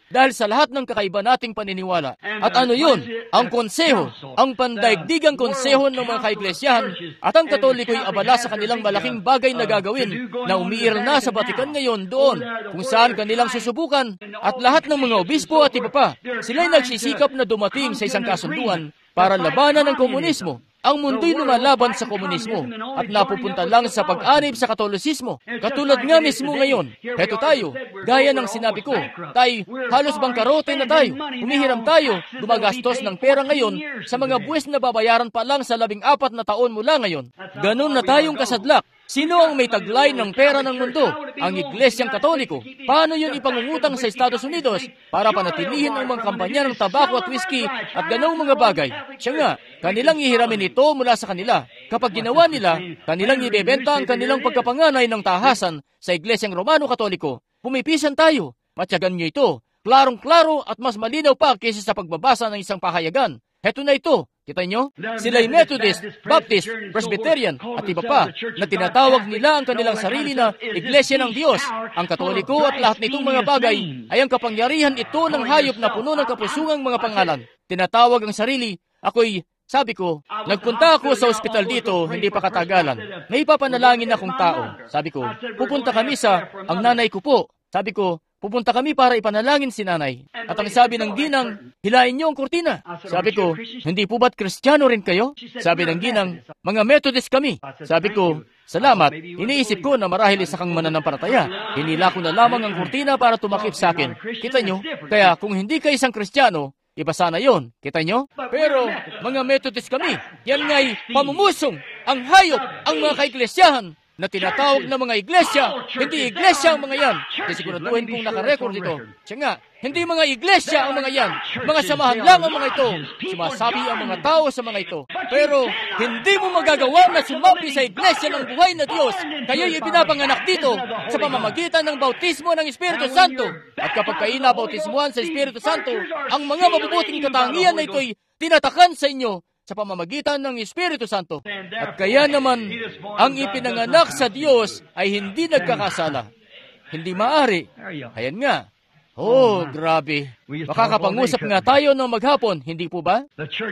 dahil sa lahat ng kakaiba nating paniniwala. At ano yun? Ang konseho, ang pandaigdigang konseho ng mga kaiglesiyahan at ang Katoliko'y abala sa kanilang malaking bagay na gagawin na umiiral na sa Batikan ngayon doon kung saan kanilang susubukan at lahat ng mga obispo at iba pa. Sila'y nagsisikap na dumating sa isang kasunduan para labanan ng komunismo. Ang mundo'y lumalaban sa komunismo at napupunta lang sa pag-anib sa Katolisismo. Katulad nga mismo ngayon, heto tayo, gaya ng sinabi ko, tayo halos bangkarote na tayo, humihiram tayo, gumagastos ng pera ngayon sa mga buwis na babayaran pa lang sa labing apat na taon mula ngayon. Ganun na tayong kasadlak. Sino ang may taglay ng pera ng mundo? Ang Iglesyang Katoliko. Paano yun ipangungutang sa Estados Unidos para panatilihin ang mga kampanya ng tabako at whiskey at ganong mga bagay? Siya nga, kanilang ihiramin ito mula sa kanila. Kapag ginawa nila, kanilang ibebenta ang kanilang pagkapanganay ng tahasan sa Iglesyang Romano Katoliko. Pumipisan tayo. Matyagan nyo ito. Klarong-klaro at mas malinaw pa kaysa sa pagbabasa ng isang pahayagan. Heto na ito. Kita nyo? Sila'y Methodist, Baptist, Presbyterian at iba pa na tinatawag nila ang kanilang sarili na Iglesia ng Diyos. Ang Katoliko at lahat nitong mga bagay ay ang kapangyarihan ito ng hayop na puno ng kapusungang mga pangalan. Tinatawag ang sarili, ako'y, sabi ko, nagpunta ako sa ospital dito, hindi pa katagalan. May ipapanalangin akong tao. Sabi ko, pupunta kami sa, ang nanay ko po. Sabi ko, pupunta kami para ipanalangin si nanay. At ang sabi ng ginang, hilain niyo ang kurtina. Sabi ko, hindi po ba't Kristiyano rin kayo? Sabi ng ginang, mga Methodist kami. Sabi ko, salamat, iniisip ko na marahil isa kang mananampalataya. Hinila ko na lamang ang kurtina para tumakip sa akin. Kita nyo? Kaya kung hindi ka isang Kristiyano, iba sana yon. Kita nyo? Pero mga Methodist kami. Yan nga'y pamumusong, ang hayop, ang mga kaiglesiyahan na tinatawag na mga iglesia, hindi iglesia ang mga yan. Sisiguraduhin kong nakarecord ito. Siya nga, hindi mga iglesia ang mga yan. Mga samahan lang ang mga ito. Sumasabi ang mga tao sa mga ito. Pero hindi mo magagawa na sumapi sa iglesia ng buhay na Diyos. Kayo'y ipinapanganak dito sa pamamagitan ng bautismo ng Espiritu Santo. At kapag kayo nabautismuhan sa Espiritu Santo, ang mga mabubuting katangian na ito'y tinatakan sa inyo sa pamamagitan ng Espiritu Santo. At kaya naman, ang ipinanganak sa Diyos ay hindi nagkakasala. Hindi maari. Ayan nga. Oh, grabe. Makakapangusap nga tayo ng maghapon, hindi po ba?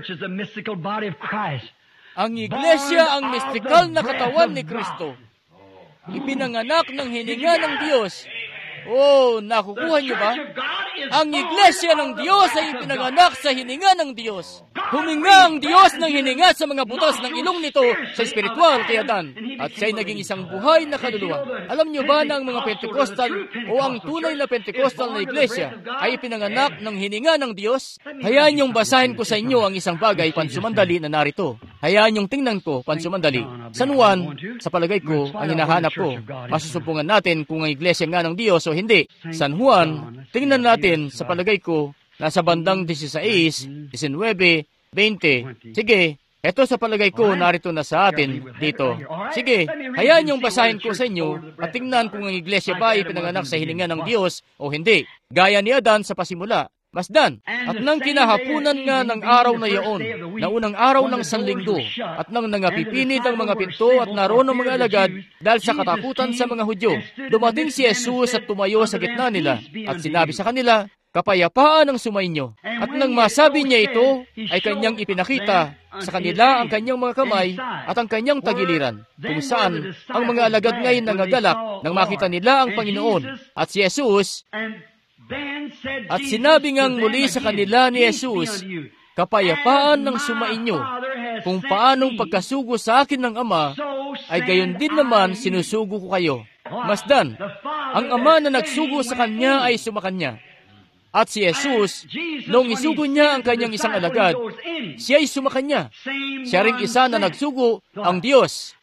Ang iglesia ang mistikal na katawan ni Kristo. Ipinanganak ng hininga ng Diyos. Oh, nakukuha niyo ba? Ang iglesia ng Diyos ay ipinanganak sa hininga ng Diyos. Huminga ang Diyos ng hininga sa mga butas ng ilong nito sa espiritual kay Adan. At siya'y naging isang buhay na kaluluwa. Alam niyo ba na ang mga Pentecostal o ang tunay na Pentecostal na iglesia ay ipinanganak ng hininga ng Diyos? Hayaan niyong basahin ko sa inyo ang isang bagay pansumandali na narito. Hayaan niyong tingnan ko pansumandali. San Juan, sa palagay ko, ang hinahanap ko. Masusupungan natin kung ang iglesia nga ng Diyos o hindi. San Juan, tingnan natin sa palagay ko, nasa bandang sixteen, nineteen, twenty. Sige, eto sa palagay ko, narito na sa atin dito. Sige, hayaan niyong basahin ko sa inyo at tingnan kung ang iglesia ba ay pinanganak sa hininga ng Diyos o hindi. Gaya ni Adan sa pasimula. Masdan, at nang kinahapunan nga ng araw na yaon, na unang araw ng sanlinggo, at nang nangapipinit ang mga pinto at naroon ang mga alagad dahil sa katakutan sa mga Hudyo, dumating si Jesus at tumayo sa gitna nila, at sinabi sa kanila, kapayapaan ang sumainyo. At nang masabi niya ito, ay kanyang ipinakita sa kanila ang kanyang mga kamay at ang kanyang tagiliran, kung saan ang mga alagad ngayon nangagalak nang makita nila ang Panginoon. At si Jesus, at sinabi ngang muli sa kanila ni Jesus, kapayapaan ng sumainyo. Kung paanong pagkasugo sa akin ng Ama, ay gayon din naman sinusugo ko kayo. Masdan, ang Ama na nagsugo sa kanya ay sumakanya. At si Jesus, nung isugo niya ang kanyang isang alagad, siya ay sumakanya. Siya ring isa na nagsugo, ang Diyos.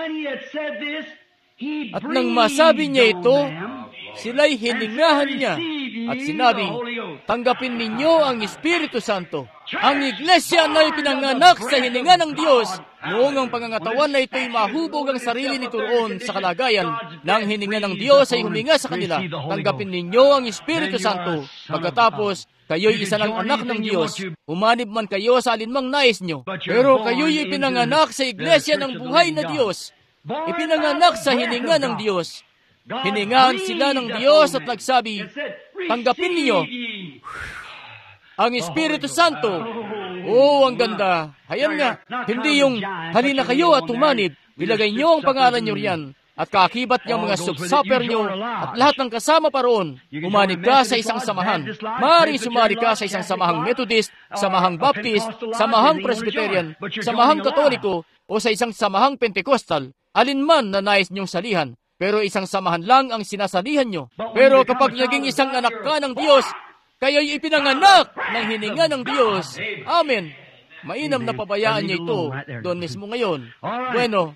At nang masabi niya ito, sila'y hiningahan niya at sinabi, tanggapin ninyo ang Espiritu Santo. Ang iglesia na ipinanganak sa hininga ng Diyos, noong ang pangangatawan na ito'y mahubog ang sarili nito roon sa kalagayan ng hininga ng Diyos ay huminga sa kanila. Tanggapin ninyo ang Espiritu Santo. Pagkatapos, kayo'y isa ng anak ng Diyos. Umanib man kayo sa alinmang nais nyo. Pero kayo'y ipinanganak sa iglesia ng buhay na Diyos. Ipinanganak sa hininga ng Diyos. Hiningahan sila ng Diyos at nagsabi, tanggapin niyo ang Espiritu Santo. Oh, ang ganda. Hayan nga, hindi yung halina kayo at tumanib, ilagay niyo ang pangalan niyo riyan, at kaakibat niyang mga subsupper niyo at lahat ng kasama pa roon. Umanib ka sa isang samahan. Maaaring sumari ka sa isang samahang Methodist, samahang Baptist, samahang Presbyterian, samahang Katoliko, o sa isang samahang Pentecostal, alinman na nais niyong salihan. Pero isang samahan lang ang sinasalihan niyo. Pero kapag naging isang anak ka ng Diyos, kayo'y ipinanganak ng hininga ng Diyos. Amen. Mainam na pabayaan niyo ito doon mismo ngayon. Bueno,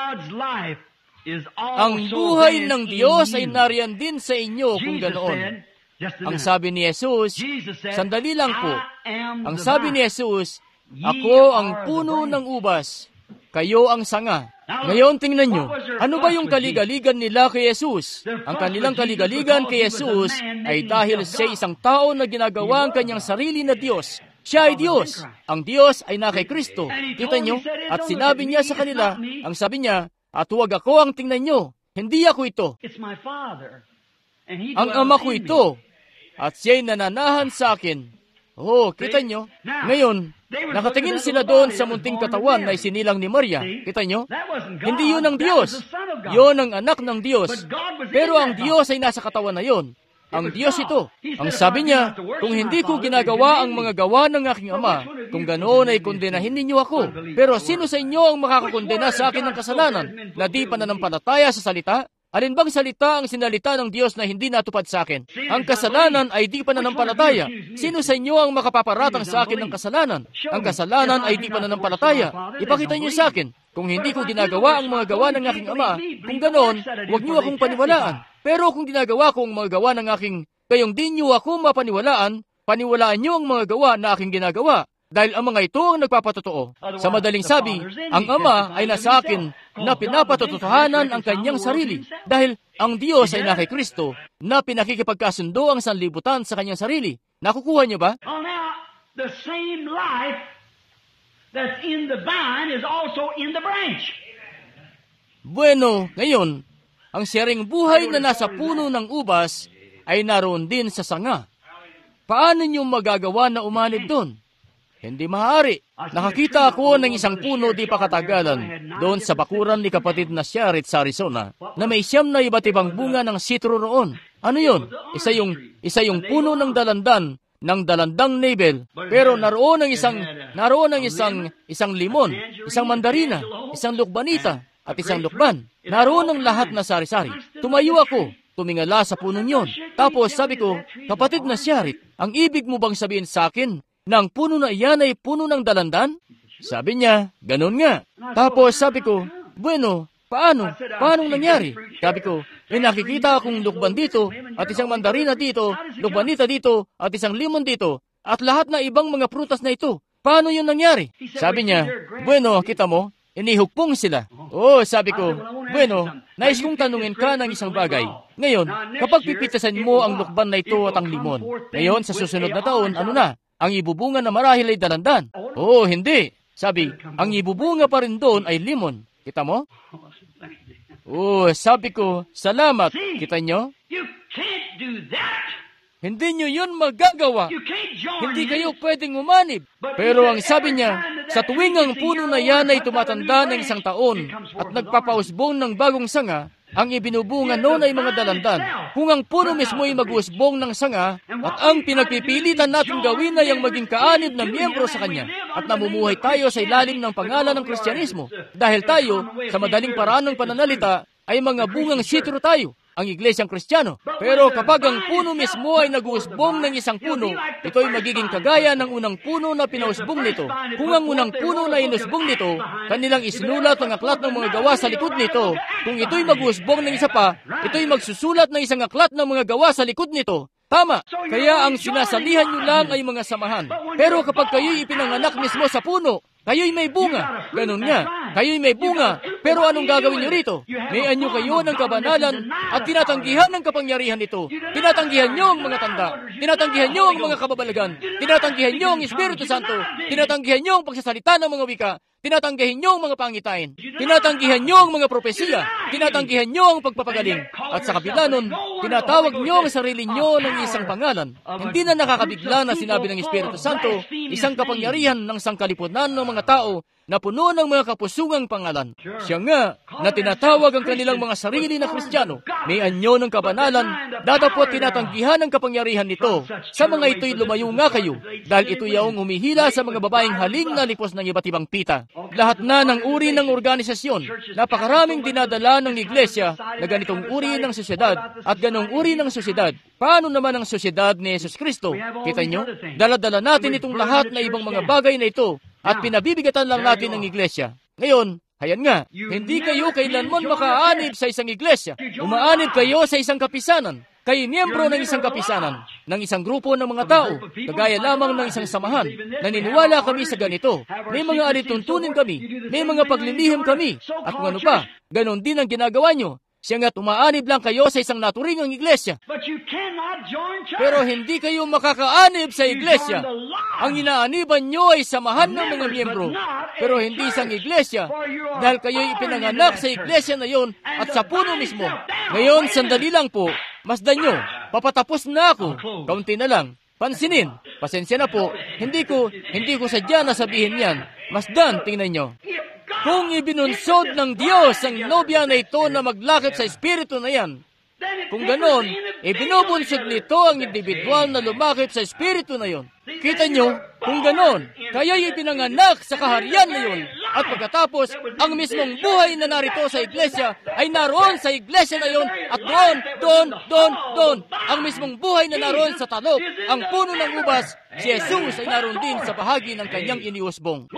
ang buhay ng Diyos ay nariyan din sa inyo kung ganoon. Ang sabi ni Jesus, sandali lang po. Ang sabi ni Jesus, ako ang puno ng ubas, kayo ang sanga. Ngayon tingnan nyo, ano ba yung kaligaligan nila kay Jesus? Ang kanilang kaligaligan kay Jesus ay dahil siya isang tao na ginagawa ang kanyang sarili na Diyos. Siya ay Diyos. Ang Diyos ay na kay Kristo. Kita nyo? At sinabi niya sa kanila, ang sabi niya, at huwag ako ang tingnan nyo. Hindi ako ito. Ang Ama ko ito. At siya'y nananahan sa akin. Oh, kita nyo? Ngayon, nakatingin sila doon sa munting katawan na isinilang ni Maria. Kita nyo? Hindi yun ang Diyos. Yun ang anak ng Diyos. Pero ang Diyos ay nasa katawan na yun. Ang Diyos ito. Ang sabi niya, kung hindi ko ginagawa ang mga gawa ng aking Ama, kung ganoon ay kondenahin ninyo ako. Pero sino sa inyo ang makakakondena sa akin ng kasalanan na di pananampalataya sa salita? Alin bang salita ang sinalita ng Diyos na hindi natupad sa akin? Ang kasalanan ay di pananampalataya. Sino sa inyo ang makapaparatang sa akin ng kasalanan? Ang kasalanan ay di pananampalataya. Ipakita niyo sa akin. Kung hindi ko ginagawa ang mga gawa ng aking Ama, kung ganon, huwag niyo akong paniwalaan. Pero kung ginagawa ko ang mga gawa ng aking, kayong di niyo ako mapaniwalaan, paniwalaan niyo ang mga gawa na aking ginagawa. Dahil ang mga ito ang nagpapatotoo. Sa madaling sabi, ang Ama ay nasa akin na pinapatotohanan ang kanyang sarili. Dahil ang Diyos ay na kay Kristo na pinakikipagkasundo ang sanlibutan sa kanyang sarili. Nakukuha niyo ba? Oh, now, the same life that's in the vine is also in the branch. Bueno, ngayon, ang siyaring buhay na nasa puno ng ubas ay naroon din sa sanga. Paano niyo magagawa na umanib doon? Hindi maaari. Nakakita ako ng isang puno di pa katagalan doon sa bakuran ni kapatid na Sharit sa Arizona na may siyam na iba't ibang bunga ng sitro roon. Ano yun? Isa yung, isa yung puno ng dalandan, ng dalandang nebel. Pero naroon ang isang, naroon ang isang, isang limon, isang mandarina, isang lukbanita, at isang lukban. Naroon ang lahat na sari-sari. Tumayo ako, tumingala sa puno niyon. Tapos sabi ko, kapatid na Sharit, ang ibig mo bang sabihin sa akin na ang puno na iyan ay puno ng dalandan? Sabi niya, ganun nga. Tapos sabi ko, bueno, paano? Paano nangyari? Sabi ko, may nakikita akong lukban dito, at isang mandarina dito, lukbanita dito, at isang limon dito, at lahat na ibang mga prutas na ito. Paano yun nangyari? Sabi niya, bueno, kita mo, inihugpong sila. Oh, sabi ko, bueno, nais kong tanungin ka ng isang bagay. Ngayon, kapag pipitasan mo ang lukban na ito at ang limon, ngayon sa susunod na taon, ano na? Ang ibubunga na marahil ay dalandan. Oo, hindi. Sabi, ang ibubunga pa rin doon ay limon. Kita mo? Oo, sabi ko, salamat. Kita nyo? Hindi nyo yun magagawa. Hindi kayo pwedeng umanib. Pero ang sabi niya, sa tuwing ang puno na yan ay tumatanda ng isang taon at nagpapausbong ng bagong sanga, ang ibinubunga noon ay mga dalandan. Kung ang puno mismo ay mag-uusbong ng sanga, at ang pinagpipilitan natin gawin ay ang maging kaanib na miyembro sa kanya, at namumuhay tayo sa ilalim ng pangalan ng Kristyanismo. Dahil tayo, sa madaling paraan ng pananalita, ay mga bungang sitro tayo, ang iglesyang Kristiyano. Pero kapag ang puno mismo ay nag-uusbong ng isang puno, ito ay magiging kagaya ng unang puno na pinausbong nito. Kung ang unang puno na inusbong nito, kanilang isinulat ang aklat ng mga gawa sa likod nito. Kung ito'y mag-uusbong ng isa pa, ito'y magsusulat ng isang aklat ng mga gawa sa likod nito. Tama. Kaya ang sinasalihan nyo lang ay mga samahan. Pero kapag kayo'y ipinanganak mismo sa puno, Kayo'y may bunga. Ganun nga. Kayo'y may bunga. Pero anong gagawin niyo rito? May anyo kayo ng kabanalan at tinatanggihan ng kapangyarihan nito. Tinatanggihan niyo ang mga tanda. Tinatanggihan niyo ang mga kababalagan. Tinatanggihan niyo ang Espiritu Santo. Tinatanggihan niyo ang pagsasalita ng mga wika. Tinatanggihan niyo ang mga pangitain. Tinatanggihan niyo ang mga propesiya. Tinatanggihan niyo ang pagpapagaling. At sa kabila nun, tinatawag niyo ang sarili niyo ng isang pangalan. Hindi na nakakabigla na sinabi ng Espiritu Santo, isang kapangyarihan ng sangkalipunan ng mga tao na puno ng mga kapusungang pangalan. Siya nga na tinatawag ang kanilang mga sarili na Kristiyano. May anyo ng kabanalan, datapot tinatanggihan ang kapangyarihan nito. Sa mga ito'y lumayo nga kayo, dahil ito yaong humihila sa mga babaeng haling na lipos ng iba't ibang pita. Lahat na ng uri ng organisasyon, napakaraming dinadala ng iglesia na ganitong uri ng sosyedad at ganong uri ng sosyedad. Paano naman ang sosyedad ni Jesus Kristo? Kita nyo? Dala-dala natin itong lahat na ibang mga bagay na ito at pinabibigatan lang natin ng iglesia. Ngayon, hayan nga, hindi kayo kailanman makaanib sa isang iglesia. Umaanib kayo sa isang kapisanan. Kayo miyembro ng isang kapisanan, ng isang grupo ng mga tao, kagaya lamang ng isang samahan. Naniniwala kami sa ganito. May mga alituntunin kami, may mga paglilihim kami, at kung ano pa, ganon din ang ginagawa nyo. Siya nga't umaanib lang kayo sa isang naturingang iglesia. Pero hindi kayo makakaanib sa iglesia. Ang inaaniban nyo ay samahan ng mga miyembro, pero hindi isang iglesia, dahil kayo'y ipinanganak sa iglesia na yon at sa puno mismo. Ngayon, sandali lang po, masdan nyo, papatapos na ako, kaunti na lang. Pansinin, pasensya na po, hindi ko, hindi ko sadya na sabihin yan. Masdan, tingnan nyo. Kung ibinunsod ng Diyos ang nobya na ito na maglakip sa espiritu na yan, kung ganon, ibinubunsod nito ang individual na lumakip sa espiritu na yon. Kita nyo, kung ganon, kayo'y ipinanganak sa kaharian na yon. At pagkatapos, ang mismong buhay na narito sa iglesia ay naroon sa iglesia na yon. At doon, doon, doon, doon, ang mismong buhay na naroon sa talop, ang puno ng ubas, si Jesus ay naroon din sa bahagi ng kanyang iniusbong.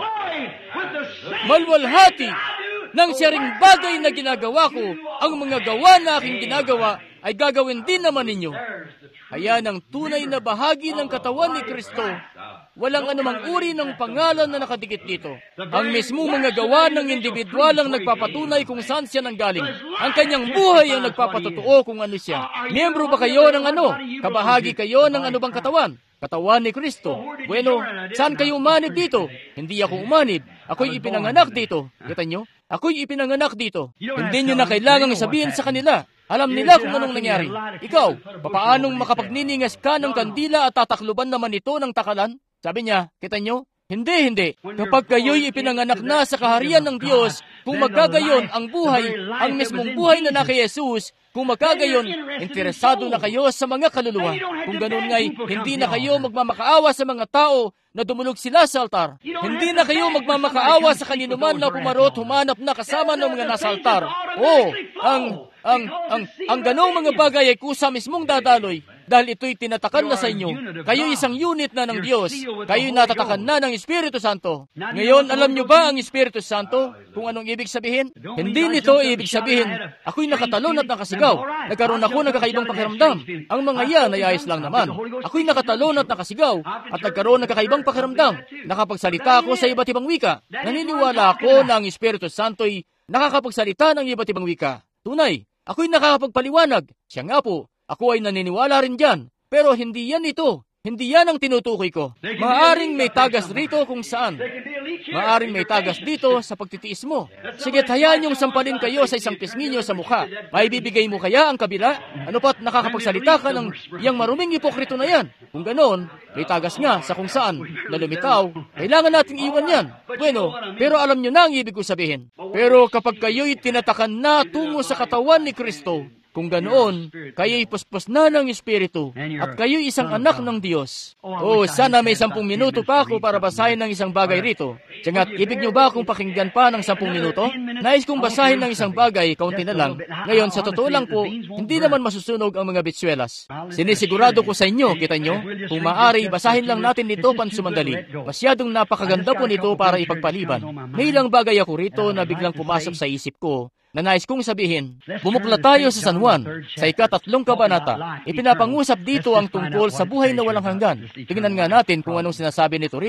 Malwalhati nang siya ring bagay na ginagawa ko, ang mga gawa na aking ginagawa ay gagawin din naman ninyo. Ayan ang tunay na bahagi ng katawan ni Kristo. Walang anumang uri ng pangalan na nakadikit dito. Ang mismong mga gawa ng individual ang nagpapatunay kung saan siya nanggaling. Ang kanyang buhay ang nagpapatotoo kung ano siya. Miyembro ba kayo ng ano? Kabahagi kayo ng ano bang katawan? Katawan ni Kristo. Bueno, saan kayo umanib dito? Hindi ako umanib. Ako'y ipinanganak dito. Kita nyo? Ako'y ipinanganak dito. Hindi nyo na kailangang sabihin sa kanila. Alam nila kung anong nangyari. Ikaw, papaanong makapagniningas ka ng kandila at tatakluban naman ito ng takalan? Sabi niya, kita nyo? Hindi, hindi. Kapag kayo'y ipinanganak na sa kaharian ng Diyos, kung magkagayon ang buhay, ang mismong buhay na na kay Jesus, kung magkagayon, interesado na kayo sa mga kaluluwa. Kung ganun nga'y, hindi na kayo magmamakaawa sa mga tao na dumulog sila sa altar. Hindi na kayo magmamakaawa sa kaninuman na pumarot, humanap na kasama ng mga nasa altar. Oo, ang, ang, ang, ang ganong mga bagay ay kusa mismong dadaloy. Dahil ito'y tinatakan na sa inyo. Kayo isang unit na ng Diyos. Kayo'y natatakan na ng Espiritu Santo. Ngayon, alam nyo ba ang Espiritu Santo? Kung anong ibig sabihin? Hindi nito ibig sabihin, ako'y nakatalon at nakasigaw. Nagkaroon ako ng kakaibang pakiramdam. Ang mga yan ay ayos lang naman. Ako'y nakatalon at nakasigaw at nagkaroon ng kakaibang pakiramdam. Nakapagsalita ako sa iba't ibang wika. Naniniwala ako na ang Espiritu Santo'y nakakapagsalita ng iba't ibang wika. Tunay, ako'y nakakapagpaliwanag. Siya nga po. Ako ay naniniwala rin dyan, pero hindi yan ito. Hindi yan ang tinutukoy ko. Maaring may tagas rito kung saan. Maaring may tagas dito sa pagtitiis mo. Sige, hayaan yung sampalin kayo sa isang pisnginyo sa mukha. Maibibigay mo kaya ang kabila? Ano pa't nakakapagsalita ka ng yang maruming hipokrito na yan? Kung ganoon, may tagas nga sa kung saan na lumitaw. Kailangan nating iwan yan. Bueno, pero alam nyo na ang ibig ko sabihin. Pero kapag kayo'y tinatakan na tungo sa katawan ni Kristo, kung ganoon, kayo'y puspos na ng Espiritu at kayo'y isang anak ng Diyos. Oh, sana may sampung minuto pa ako para basahin ng isang bagay rito. Tiyangat, ibig nyo ba akong pakinggan pa ng sampung minuto? Nais kong basahin ng isang bagay, kaunti na lang. Ngayon, sa totoo lang po, hindi naman masusunog ang mga bitswelas. Sinisigurado ko sa inyo, kita nyo, kung maaari, basahin lang natin nito pansumandali. Masyadong napakaganda po nito para ipagpaliban. May ilang bagay ako rito na biglang pumasok sa isip ko na nais kong sabihin. Bumukla tayo sa San Juan, sa ikatatlong kabanata. Ipinapangusap dito ang tungkol sa buhay na walang hanggan. Tingnan nga natin kung anong sinasabi nito rito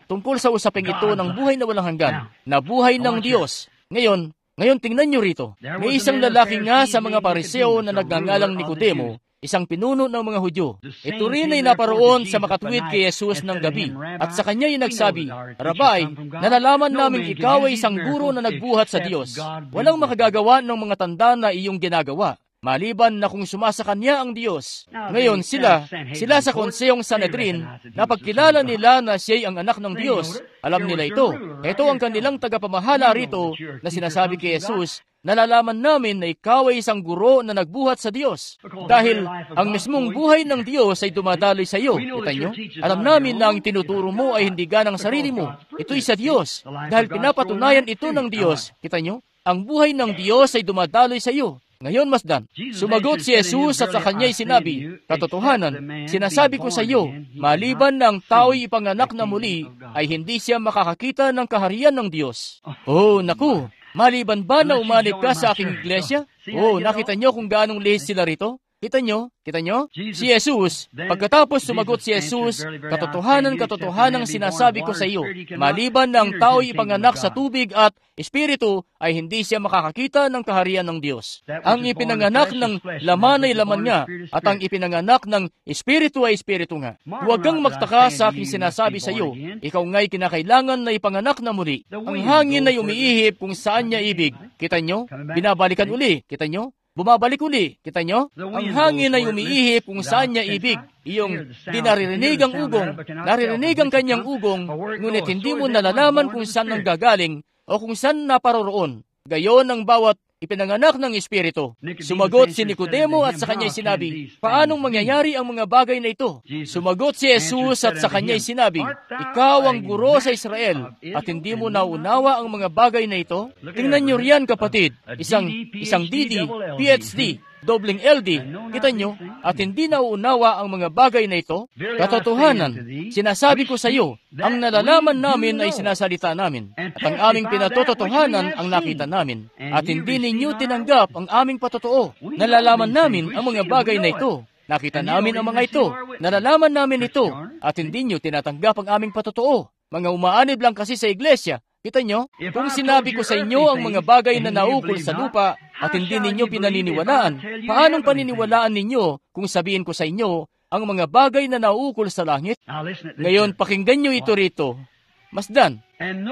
tungkol sa usaping ito ng buhay na walang hanggan, na buhay ng Diyos. Ngayon, ngayon tingnan nyo rito. May isang lalaki nga sa mga Pariseo na nagngangalang Nicodemo, isang pinuno ng mga Hudyo. Ito rin ay naparoon sa makatuwid kay Jesus ng gabi. At sa kanya ay nagsabi, Rabay, nalalaman namin ikaw ay isang guro na nagbuhat sa Diyos. Walang makagagawa ng mga tanda na iyong ginagawa, maliban na kung sumasa kanya ang Diyos. Ngayon sila, sila sa konseyong Sanhedrin, napagkilala nila na siya'y ang anak ng Diyos. Alam nila ito. Ito ang kanilang tagapamahala rito na sinasabi kay Jesus, nalalaman namin na ikaw ay isang guro na nagbuhat sa Diyos. Dahil ang mismong buhay ng Diyos ay dumadaloy sa iyo. Kita nyo? Alam namin na ang tinuturo mo ay hindi ganang sarili mo. Ito'y sa Diyos. Dahil pinapatunayan ito ng Diyos. Kita nyo? Ang buhay ng Diyos ay dumadaloy sa iyo. Ngayon, masdan, sumagot si Jesus at sa kanya'y sinabi, katotohanan, sinasabi ko sa iyo, maliban na ang tao'y ipanganak na muli, ay hindi siya makakakita ng kaharian ng Diyos. Oh, naku! Maliban ba na umanib ka sa aking iglesia? Oh, nakita nyo kung gaanong lihis sila rito? Kita nyo? Kita nyo? Si Jesus, pagkatapos sumagot si Jesus, katotohanan, katotohanan sinasabi ko sa iyo, maliban na ang tao'y ipanganak sa tubig at espiritu, ay hindi siya makakakita ng kaharian ng Diyos. Ang ipinanganak ng laman ay laman nga, at ang ipinanganak ng espiritu ay espiritu nga. Huwag kang magtaka sa aking sinasabi sa iyo, ikaw nga'y kinakailangan na ipanganak na muli. Ang hangin ay umiihip kung saan niya ibig. Kita nyo? Binabalikan uli. Kita nyo? Bumabalik uli. Kita nyo? Ang hangin ay umiihip kung saan niya ibig. Iyong di naririnig ang ugong, naririnig ang kanyang ugong, ngunit hindi mo nalalaman kung saan nang gagaling o kung saan naparoroon. Gayon ang bawat ipinanganak ng Espiritu. Sumagot si Nicodemo at sa kanya'y sinabi, paanong mangyayari ang mga bagay na ito? Sumagot si Jesus at sa kanya'y sinabi, ikaw ang guro sa Israel at hindi mo naunawa ang mga bagay na ito? Tingnan nyo riyan, kapatid, isang, isang D D, P H D, dobling L D, kita nyo, at hindi nauunawa ang mga bagay na ito? Katotohanan, sinasabi ko sa iyo, ang nalalaman namin ay sinasalita namin, at ang aming pinatototohanan ang nakita namin, at hindi ninyo tinanggap ang aming patotoo. Nalalaman namin ang mga bagay na ito. Nakita namin ang mga ito. Nalalaman namin ito, at hindi nyo tinatanggap ang aming patotoo. Mga umaanib lang kasi sa iglesia. Kita nyo, kung sinabi ko sa inyo ang mga bagay na naukol sa lupa at hindi ninyo pinaniniwalaan, paanong paniniwalaan ninyo kung sabihin ko sa inyo ang mga bagay na naukol sa langit? Ngayon, pakinggan nyo ito rito. Masdan.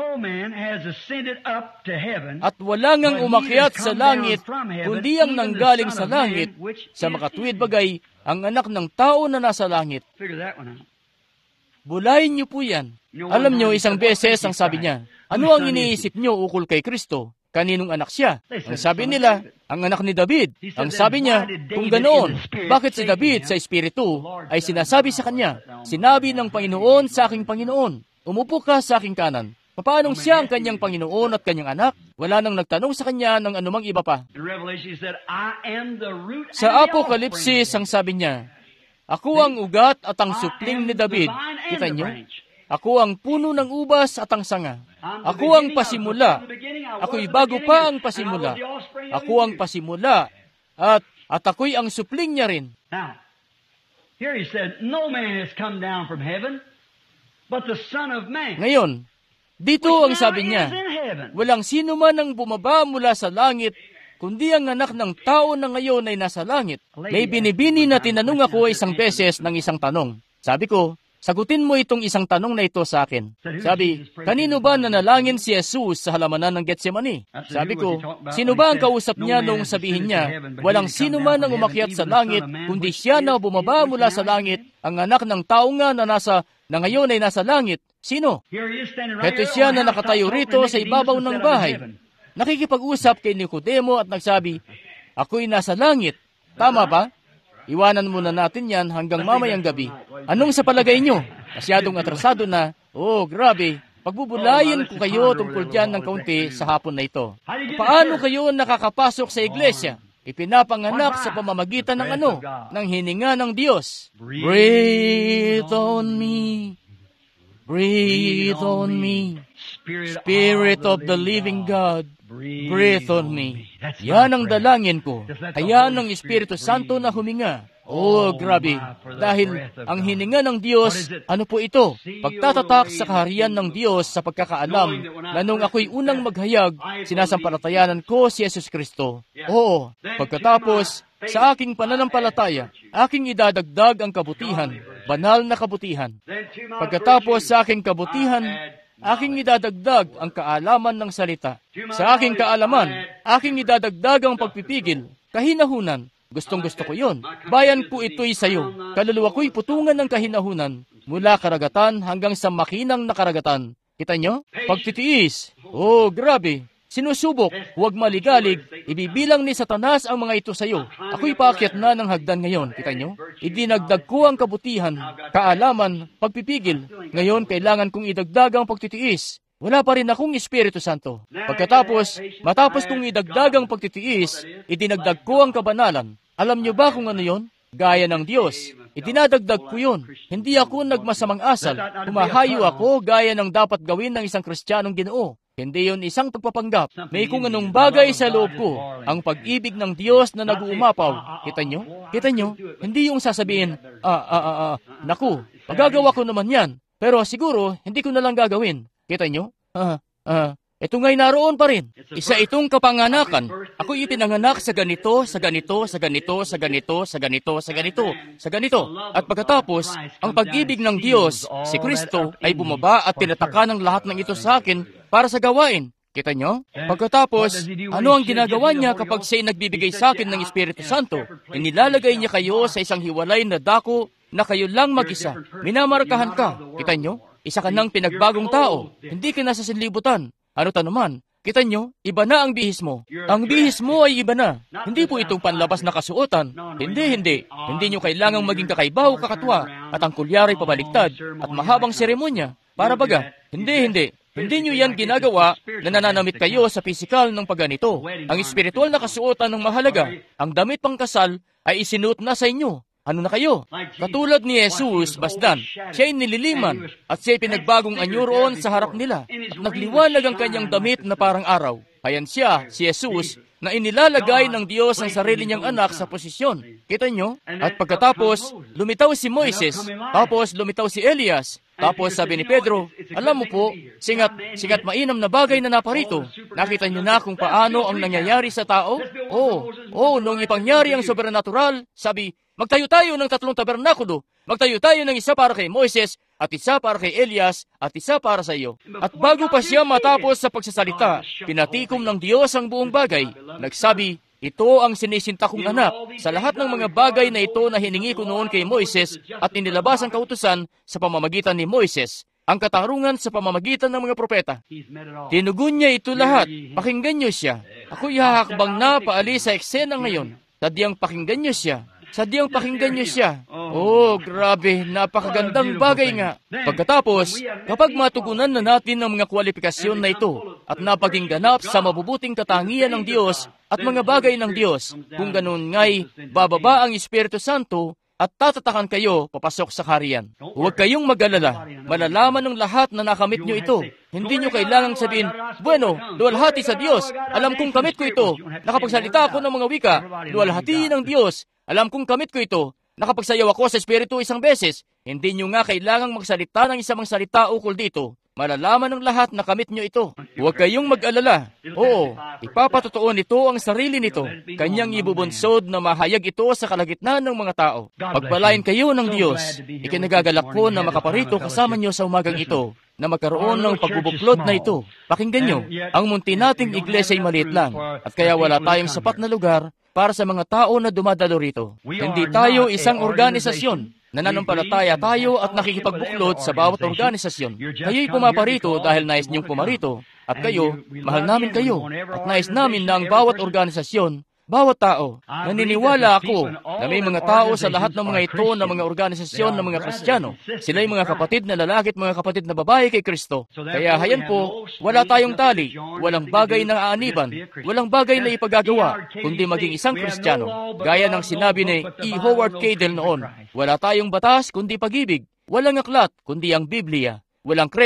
At wala ngang umakyat sa langit, kundi ang nanggaling sa langit, sa makatuwid bagay, ang anak ng tao na nasa langit. Bulayin niyo po yan. Alam niyo, isang beses ang sabi niya, ano ang iniisip niyo ukol kay Kristo? Kaninong anak siya? Ang sabi nila, ang anak ni David. Ang sabi niya, kung ganoon, bakit si David sa Espiritu ay sinasabi sa kanya, sinabi ng Panginoon sa aking Panginoon, umupo ka sa aking kanan. Paanong siya ang kanyang Panginoon at kanyang anak? Wala nang nagtanong sa kanya ng anumang iba pa. Sa Apokalipsis, ang sabi niya, ako ang ugat at ang supling ni David. Kita niyo? Ako ang puno ng ubas at ang sanga. Ako ang pasimula. Ako'y bago pa ang pasimula. Ako ang pasimula. At, at ako'y ang supling niya rin. Now, here he said, no man has come down from heaven, but the Son of Man. Ngayon, dito ang sabi niya, walang sino man ang bumaba mula sa langit, kundi ang anak ng tao na ngayon ay nasa langit. May binibini na tinanong ako isang beses ng isang tanong. Sabi ko, sagutin mo itong isang tanong na ito sa akin. Sabi, kanino ba nanalangin si Jesus sa halamanan ng Getsemani? Sabi ko, sino ba ang kausap niya nung sabihin niya, walang sino man ang umakyat sa langit, kundi siya na bumaba mula sa langit, ang anak ng tao nga na nasa, na ngayon ay nasa langit. Sino? Heto siya na nakatayo rito sa ibabaw ng bahay. Nakikipag-usap kay Nicodemo at nagsabi, ako'y nasa langit. Tama ba? Iwanan muna natin yan hanggang mamayang gabi. Anong sa palagay nyo? Masyadong atrasado na. Oh, grabe. Pagbubulayin ko kayo tungkol dyan ng kaunti sa hapon na ito. Paano kayo nakakapasok sa iglesia? Ipinapanganak sa pamamagitan ng ano? Ng hininga ng Diyos. Breathe on me. Breathe on me. Spirit of the living God, breathe on me. Yan ang dalangin ko. Hayaan ng Espiritu Santo na huminga. Oh, grabe. Dahil ang hininga ng Diyos, ano po ito? Pagtatatak sa kaharian ng Diyos sa pagkakaalam na nung ako'y unang maghayag, sinasampalatayanan ko si Yesus Kristo. Oo, pagkatapos, sa aking pananampalataya, aking idadagdag ang kabutihan, banal na kabutihan. Pagkatapos sa aking kabutihan, aking idadagdag ang kaalaman ng salita. Sa aking kaalaman, aking idadagdag ang pagpipigil, kahinahunan. Gustong-gusto ko yon. Bayan ko ito'y sayo. Kaluluwa ko'y putungan ng kahinahunan, mula karagatan hanggang sa makinang na karagatan. Kita nyo? Pagtitiis. Oh, grabe. Sinusubok, huwag maligalig, ibibilang ni Satanas ang mga ito sayo. Ako'y paakyat na ng hagdan ngayon. Kita nyo? Idinagdag ko ang kabutihan, kaalaman, pagpipigil. Ngayon, kailangan kong idagdag ang pagtitiis. Wala pa rin akong Espiritu Santo. Pagkatapos, matapos kong idagdag ang pagtitiis, idinagdag ko ang kabanalan. Alam nyo ba kung ano yon? Gaya ng Diyos. Idinadagdag ko yun. Hindi ako nagmasamang asal. Humahayo ako gaya ng dapat gawin ng isang Kristiyanong Ginoo. Hindi yun isang pagpapanggap. May kung anong bagay sa loob ko. Ang pag-ibig ng Diyos na nag-uumapaw. Kita nyo? Kita nyo? Hindi yung sasabihin, ah, ah, ah, ah, naku, magagawa ko naman yan. Pero siguro, hindi ko na lang gagawin. Kita nyo? Ah, ah, ito nga'y naroon pa rin. Isa itong kapanganakan. Ako'y ipinanganak sa ganito, sa ganito, sa ganito, sa ganito, sa ganito, sa ganito, sa ganito. At pagkatapos, ang pag-ibig ng Diyos, si Kristo, ay bumaba at tinataka ng lahat ng ito sa akin para sa gawain. Kita nyo? Pagkatapos, ano ang ginagawa niya kapag siya'y nagbibigay sa akin ng Espiritu Santo? Inilalagay niya kayo sa isang hiwalay na dako na kayo lang mag-isa. Minamarkahan ka. Kita nyo? Isa ka ng pinagbagong tao. Hindi ka nasa sinlibutan. Ano tanuman? Kita nyo, iba na ang bihis mo. Ang bihis mo ay iba na. Hindi po itong panlabas na kasuotan. Hindi, hindi. Hindi nyo kailangang maging kakaiba o kakatwa at ang kulyari pabaliktad at mahabang seremonya. Para baga, hindi, hindi. Hindi nyo yan ginagawa na nananamit kayo sa pisikal ng pagganito. Ang espiritual na kasuotan ng mahalaga, ang damit pang kasal ay isinuot na sa inyo. Ano na kayo? Katulad ni Jesus, basdan, siya'y nililiman at siya'y pinagbagong anyo roon sa harap nila at nagliwanag ang kanyang damit na parang araw. Ayan siya, si Jesus, na inilalagay ng Diyos ang sarili niyang anak sa posisyon. Kita nyo? At pagkatapos, lumitaw si Moises, tapos lumitaw si Elias, tapos sabi ni Pedro, alam mo po, singat, singat mainam na bagay na naparito. Nakita niyo na kung paano ang nangyayari sa tao? Oo, oh, nung ipangyari ang sobrenatural, sabi, magtayo tayo ng tatlong tabernakulo. Magtayo tayo ng isa para kay Moises, at isa para kay Elias, at isa para sa iyo. At bago pa siya matapos sa pagsasalita, pinatikom ng Diyos ang buong bagay. Nagsabi, ito ang sinisinta kong anak. Sa lahat ng mga bagay na ito na hiningi ko noon kay Moises at inilabas ang kautusan sa pamamagitan ni Moises, ang katarungan sa pamamagitan ng mga propeta. Tinugon niya ito lahat. Pakinggan niyo siya. Ako'y hahakbang na paalis sa eksena ngayon. Sadyang pakinggan niyo siya. Sadyang pakinggan niyo siya. Oh, grabe, napakagandang bagay nga. Pagkatapos, kapag matugunan na natin ang mga kwalifikasyon na ito at napaging ganap sa mabubuting katangian ng Diyos at mga bagay ng Diyos, kung ganun nga'y bababa ang Espiritu Santo at tatatakan kayo papasok sa kaharian. Huwag kayong mag-alala. Malalaman ng lahat na nakamit nyo ito. Hindi nyo kailangang sabihin, bueno, luwalhati sa Diyos. Alam kong kamit ko ito. Nakapagsalita ako ng mga wika. Luwalhati ng Diyos. Alam kong kamit ko ito. Nakapagsayaw ako sa Espiritu isang beses. Hindi nyo nga kailangang magsalita ng isang salita ukol dito. Malalaman ng lahat na kamit nyo ito. Huwag kayong mag-alala. Oo, ipapatotoo nito ang sarili nito. Kanyang ibubunsod na mahayag ito sa kalagitnaan ng mga tao. Pagpalain kayo ng Diyos. Ikinagagalak ko na makaparito kasama nyo sa umagang ito, na magkaroon ng pagbubuklod na ito. Pakinggan nyo, ang munti nating iglesia ay maliit lang, at kaya wala tayong sapat na lugar para sa mga tao na dumadalo rito. Hindi tayo isang organisasyon. Nananampalataya tayo at nakikipagbuklod sa bawat organisasyon. Kayo'y pumaparito dahil nais niyong pumarito. At kayo, mahal namin kayo. At nais namin na ang bawat organisasyon, bawat tao, naniniwala ako na may mga tao sa lahat ng mga ito na mga organisasyon ng mga Kristiyano. Sila'y mga kapatid na lalaki at mga kapatid na babae kay Kristo. Kaya hayan po, wala tayong tali, walang bagay na aaniban, walang bagay na ipagagawa, kundi maging isang Kristiyano. Gaya ng sinabi ni E. Howard Cadell noon, wala tayong batas kundi pag-ibig, walang aklat kundi ang Biblia, walang kredo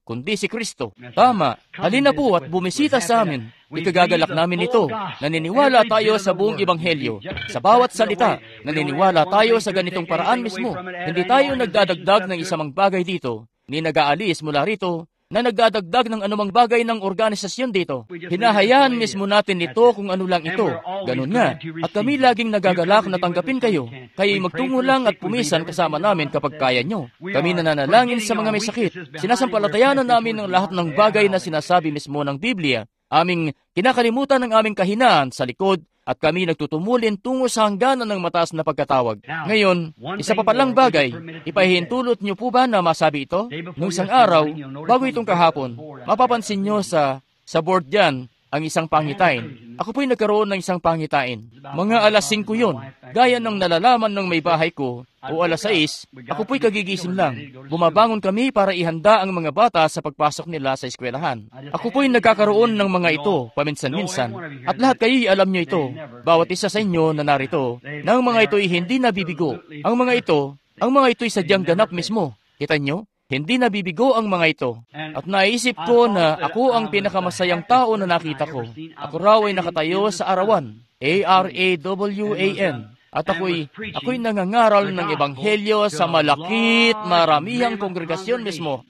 kundi si Kristo. Tama, halina po at bumisita sa amin. Ikagagalak namin ito. Naniniwala tayo sa buong Ebanghelyo. Sa bawat salita, naniniwala tayo sa ganitong paraan mismo. Hindi tayo nagdadagdag ng isang bagay dito, ni nag-aalis mula rito, na nagdadagdag ng anumang bagay ng organisasyon dito. Hinahayaan mismo natin ito kung ano lang ito. Ganun nga. At kami laging nagagalak na tanggapin kayo. Kayo'y magtungo lang at pumisan kasama namin kapag kaya nyo. Kami nananalangin sa mga may sakit. Sinasampalatayanan namin ang lahat ng bagay na sinasabi mismo ng Biblia. Aming kinakalimutan ng aming kahinaan sa likod at kami nagtutumulin tungo sa hangganan ng mataas na pagkatawag. Ngayon, isa pa palang bagay, ipahihintulot niyo po ba na masabi ito? Nung isang araw, bago itong kahapon, mapapansin niyo sa, sa board dyan ang isang pangitain. Ako po'y nagkaroon ng isang pangitain. Mga alas singko yun, gaya ng nalalaman ng may bahay ko, o alas sais, ako po'y kagigising lang. Bumabangon kami para ihanda ang mga bata sa pagpasok nila sa eskwelahan. Ako po'y nagkakaroon ng mga ito, paminsan-minsan, at lahat kayo'y alam nyo ito, bawat isa sa inyo na narito, na ang mga ito'y hindi nabibigo. Ang mga ito, ang mga ito'y sadyang ganap mismo. Kita nyo? Hindi nabibigo ang mga ito. At naisip ko na ako ang pinakamasayang tao na nakita ko. Ako raw ay nakatayo sa arawan, A R A W A N. At ako'y, ako'y nangangaral ng Ebanghelyo sa malakit, maramihang kongregasyon mismo.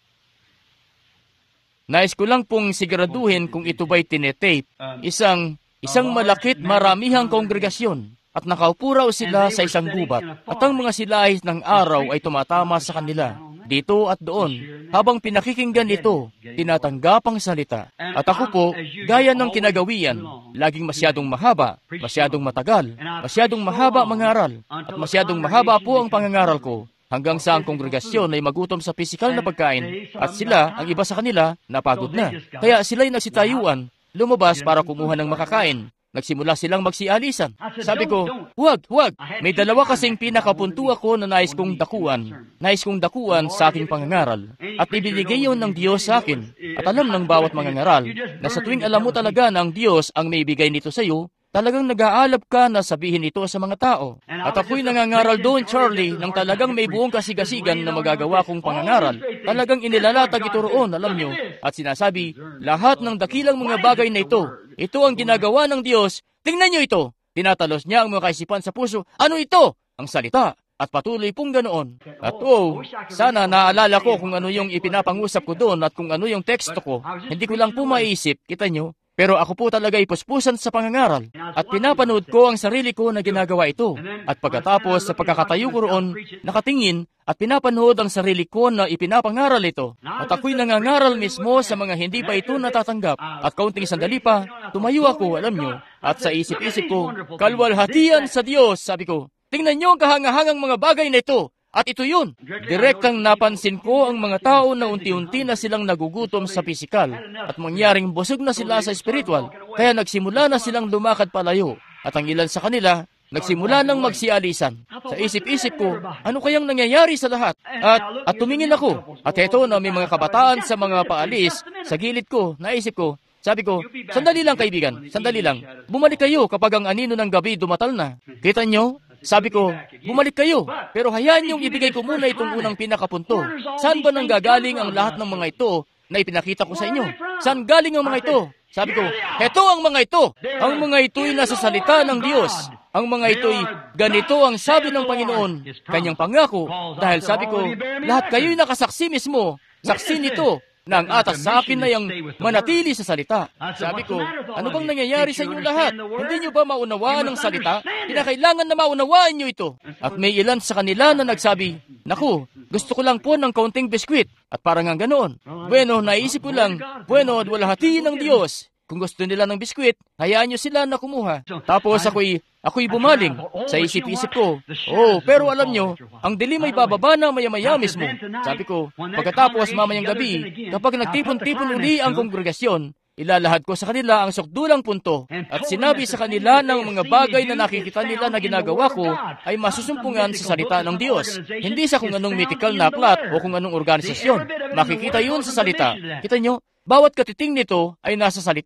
Nais ko lang pong siguraduhin kung ito ba'y tinetape. Isang, isang malakit, maramihang kongregasyon. At nakaupo raw sila sa isang gubat. At ang mga silahis ng araw ay tumatama sa kanila. Dito at doon, habang pinakikinggan ito, tinatanggap ang salita. At ako po, gaya ng kinagawian, laging masyadong mahaba, masyadong matagal, masyadong mahaba mangaral, at masyadong mahaba po ang pangangaral ko, hanggang sa ang kongregasyon ay magutom sa pisikal na pagkain, at sila, ang iba sa kanila, napagod na. Kaya sila'y nagsitayuan, lumabas para kumuha ng makakain. Nagsimula silang magsialisan. Sabi ko, huwag, huwag. May dalawa kasing pinakapunto ako na nais kong dakuan. Nais kong dakuan sa aking pangangaral. At ibinigay yun ng Diyos sa akin. At alam ng bawat mangangaral na sa tuwing alam mo talaga na ang Diyos ang may bigay nito sa iyo, talagang nag-aalab ka na sabihin ito sa mga tao. At ako'y nangangaral doon, Charlie, nang talagang may buong kasigasigan na magagawa kong pangangaral. Talagang inilalatag ito roon, alam nyo. At sinasabi, lahat ng dakilang mga bagay na ito, ito ang ginagawa ng Diyos. Tingnan nyo ito. Tinatalos niya ang mga kaisipan sa puso. Ano ito? Ang salita. At patuloy pong ganoon. At oh, sana naalala ko kung ano yung ipinapangusap ko doon at kung ano yung teksto ko. Hindi ko lang po maisip, kita nyo. Pero ako po talaga ay puspusan sa pangangaral. At pinapanood ko ang sarili ko na ginagawa ito. At pagkatapos sa pagkakatayo ko roon, nakatingin at pinapanood ang sarili ko na ipinapangaral ito. At ako'y nangangaral mismo sa mga hindi pa ito natatanggap. At kaunting sandali pa, tumayo ako, alam nyo. At sa isip-isip ko, kalwalhatian sa Diyos, sabi ko, tingnan nyo ang kahangahangang mga bagay na ito. At ito yun. Direktang napansin ko ang mga tao na unti-unti na silang nagugutom sa pisikal at mangyaring busog na sila sa espiritual. Kaya nagsimula na silang lumakad palayo. At ang ilan sa kanila, nagsimula nang magsialisan. Sa isip-isip ko, ano kayang nangyayari sa lahat? At, at tumingin ako. At eto na may mga kabataan sa mga paalis sa gilid ko, naisip ko, sabi ko, sandali lang kaibigan, sandali lang. Bumalik kayo kapag ang anino ng gabi dumatal na. Kita nyo? Sabi ko, bumalik kayo, pero hayaan niyong ibigay ko muna itong unang pinakapunto. Saan ba nang gagaling ang lahat ng mga ito na ipinakita ko sa inyo? Saan galing ang mga ito? Sabi ko, heto ang mga ito. Ang mga ito'y nasa salita ng Diyos. Ang mga ito'y ganito ang sabi ng Panginoon, kanyang pangako. Dahil sabi ko, lahat kayo'y nakasaksi mismo. Saksi nito na ang atas sa akin na yung manatili sa salita. Sabi ko, ano bang nangyayari sa inyo lahat? Hindi nyo ba maunawaan ang salita? Kinakailangan na maunawaan nyo ito. At may ilan sa kanila na nagsabi, naku, gusto ko lang po ng kaunting biskwit. At parang ang ganoon. Bueno, naisip ko lang, bueno, walhatiin ng Diyos. Kung gusto nila ng biskwit, hayaan nyo sila na kumuha. Tapos ako'y, ako'y bumaling sa isip-isip ko. Oh, pero alam nyo, ang dilim ay bababa na maya-maya mismo. Sabi ko, pagkatapos mamayang gabi, kapag nagtipon-tipon uli ang kongregasyon, ilalahad ko sa kanila ang sukdulang punto at sinabi sa kanila ng mga bagay na nakikita nila na ginagawa ko ay masusumpungan sa salita ng Diyos. Hindi sa kung anong mythical na aklat o kung anong organisasyon. Makikita yun sa salita. Kita nyo? Bawat katiting nito ay nasa salita.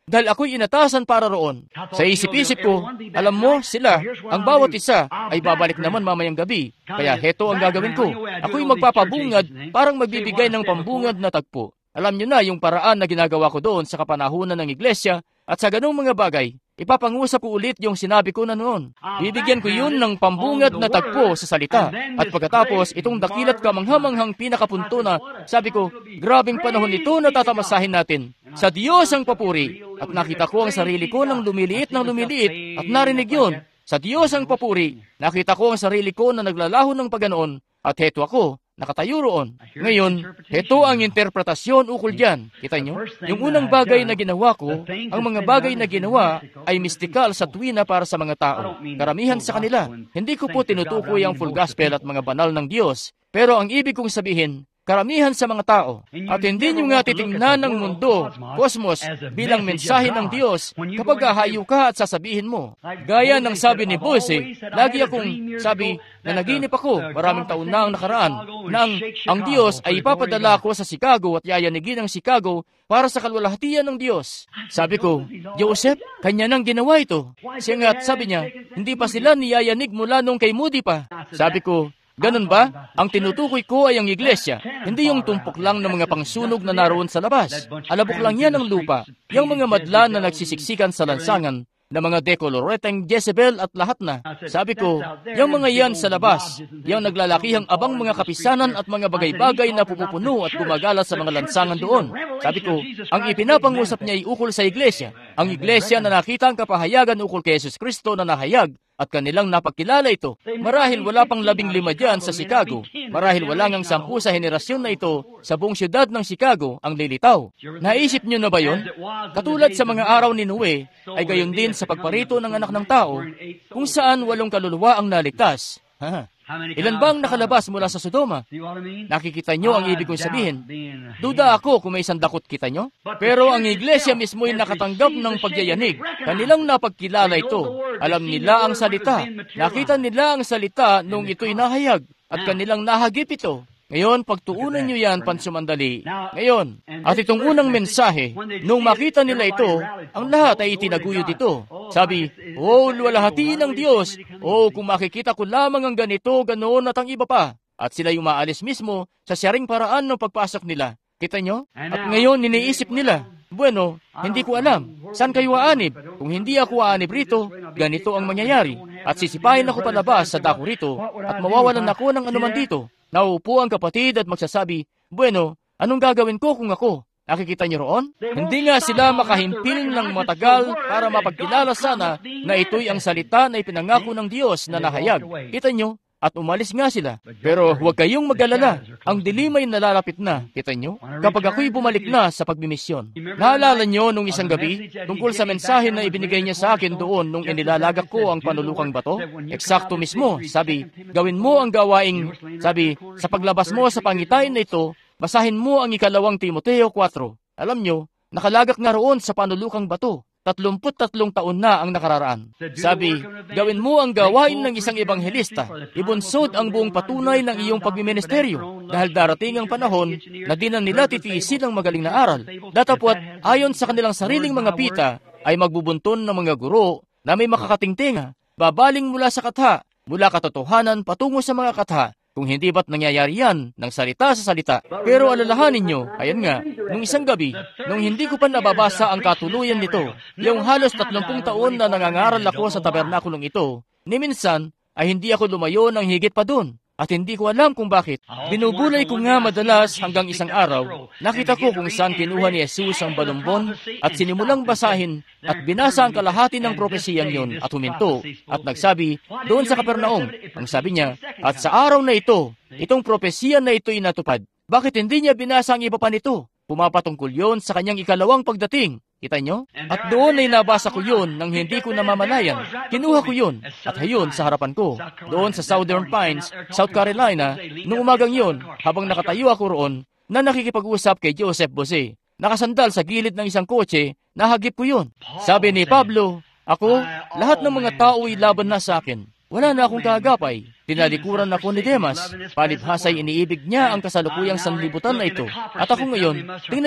dahil ako'y inatasan para roon. Sa isip-isip ko, alam mo, sila, ang bawat isa, ay babalik naman mamayang gabi. Kaya heto ang gagawin ko. Ako'y magpapabungad, parang magbibigay ng pambungad na tagpo. Alam nyo na yung paraan na ginagawa ko doon sa kapanahunan ng iglesia, at sa ganung mga bagay, ipapangusap ko ulit yung sinabi ko na noon. Bibigyan ko yun ng pambungad na tagpo sa salita. At pagkatapos, itong dakilat kamanghamanghang pinakapunto na, sabi ko, grabing panahon ito na tatamasahin natin. Sa Diyos ang papuri. At nakita ko ang sarili ko ng lumiliit ng lumiliit, at narinig yun. Sa Diyos ang papuri. Nakita ko ang sarili ko na naglalaho ng paganoon, at heto ako, nakatayo roon. Ngayon, heto ang interpretasyon ukol dyan. Kita nyo? Yung unang bagay na ginawa ko, ang mga bagay na ginawa ay mystikal sa tuwina para sa mga tao. Karamihan sa kanila. Hindi ko po tinutukoy ang full gospel at mga banal ng Diyos. Pero ang ibig kong sabihin, karamihan sa mga tao. At hindi nyo nga titingnan ng mundo, kosmos, bilang mensahe ng Diyos kapag ahayo ka at sasabihin mo. Gaya ng sabi ni Bose, lagi akong sabi na naginip ako, maraming taon na ang nakaraan, na ang, ang Diyos ay ipapadala ko sa Chicago at yayanigin ang Chicago para sa kalwalhatian ng Diyos. Sabi ko, Joseph, kanya nang ginawa ito. Siya nga at sabi niya, hindi pa sila niyayanig mula nung kay Moody pa. Sabi ko, ganun ba? Ang tinutukoy ko ay ang iglesia, hindi yung tumpok lang ng mga pangsunog na naroon sa labas. Alabok lang yan ng lupa, yung mga madla na nagsisiksikan sa lansangan, na mga dekoloreteng Jezebel at lahat na. Sabi ko, yung mga yan sa labas, yung naglalakihang abang mga kapisanan at mga bagay-bagay na pupupuno at gumagala sa mga lansangan doon. Sabi ko, ang ipinapangusap niya ay ukol sa iglesia. Ang iglesia na nakita ang kapahayagan ukol kay Jesus Kristo na nahayag at kanilang napagkilala ito. Marahil wala pang labing lima dyan sa Chicago. Marahil wala ngang sampu sa henerasyon na ito sa buong syudad ng Chicago ang lilitaw. Naisip nyo na ba yon? Katulad sa mga araw ni Noe, ay gayon din sa pagparito ng anak ng tao, kung saan walong kaluluwa ang naligtas. Ha? Ilan bang nakalabas mula sa Sodoma? Nakikita nyo ang ibig kong sabihin. Duda ako kung may isang dakot kita nyo. Pero ang iglesia mismo ay nakatanggap ng pagyayanig. Kanilang napagkilala ito. Alam nila ang salita. Nakita nila ang salita nung ito'y nahayag. At kanilang nahagip ito. Ngayon, pagtuunan nyo yan pansumandali. Ngayon, at itong unang mensahe, nung makita nila ito, ang lahat ay itinaguyod ito. Sabi, oh, luwalhati ng Diyos. Oh, kung makikita ko lamang ang ganito, ganoon at ang iba pa. At sila yung maalis mismo sa siyaring paraan ng pagpasok nila. Kita nyo? At ngayon, niniisip nila, bueno, hindi ko alam. Saan kayo aanib? Kung hindi ako aanib rito, ganito ang mangyayari. At sisipahin ako palabas sa dako rito at mawawalan ako ng anuman dito. Naupo ang kapatid at magsasabi, bueno, anong gagawin ko kung ako? Nakikita niyo roon? Hindi nga sila makahimpil ng matagal para mapagkilala sana na ito'y ang salita na ipinangako ng Diyos na nahayag. Kita niyo? At umalis nga sila. Pero huwag kayong mag-alala. Ang dilim ay nalalapit na. Kita nyo? Kapag ako'y bumalik na sa pagmimisyon. Naalala nyo nung isang gabi, tungkol sa mensahe na ibinigay niya sa akin doon nung inilalagak ko ang panulukang bato? Eksakto mismo. Sabi, gawin mo ang gawaing, sabi, sa paglabas mo sa pangitain na ito, basahin mo ang ikalawang Timoteo four. Alam nyo, nakalagak nga roon sa panulukang bato. Tatlumput tatlong taon na ang nakararaan. Sabi, gawin mo ang gawain ng isang ebanghelista. Ibunsod ang buong patunay ng iyong pagmiministeryo. Dahil darating ang panahon na di na nila titiisin ang magaling na aral. Datapwat, ayon sa kanilang sariling mga pita, ay magbubunton ng mga guro na may makakatingtinga, babaling mula sa katha, mula katotohanan patungo sa mga katha, kung hindi ba't nangyayari yan ng salita sa salita. Pero alalahanin nyo, ayan nga, nung isang gabi, nung hindi ko pa nababasa ang katuluyan nito, yung halos tatlumpung taon na nangangaral ako sa tabernakulong ito, ni minsan ay hindi ako lumayo ng higit pa doon. At hindi ko alam kung bakit. Binubulay ko nga madalas hanggang isang araw. Nakita ko kung saan kinuha ni Jesus ang balumbon at sinimulang basahin at binasa ang kalahati ng propesiyang yun at huminto. At nagsabi, doon sa Kapernaum, ang sabi niya, at sa araw na ito, itong propesiya na ito'y natupad. Bakit hindi niya binasa ang iba pa nito? Pumapatungkol yon sa kanyang ikalawang pagdating. Kita nyo? At doon ay nabasa ko yun nang hindi ko namamalayan. Kinuha ko yun at hayon sa harapan ko. Doon sa Southern Pines, South Carolina, nung umagang yun, habang nakatayo ako roon, na nakikipag-usap kay Joseph Bose. Nakasandal sa gilid ng isang kotse, nahagip ko yun. Sabi ni Pablo, ako, lahat ng mga tao ay laban na sa akin. Wala na akong kaagapay. Tinalikuran ako ni Demas. Palibhasay iniibig niya ang kasalukuyang sanlibutan na ito. At ako ngayon, tingnan nyo,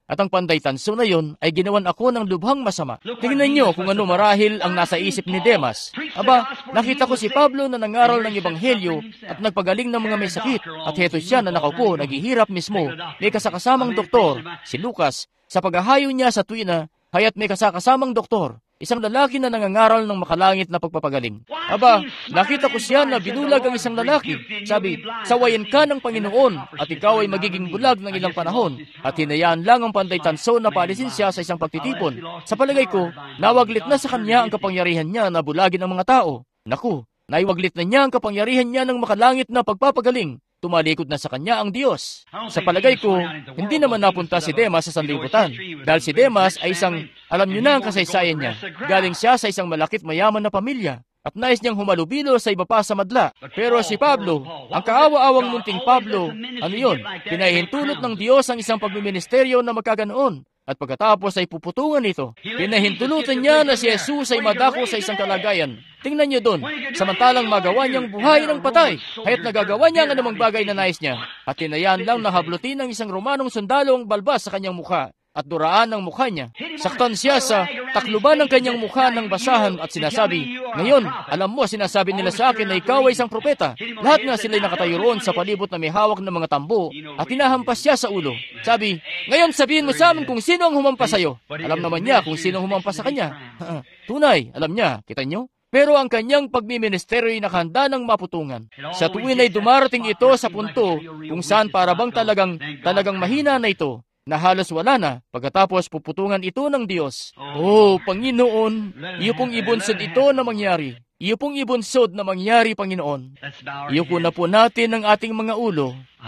At ang panday tanso na yon ay ginawan ako ng lubhang masama. Tingnan niyo kung ano marahil ang nasa isip ni Demas. Aba, nakita ko si Pablo na nangaral ng Ebanghelyo at nagpagaling ng mga may sakit. At heto siya na nakaupo, naghihirap mismo. May kasakasamang doktor, si Lucas, sa paghahayo niya sa tuwina, kaya't may kasakasamang doktor. Isang lalaki na nangangaral ng makalangit na pagpapagaling. Aba, nakita ko siya na binulag ang isang lalaki. Sabi, sawayin ka ng Panginoon at ikaw ay magiging bulag ng ilang panahon. At hinayaan lang ang panday tanso na paalisin siya sa isang pagtitipon. Sa palagay ko, nawaglit na sa kanya ang kapangyarihan niya na bulagin ang mga tao. Naku, naiwaglit na niya ang kapangyarihan niya ng makalangit na pagpapagaling. Tumalikod na sa kanya ang Diyos. Sa palagay ko, hindi naman napunta si Demas sa sanlibutan. Dahil si Demas ay isang, alam niyo na ang kasaysayan niya. Galing siya sa isang malakit mayaman na pamilya. At nais niyang humalubilo sa iba pa sa madla. Pero si Pablo, ang kaawa-awang munting Pablo, ano yun? Pinahintulot ng Diyos ang isang pagmiministeryo na magkaganoon. At pagkatapos ay puputungan ito. Pinahintulutan niya na si Jesus ay madako sa isang kalagayan. Tingnan niyo doon, samantalang magawa niyang buhay ng patay, kaya't nagagawa niya ang anumang bagay na nais niya. At tinayaan lang na hablutin ng isang Romanong sundalo ang balbas sa kanyang mukha at duraan ang mukha niya. Saktan siya sa takluban ng kanyang mukha ng basahan at sinasabi, ngayon, alam mo, sinasabi nila sa akin na ikaw ay isang propeta. Lahat nga sila'y nakatayo roon sa palibot na may hawak ng mga tambo at hinahampas siya sa ulo. Sabi, ngayon sabihin mo sa amin kung sino ang humampas sa'yo. Alam naman niya kung sino ang humampas sa kanya. Tunay, alam niya, kita niyo? Pero ang kanyang pagmiministeryo ay nakahanda ng maputungan. Sa tuwin ay dumarating ito sa punto kung saan parabang talagang, talagang mahina na ito, na halos wala na, pagkatapos puputungan ito ng Diyos. Oh, Panginoon, iyo pong ibunsod ito na mangyari. Iyo pong ibunsod na mangyari, Panginoon. Iyuko na po natin ang ating mga ulo.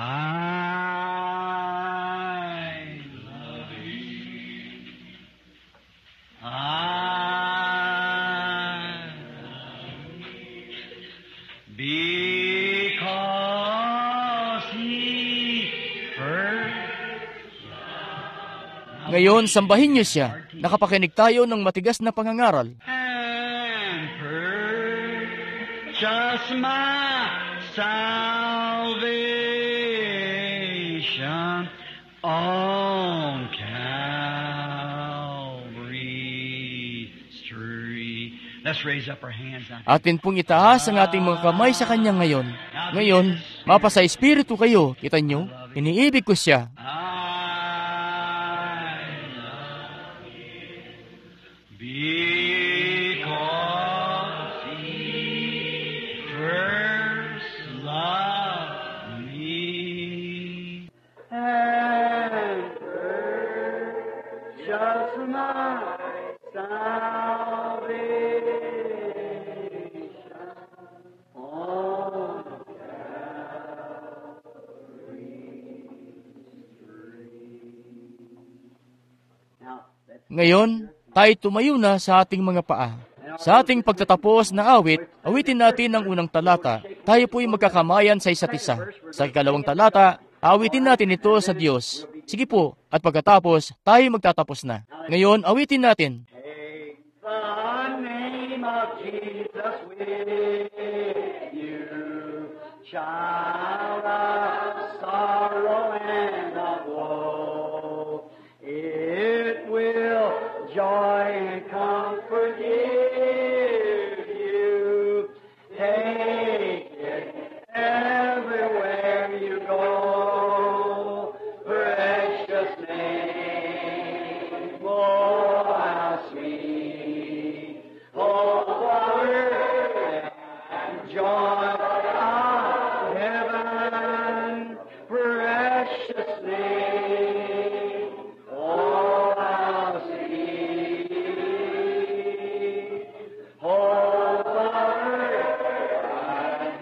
I love you. I because he first. Ngayon, sambahin niyo siya. Nakapakinig tayo ng matigas na pangangaral. And purchase my salvation on Calvary's tree. Let's raise up our hands now. Atin pong itaas ang ating mga kamay sa Kanya ngayon. Ngayon, mapasa Espiritu kayo. Kita niyo, iniibig ko siya. I love you because he first loved me and purchased my salvation on Ngayon, tayo tumayo na sa ating mga paa. Sa ating pagtatapos na awit, awitin natin ang unang talata. Tayo po'y magkakamayan sa isa't isa. Sa ikalawang talata, awitin natin ito sa Diyos. Sige po, at pagkatapos, tayo magtatapos na. Ngayon, awitin natin. Take the name of Jesus with you, child of sorrow and of woe. It will joy and comfort give you. Take it everywhere you go. Precious name, oh how sweet, oh power and joy of heaven. Precious name, oh how sweet, oh power and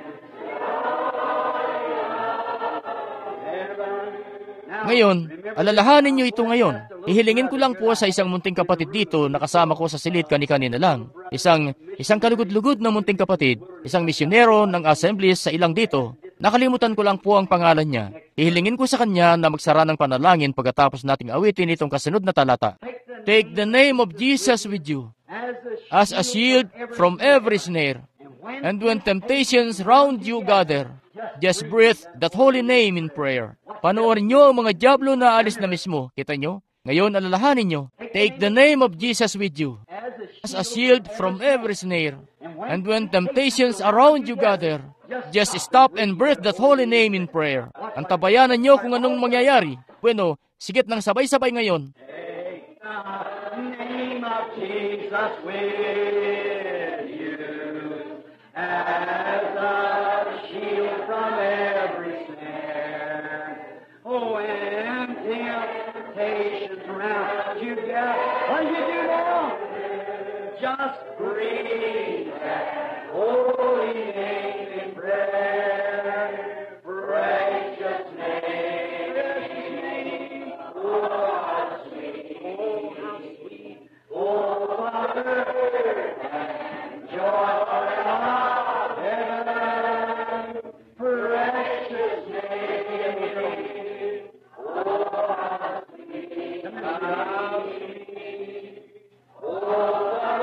heaven. Ngayon, alalahanin niyo ito ngayon. Ihilingin ko lang po sa isang munting kapatid dito na kasama ko sa silid kani-kanina lang. Isang, isang kalugod-lugod na munting kapatid, isang misyonero ng Assemblies sa ilang dito. Nakalimutan ko lang po ang pangalan niya. Ihilingin ko sa kanya na magsara ng panalangin pagkatapos nating awitin itong kasunod na talata. Take the name of Jesus with you as a shield from every snare. And when temptations round you gather, just breathe that holy name in prayer. Panoorin niyo ang mga dyablo na alis na mismo. Kita niyo? Ngayon, alalahanin nyo, take the name of Jesus with you as a shield from every snare. And when temptations around you gather, just stop and breathe that holy name in prayer. Antabayanan nyo kung anong mangyayari. Bueno, sigit ng sabay-sabay ngayon. Take the name of Jesus with you as a shield from every snare. Oh, and temptations around you gather. What do you do now? Just breathe that holy name in prayer. Precious name. Oh, how sweet. Oh, how sweet. Oh, Father, and joy of heaven. Precious name. Oh, how sweet. How sweet. Oh,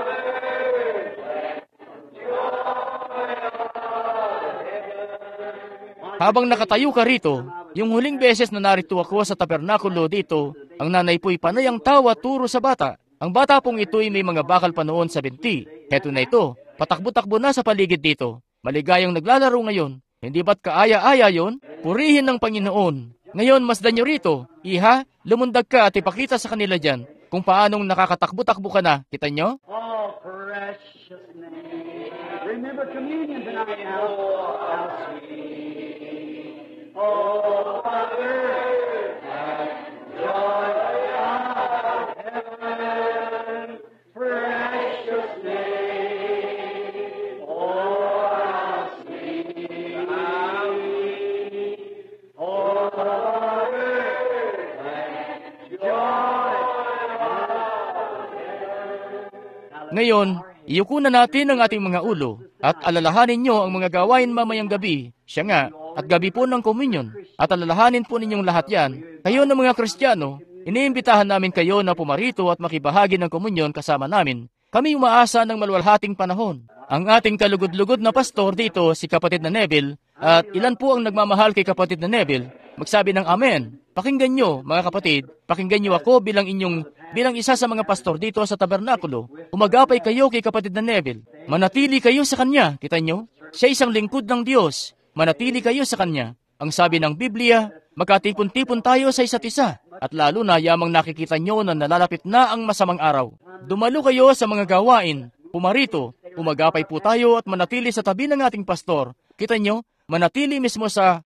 habang nakatayo ka rito, yung huling beses na narito ako sa tabernakulo dito, ang nanay po'y panay ang tawa turo sa bata. Ang bata pong ito'y may mga bakal pa noon sa binti. Heto na ito, patakbo-takbo na sa paligid dito. Maligayang naglalaro ngayon. Hindi ba't kaaya-aya yon? Purihin ng Panginoon. Ngayon, masdan nyo rito. Iha, lumundag ka at ipakita sa kanila dyan kung paanong nakakatakbo-takbo ka na. Kita nyo? Oh, precious name. Remember communion tonight now. How sweet. Oh, Father, and joy of heaven. Precious name. Oh, how sweet. How sweet. Oh, Father, and joy. Ngayon, iyuko na natin ang ating mga ulo at alalahanin nyo ang mga gawain mamayang gabi. Siya nga, at gabi po ng komunyon. At alalahanin po ninyong lahat yan. Kayo ng mga Kristiyano, iniimbitahan namin kayo na pumarito at makibahagi ng komunyon kasama namin. Kami umaasa ng maluwalhating panahon. Ang ating kalugod-lugod na pastor dito, si kapatid na Neville, at ilan po ang nagmamahal kay kapatid na Neville, magsabi ng Amen. Pakinggan nyo, mga kapatid, pakinggan nyo ako bilang inyong bilang isa sa mga pastor dito sa tabernakulo. Umagapay kayo kay kapatid na Neville. Manatili kayo sa kanya, kita nyo? Siya isang lingkod ng Diyos. Manatili kayo sa kanya. Ang sabi ng Biblia, magkatipon-tipon tayo sa isa't isa. At lalo na yamang nakikita nyo na nalalapit na ang masamang araw. Dumalo kayo sa mga gawain. Pumarito, umagapay po tayo at manatili sa tabi ng ating pastor. Kita nyo, manatili mismo sa